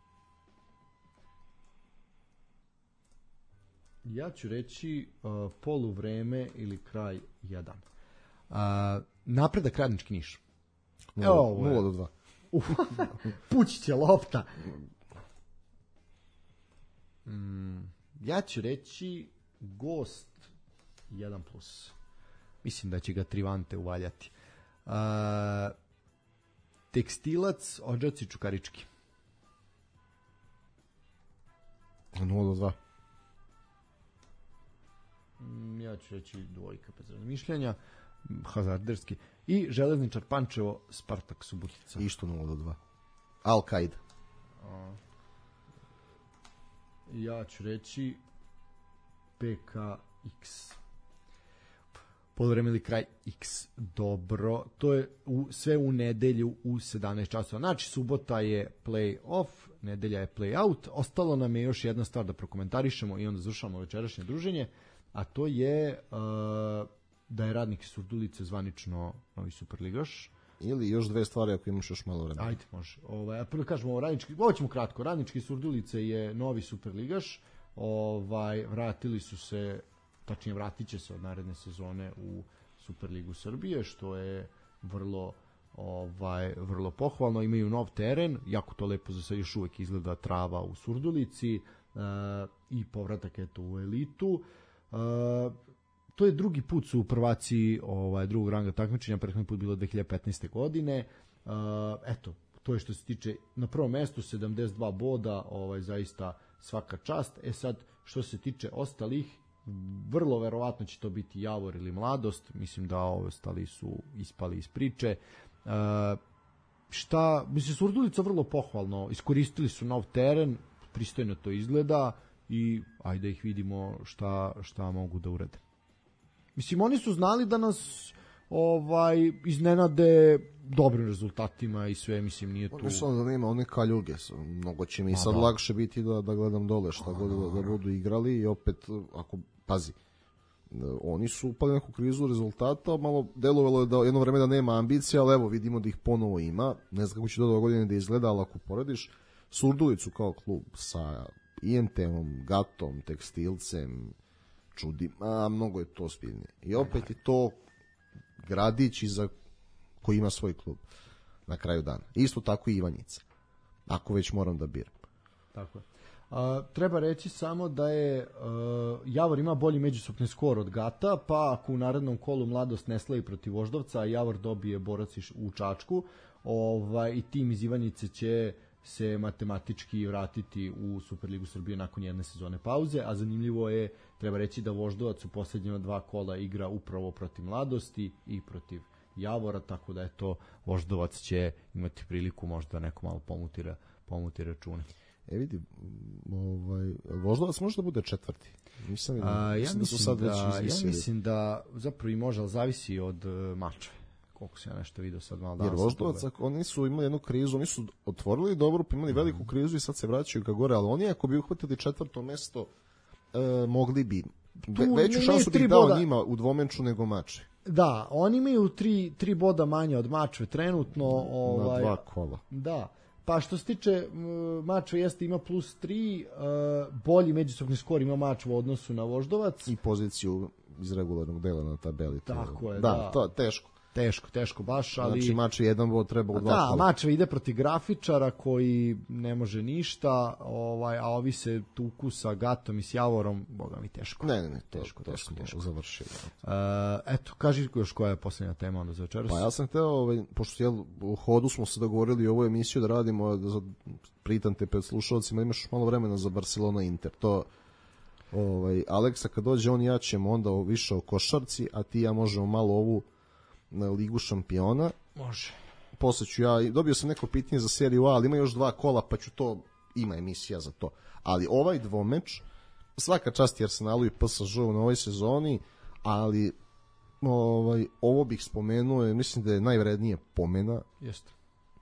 Ja ću reći poluvreme ili kraj 1. Napredak Radnički Niš. 0-2. Pući će lopta. Ja ću reći Gost 1+. Mislim da će ga Trivante uvaljati. Tekstilac, Odžaci, Čukarički. 0-2. Ja ću reći 2 bez razmišljanja, hazarderski. I Železničar Pančevo, Spartak Subotica. Išto 0-2. Al-Qaida. Ja ću reći PKX. Poluvreme ili kraj X. Dobro, to je sve u nedelju u 17 časova. Znači, subota je play-off nedelja je play-out. Ostalo nam je još jedna stvar da prokomentarišemo i onda završamo večerašnje druženje, a to je da je Radnik iz Surdulice zvanično novi superligaš. Ili još dve stvari ako imaš još malo vremena. Ajde, može. Prvo kažemo, ovo ćemo kratko. Radnički iz Surdulice je novi superligaš. Vratili su se, tačnije vratit će se od naredne sezone u Superligu Srbije, što je vrlo pohvalno. Imaju nov teren, jako to lepo za sad još uvek izgleda trava u Surdulici i povratak u elitu. To je drugi put su u prvaci drugog ranga takmičenja, prethodni put bilo 2015. godine. Eto, to je što se tiče na prvom mestu 72 boda, zaista svaka čast. Sad, što se tiče ostalih, vrlo verovatno će to biti Javor ili Mladost, mislim da ostali su ispali iz priče. Surdulica vrlo pohvalno, iskoristili su nov teren, pristojno to izgleda i ajde ih vidimo šta mogu da urade. Mislim, oni su znali da nas iznenade dobrim rezultatima i sve, mislim, nije tu... Oni su da nema one kaljuge, mnogo će mi sad lakše biti da gledam dole šta god da budu igrali i opet, ako, pazi, oni su upali neku krizu rezultata, malo delovalo je da jedno vreme da nema ambicija, ali evo vidimo da ih ponovo ima, ne znam kako će do godine da izgleda, ali ako porediš Surdulicu kao klub sa INT-om, Gatom, Tekstilcem, Čudima, mnogo je to ozbiljnije. I opet je to gradić koji ima svoj klub na kraju dana. Isto tako i Ivanjica, ako već moram da biram. Tako je. Treba reći samo da je Javor ima bolji međusobni skor od Gata, pa ako u narednom kolu Mladost ne slavi protiv Voždovca, a Javor dobije borac u Čačku, i tim iz Ivanjice će se matematički vratiti u Superligu Srbije nakon jedne sezone pauze, a zanimljivo je, treba reći da Voždovac u posljednjima 2 kola igra upravo protiv Mladosti i protiv Javora, tako da je to Voždovac će imati priliku možda neko malo pomuti račune. Vidi, Voždovac može da bude četvrti. Mislim da zapravo i može, ali zavisi od Mačve. Koliko se ja nešto vidio sad malo danas. Jer Voždovac, oni su imali jednu krizu, oni su otvorili dobro, pa imali veliku krizu i sad se vraćaju ka gore, ali oni ako bi uhvatili 4. mesto, mogli bi. Veću šansu bih dao njima u dvomenču nego Mačve. Da, oni imaju 3 boda manje od Mačve trenutno. Na 2 kola. Da. Pa što se tiče Mačve ima plus 3, bolji međusobni skor ima Mačva u odnosu na Voždovac. I poziciju iz regularnog dela na tabeli. Tako je, da. To je teško. Teško baš, ali... Znači, Mačve jedan bod treba u 2 kola. Da, Mačve ide protiv Grafičara koji ne može ništa, a ovi se tuku sa Gatom i s Javorom, boga mi teško. Ne, teško. Završili. Eto, kaži još koja je posljednja tema onda za večeras. Pa ja sam hteo, pošto u hodu smo se dogovorili ovu emisiju da radimo, pritam te pred slušalcima, imaš malo vremena za Barcelona Inter. To, Aleksa kad dođe, on i ja ćemo onda više o košarci, a ti ja možemo malo ovu na Ligu šampiona. Može. Posle ću dobio sam neko pitanje za seriju A, ali ima još 2 kola, pa ću ima emisija za to. Ali ovaj dvomeč, svaka čast Arsenalu i PSG-u na ovoj sezoni, ali ovo bih spomenuo, mislim da je najvrednije pomena. Jeste.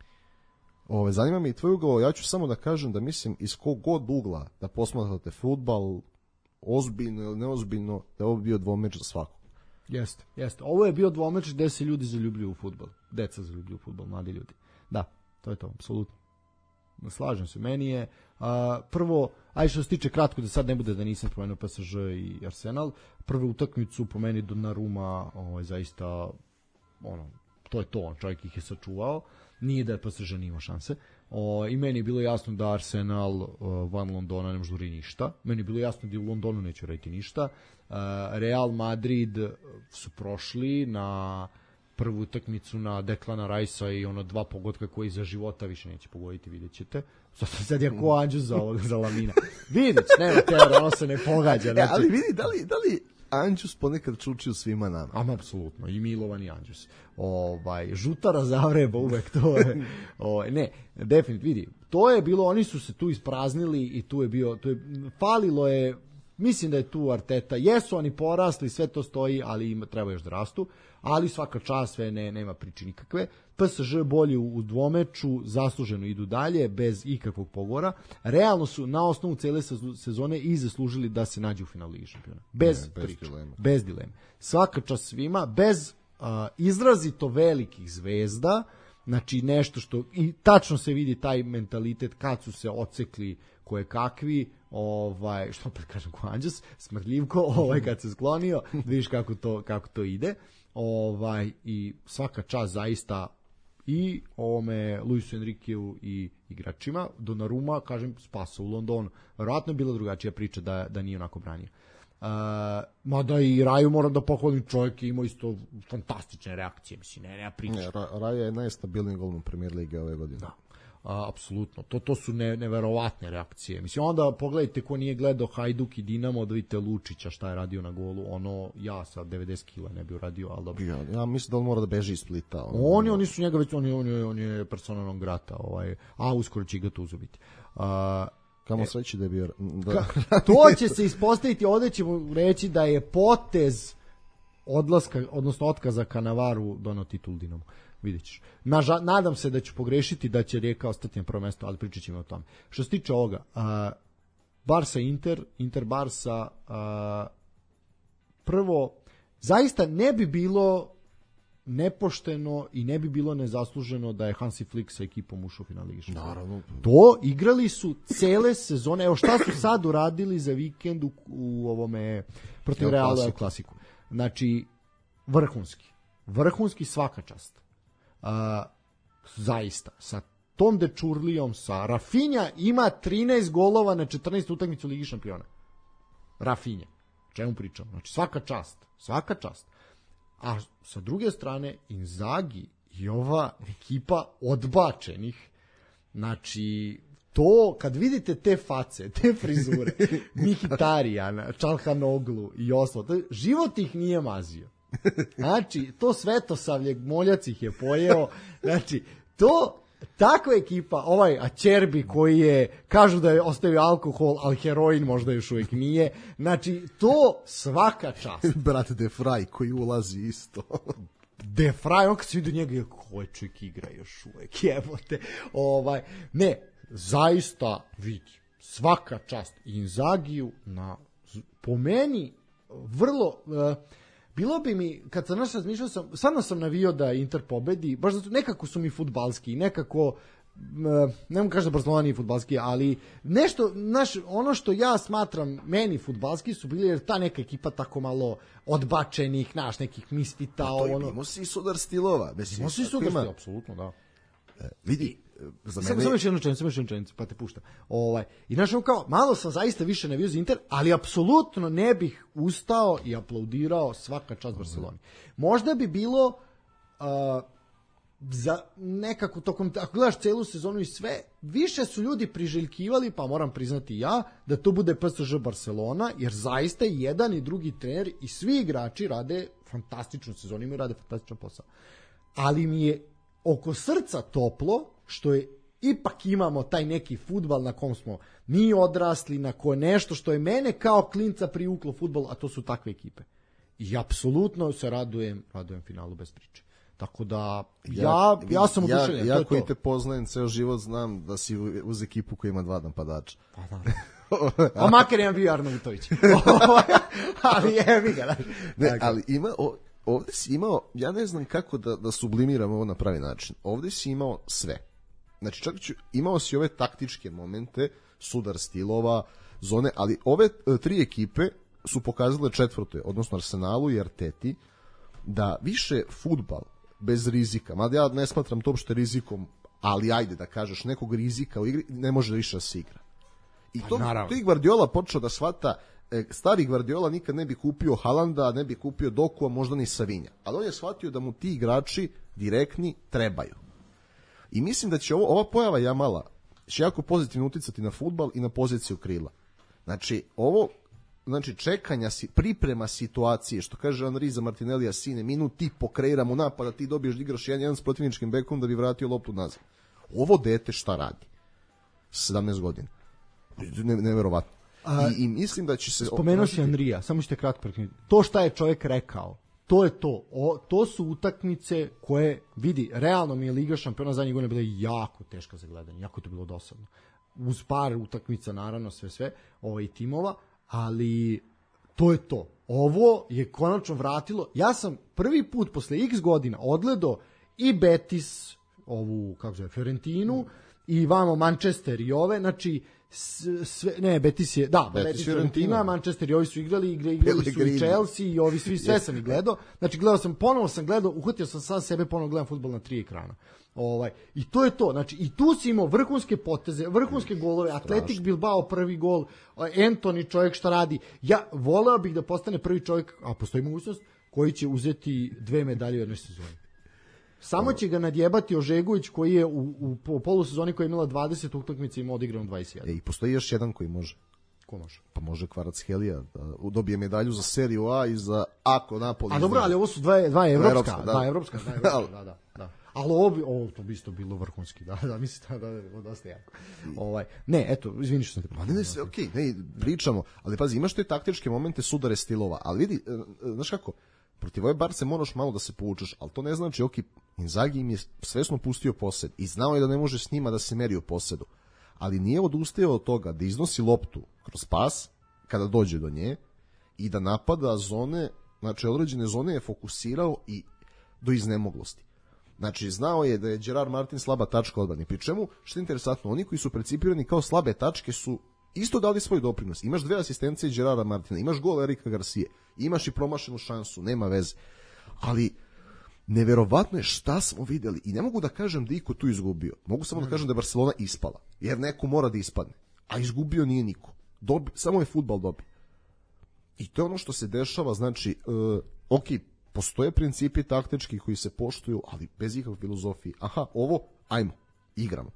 Zanima me i tvoj ugao, ja ću samo da kažem da mislim iz kog god ugla da posmatrate fudbal, ozbiljno ili neozbiljno, da je ovo bio dvomeč za svakog. Jeste. Ovo je bio dvomeč gde se ljudi zaljubljuju u fudbal. Deca zaljubljuju u fudbal, mladi ljudi. Da, to je to, apsolutno. Slažem se, meni je prvo, što se tiče kratko da sad ne bude da nisam spomenuo PSG i Arsenal, prvu utakmicu po meni Donnarumma zaista to je to, čovjek ih je sačuvao, nije da je PSG nije imao šanse. I meni je bilo jasno da Arsenal van Londona ne može uradi ništa. Meni je bilo jasno da u Londonu neće uraditi ništa. Real Madrid su prošli na prvu utakmicu na Declana Ricea i 2 pogotka koji za života više neće pogoditi, vidjet ćete. Sad je ko Anđus za Lamina. Vidjet, nema tera, ono se ne pogađa. Znači... ali vidi, da li Anđus ponekad čuči u svima nama? Apsolutno, i Milovan i Anđus. Žutara Zavreba uvek to je. Ne, definitivno, vidi, to je bilo, oni su se tu ispraznili i falilo je mislim da je tu Arteta, jesu oni porasli, sve to stoji, ali treba još da rastu, ali svaka čast, sve nema priče nikakve. PSG bolje u dvomeču, zasluženo idu dalje, bez ikakvog pogovora. Realno su na osnovu cele sezone i zaslužili da se nađu u finalu Lige šampiona. Bez dileme. Svaka čast svima, bez izrazito velikih zvezda, znači nešto što, i tačno se vidi taj mentalitet kad su se ocekli koje kakvi, što opet kažem ko Anđas, smrdljivko, kad se sklonio, vidiš kako to ide. I svaka čast zaista i Luisu Enriqueu i igračima. Donnarumma, kažem, spasao u Londonu. Verovatno je bila drugačija priča da nije onako branio. Mada i Raju moram da pohvalim, čovjek je imao isto fantastične reakcije, mislim, nema priče. Raja je najstabilniji golman u Premier Lige ove godine. Da. Apsolutno, to su neverovatne reakcije. Mislim, onda pogledajte ko nije gledao Hajduk i Dinamo, da vidite Lučića šta je radio na golu, ja sa 90 kila ne bi uradio, ali dobro. Ja mislim da on mora da beži iz Splita. Oni su njega već, on je persona non grata, uskoro će ga tu uzubiti. Kamo sreći da je bio... To će se ispostaviti, ovdje ćemo reći da je potez odlaska, odnosno otkaza Cannavaru donao titul Dinamo. Vidjet ćeš. Nadam se da ću pogrešiti, da će Rijeka ostati na prvo mesto, ali pričat ćemo o tome. Što se tiče ovoga, Barca Inter Barca, prvo, zaista ne bi bilo nepošteno i ne bi bilo nezasluženo da je Hansi Flick sa ekipom ušao u final Lige šampiona. Naravno. To igrali su cele sezone. Evo šta su sad uradili za vikend u ovome protiv Reala klasiku. Znači, vrhunski svaka čast. Zaista, sa tom Dečurlijom, sa Rafinha ima 13 golova na 14 utakmica u Ligi šampiona. Rafinha. O čemu pričam? Znači, svaka čast. A sa druge strane, Inzaghi i ova ekipa odbačenih, znači, to, kad vidite te face, te frizure, Mihitarijana, Çalhanoğlu i ostalo, život ih nije mazio. Znači, to Svetosavlje, Moljac ih je pojeo, znači, takva ekipa, Acerbi koji je, kažu da je ostavio alkohol, ali heroin možda još uvijek nije, znači, to svaka čast. Brate, De Vrij koji ulazi isto. De Vrij, on kad se vidi njega, koji čovjek igra još uvijek, jebote. Ne, zaista vidi, svaka čast Inzagiju po meni, vrlo... Bilo bi mi, kad sam razmišljao, stvarno sam navio da Inter pobedi, baš zato, nekako su mi fudbalski, nekako, ne mogu kaži da Barcelona nije fudbalski, ali nešto, ono što ja smatram meni fudbalski su bili, jer ta neka ekipa tako malo odbačenih, nekih misfita. Imao si i sudar stilova. Imao si i sudar stilova, apsolutno, da. Vidi, za mene... Samo još jednu čenicu, pa te puštam. I znaš, kao, malo sam zaista više navio za Inter, ali apsolutno ne bih ustao i aplaudirao svaka čast Barceloni. Možda bi bilo za nekako tokom, ako gledaš celu sezonu i sve, više su ljudi priželjkivali, pa moram priznati ja, da to bude PSG Barcelona, jer zaista i jedan i drugi trener i svi igrači rade fantastičnu sezonu, imaju rade fantastičan posao. Ali mi je oko srca toplo, što je ipak imamo taj neki fudbal na kom smo mi odrasli, na koje nešto što je mene kao klinca privuklo fudbal, a to su takve ekipe. I apsolutno se radujem finalu bez priče. Tako da, ja sam oduševljen. Ja koji te poznajem ceo život, znam da si uz ekipu koja ima 2 napadača. Pa da. A makar imam bio Arnautović. Ali jebi ga. Ne, ali ovdje si imao, ja ne znam kako da sublimiram ovo na pravi način. Ovdje si imao sve. Znači, imao si ove taktičke momente, sudar stilova, zone, ali ove 3 ekipe su pokazale četvrte, odnosno Arsenalu i Arteti, da više fudbal bez rizika, mada ja ne smatram to uopšte rizikom, ali ajde da kažeš, nekog rizika u igri ne može više da se igra. I to je Guardiola počeo da shvata. Stari Guardiola nikad ne bi kupio Haalanda, ne bi kupio Doku, a možda ni Savinja. Ali on je shvatio da mu ti igrači direktni trebaju. I mislim da će ova pojava Jamala će jako pozitivno uticati na fudbal i na poziciju krila. Znači, čekanja, priprema situacije, što kaže Henri za Martinellija, sine, minut i po kreiramo napad, da ti dobiješ da igraš 1-1 s protivničkim bekom da bi vratio loptu nazad. Ovo dete šta radi? 17 godina. Neverovatno. I mislim da će se... Spomenuo si Andrija, samo ćete kratko prekrenuti. To šta je čovjek rekao, to je to. To su utakmice koje, vidi, realno mi je Liga šampiona zadnjih godina bila jako teška za gledanje, jako je to bilo dosadno. Uz par utakmica, naravno, sve timova, ali to je to. Ovo je konačno vratilo. Ja sam prvi put posle x godina odgledao i Betis, ovu, kako zove, Fiorentinu, i vamo Manchester i ove, znači sve, ne, Betis je, da, Betis Fiorentina, Manchester i ovi su igrali su i Chelsea i ovi sve sam ih gledao. Znači ponovo sam gledao, uhvatio sam sam sebe, ponovo gledam fudbal na 3 ekrana. I to je to, znači i tu si imao vrhunske poteze, vrhunske golove, Atletik Bilbao prvi gol, Antony čovjek šta radi. Ja voleo bih da postane prvi čovjek, a postoji mogućnost, koji će uzeti 2 medalje u jednoj sezoni. Samo će ga nadjebati Ožegović koji je u polusezoni koja je imala 20 utakmica i ima odigrano 21. I postoji još jedan koji može. Ko može? Pa može Kvaratskhelia da dobije medalju za seriju A i za ako Napoli. A dobro, ali ovo su dva evropska, da. Ali ovo to bi isto bilo vrhunski, da, mislim da je dosta jako. Ne, eto, izvini što sam te pričao. Ne, sve okej, ne, pričamo, ali pazi, imaš te taktičke momente, sudare stilova, ali vidi, znaš kako, protiv ove Barce moraš malo da se povučeš, ali to ne znači, Inzaghi im je svesno pustio posed i znao je da ne može s njima da se meri u posedu, ali nije odustajao od toga da iznosi loptu kroz pas, kada dođe do nje, i da napada zone, znači određene zone je fokusirao i do iznemoglosti. Znači, znao je da je Gerard Martin slaba tačka odbrane. Pri čemu, što je interesantno, oni koji su precipirani kao slabe tačke su isto dali svoj doprinos. Imaš 2 asistencije Gerarda Martina, imaš gol Erika Garcije, imaš i promašenu šansu, nema veze. Ali, neverovatno je šta smo videli. I ne mogu da kažem da iko tu izgubio. Mogu samo da kažem da je Barcelona ispala. Jer neko mora da ispadne. A izgubio nije niko. Samo je fudbal dobio. I to je ono što se dešava, znači, postoje principi taktički koji se poštuju, ali bez ikakve filozofije. Aha, ovo, ajmo, igramo.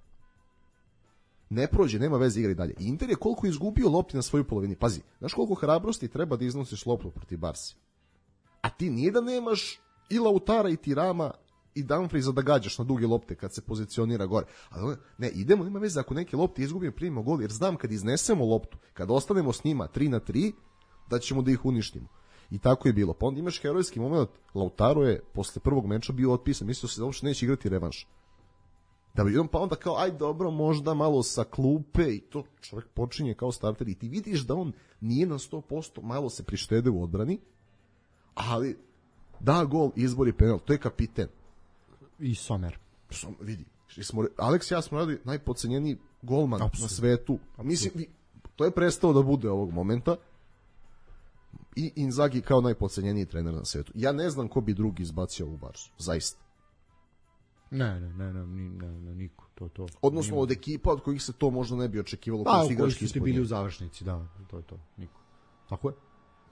Ne prođe, nema veze, igra i dalje. I Inter je koliko izgubio lopti na svojoj polovini. Pazi, znaš koliko hrabrosti treba da iznosiš loptu protiv Barsi? A ti nije da nemaš i Lautara i Tirama i Dumfriesa da gađaš na duge lopte kad se pozicionira gore. Ali ne, idemo, nema veze, ako neke lopte izgubimo, primimo gol, jer znam kad iznesemo loptu, kad ostanemo s njima 3-3, da ćemo da ih uništimo. I tako je bilo. Pa onda imaš herojski moment, Lautaro je posle prvog meča bio otpisan, mislio se da uopšte neće igrati revanš. Da bi pa onda kao, aj dobro, možda malo sa klupe i to čovjek počinje kao starter i ti vidiš da on nije na 100%, malo se prištede u odbrani, ali da gol, izbor i penal, to je kapiten. I Sommer. Vidi, Aleks i ja smo radili najpocenjeniji golman na svetu. Mislim, to je prestao da bude ovog momenta. I Inzaghi kao najpocenjeniji trener na svetu. Ja ne znam ko bi drugi izbacio ovu Barsu, zaista. Ne, niko. To. Odnosno od ekipa od kojih se to možda ne bi očekivalo. Koji su ti bili u završnici, da, to je to, niko. Tako je.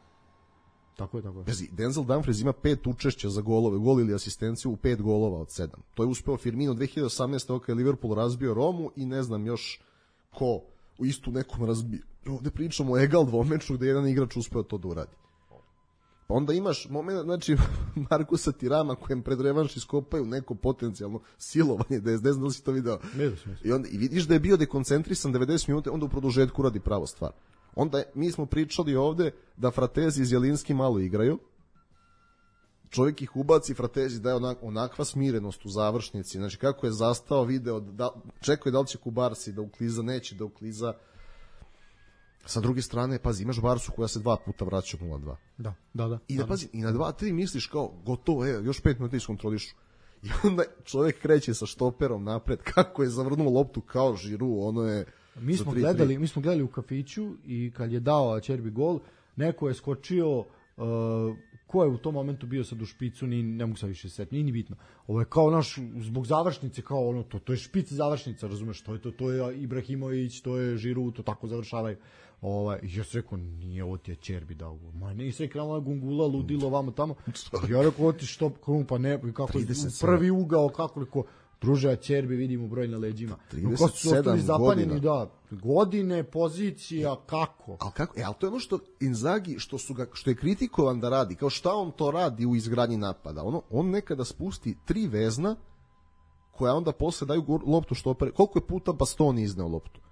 Pazi, Denzel Dumfries ima 5 učešća za golove, gol ili asistenciju u 5 golova od 7. To je uspeo Firmino 2018. kada je Liverpool razbio Romu i ne znam još ko u istu nekom razbio. Ovde pričamo o egal dvomeču gde jedan igrač uspeo to da uradi. Pa onda imaš moment, znači, Markusa Tirama kojem pred revanš iskopaju neko potencijalno silovanje, ne znam da li si to video. I vidiš da je bio dekoncentrisan 90 minuta, onda u produžetku radi pravo stvar. Onda mi smo pričali ovde da Fratezi i Zjelinski malo igraju. Čovjek ih ubaci, Fratezi daje onakva smirenost u završnici. Znači, kako je zastao video, čekao je da li će Kubarsi da ukliza, neće da ukliza. Sa druge strane, pazi, imaš Barsu koja se 2 puta vraća u 0-2. Da. I da, pazi, i na 2-3 misliš kao, gotovo, još 5 minuta iskontrolišu. I onda čovjek kreće sa štoperom napred, kako je zavrnuo loptu kao Žiru, ono je... Mi smo gledali u kafiću i kad je dao Acerbi gol, neko je skočio, ko je u tom momentu bio sad u špicu, ne mogu sad više setiti, nije ni bitno. Ovo je kao naš, zbog završnice, kao ono, to je špic završnica, razumeš, to je Ibrahimović, to je Žiru, to tako završavaju. Ja sam rekao, nije ovo ti je Acerbi dao gol. Ma ne, sve krenula Gungula, ludilo, vamo tamo. Ja rekao, ovo ti što, pa ne, kako prvi ugao, kako rekao, druže Acerbi, vidimo broj na leđima. 37 godina. Da, godine, pozicija, kako? Ali to je ono što Inzaghi, što je kritikovan da radi, kao šta on to radi u izgradnji napada. On nekada spusti 3 vezna, koja onda posle daju loptu štopere. Koliko je puta Bastoni izneo loptu?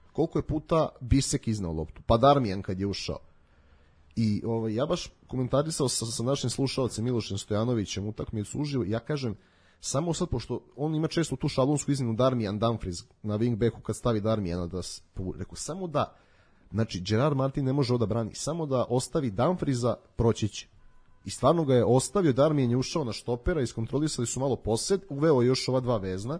koliko je puta Bisek iznao loptu, pa Darmijan kad je ušao. I ja baš komentarisao sa našim slušalcem Milošem Stojanovićem utakmicu uživo, ja kažem, samo sad, pošto on ima često tu šablonsku izmenu Darmijan Dumfries na wingbacku kad stavi Darmijana da rekao, samo da, znači Gerard Martin ne može ovo da brani, samo da ostavi Dumfriesa, proći će. I stvarno ga je ostavio, Darmijan je ušao na štopera, iskontrolisali su malo posed, uveo još ova dva vezna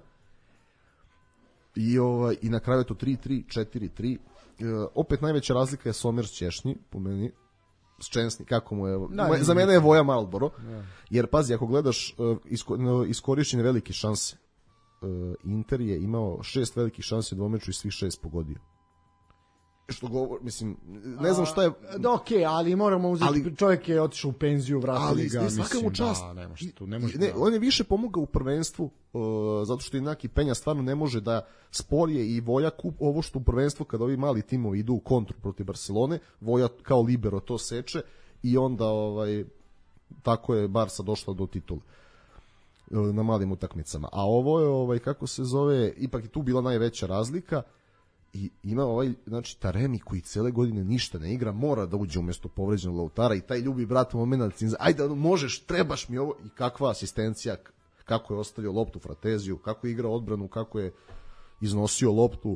i na kraju je to 3-3, 4-3. Opet najveća razlika je Somer s Češnji, po meni, s Čensni, kako mu je, za mene je Voja Marlboro, jer pazi, ako gledaš iskorišćene velike šanse, Inter je imao 6 velikih šanse u dvomeču i svih 6 pogodio. Što govor, mislim, ne znam šta je... Da, okej, ali moramo uzeti, čovjek je otišao u penziju, vratili ga, mislim, da, ne može da... On je više pomogao u prvenstvu, zato što Inaki Penja stvarno ne može da sporije i Voja ovo što u prvenstvu, kada ovi mali timovi idu u kontru protiv Barcelone, Voja kao libero to seče i onda tako je Barsa došla do titula na malim utakmicama. A ovo je, kako se zove, ipak je tu bila najveća razlika. I ima znači Taremi koji cele godine ništa ne igra, mora da uđe umjesto povređenog Lautara i taj ljubi brat momenat, ajde možeš, trebaš mi ovo, i kakva asistencija, kako je ostavio loptu Frateziju, kako je igrao odbranu, kako je iznosio loptu.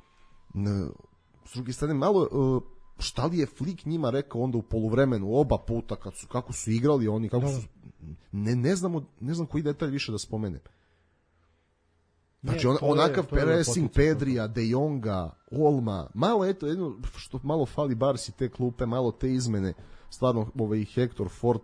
S druge strane, malo šta li je Flick njima rekao onda u poluvremenu, oba puta kako su igrali oni, kako su, ne znam koji detalj više da spomenem. Znači onakav pressing Pedrija, De Jonga, Olma, malo jedno što malo fali Barsi te klupe, malo te izmene, stvarno Hector Ford,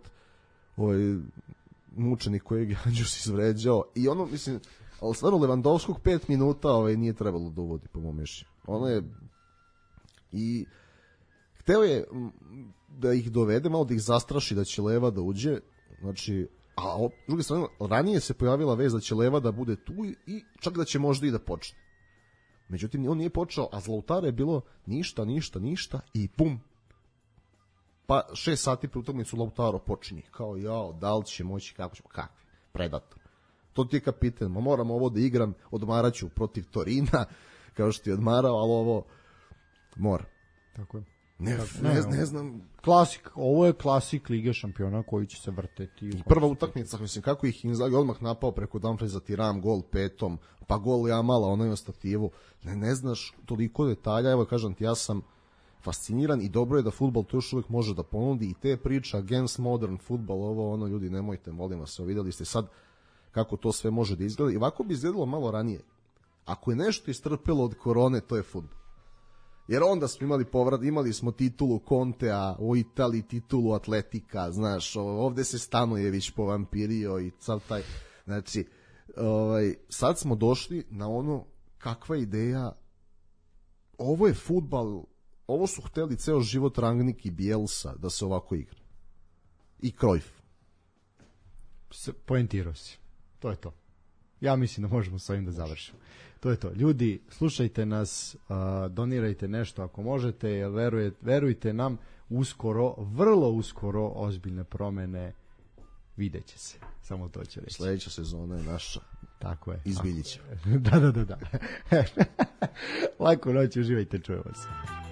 mučenik kojeg je Anđus izvređao i mislim, ali stvarno Lewandowskog 5 minuta nije trebalo da uvodi po mom mišljenju. Ono je i hteo je da ih dovede, malo da ih zastraši da će Leva da uđe, znači. A s druge strane, ranije se pojavila vez da će Leva da bude tu i čak da će možda i da počne. Međutim, on nije počeo, a za Lautara je bilo ništa i pum. Pa 6 sati pre utakmicu Lautaro počinje. Kao, da li će moći, kako ćemo, kakvi, predator. To ti je kapitan, moram ovo da igram, odmaraću protiv Torina, kao što je odmarao, ali ovo mora. Tako je. Ne znam. Klasik, ovo je klasik Lige šampiona koji će se vrteti. I prva utakmica, mislim, kako ih Inzaghi odmah napao preko Dumfriesa, Tiram, gol petom, pa gol Jamala, onaj o stativu. Ne znaš toliko detalja, evo kažem ti, ja sam fasciniran i dobro je da fudbal to još uvijek može da ponudi i te priče against modern football, ljudi, nemojte, molim vas, vidjeli ste sad kako to sve može da izgleda i ovako bi izgledalo malo ranije. Ako je nešto istrpelo od korone, to je fudbal. Jer onda smo imali povrat, imali smo titulu Contea, u Italiji titulu Atletika, znaš, ovde se Stanojević povampirio i sav taj, znači, sad smo došli na ono kakva ideja, ovo je fudbal, ovo su hteli ceo život Rangnick i Bielsa da se ovako igra. I Cruyff. Poentirao si, to je to. Ja mislim da možemo s ovim da završimo. To je to. Ljudi, slušajte nas, donirajte nešto ako možete, jer verujte nam, vrlo uskoro ozbiljne promene vidjet će se. Samo to će reći. Sljedeća sezona je naša. Tako je. Izbiljića. Da. Lako noć, uživajte, čujemo se.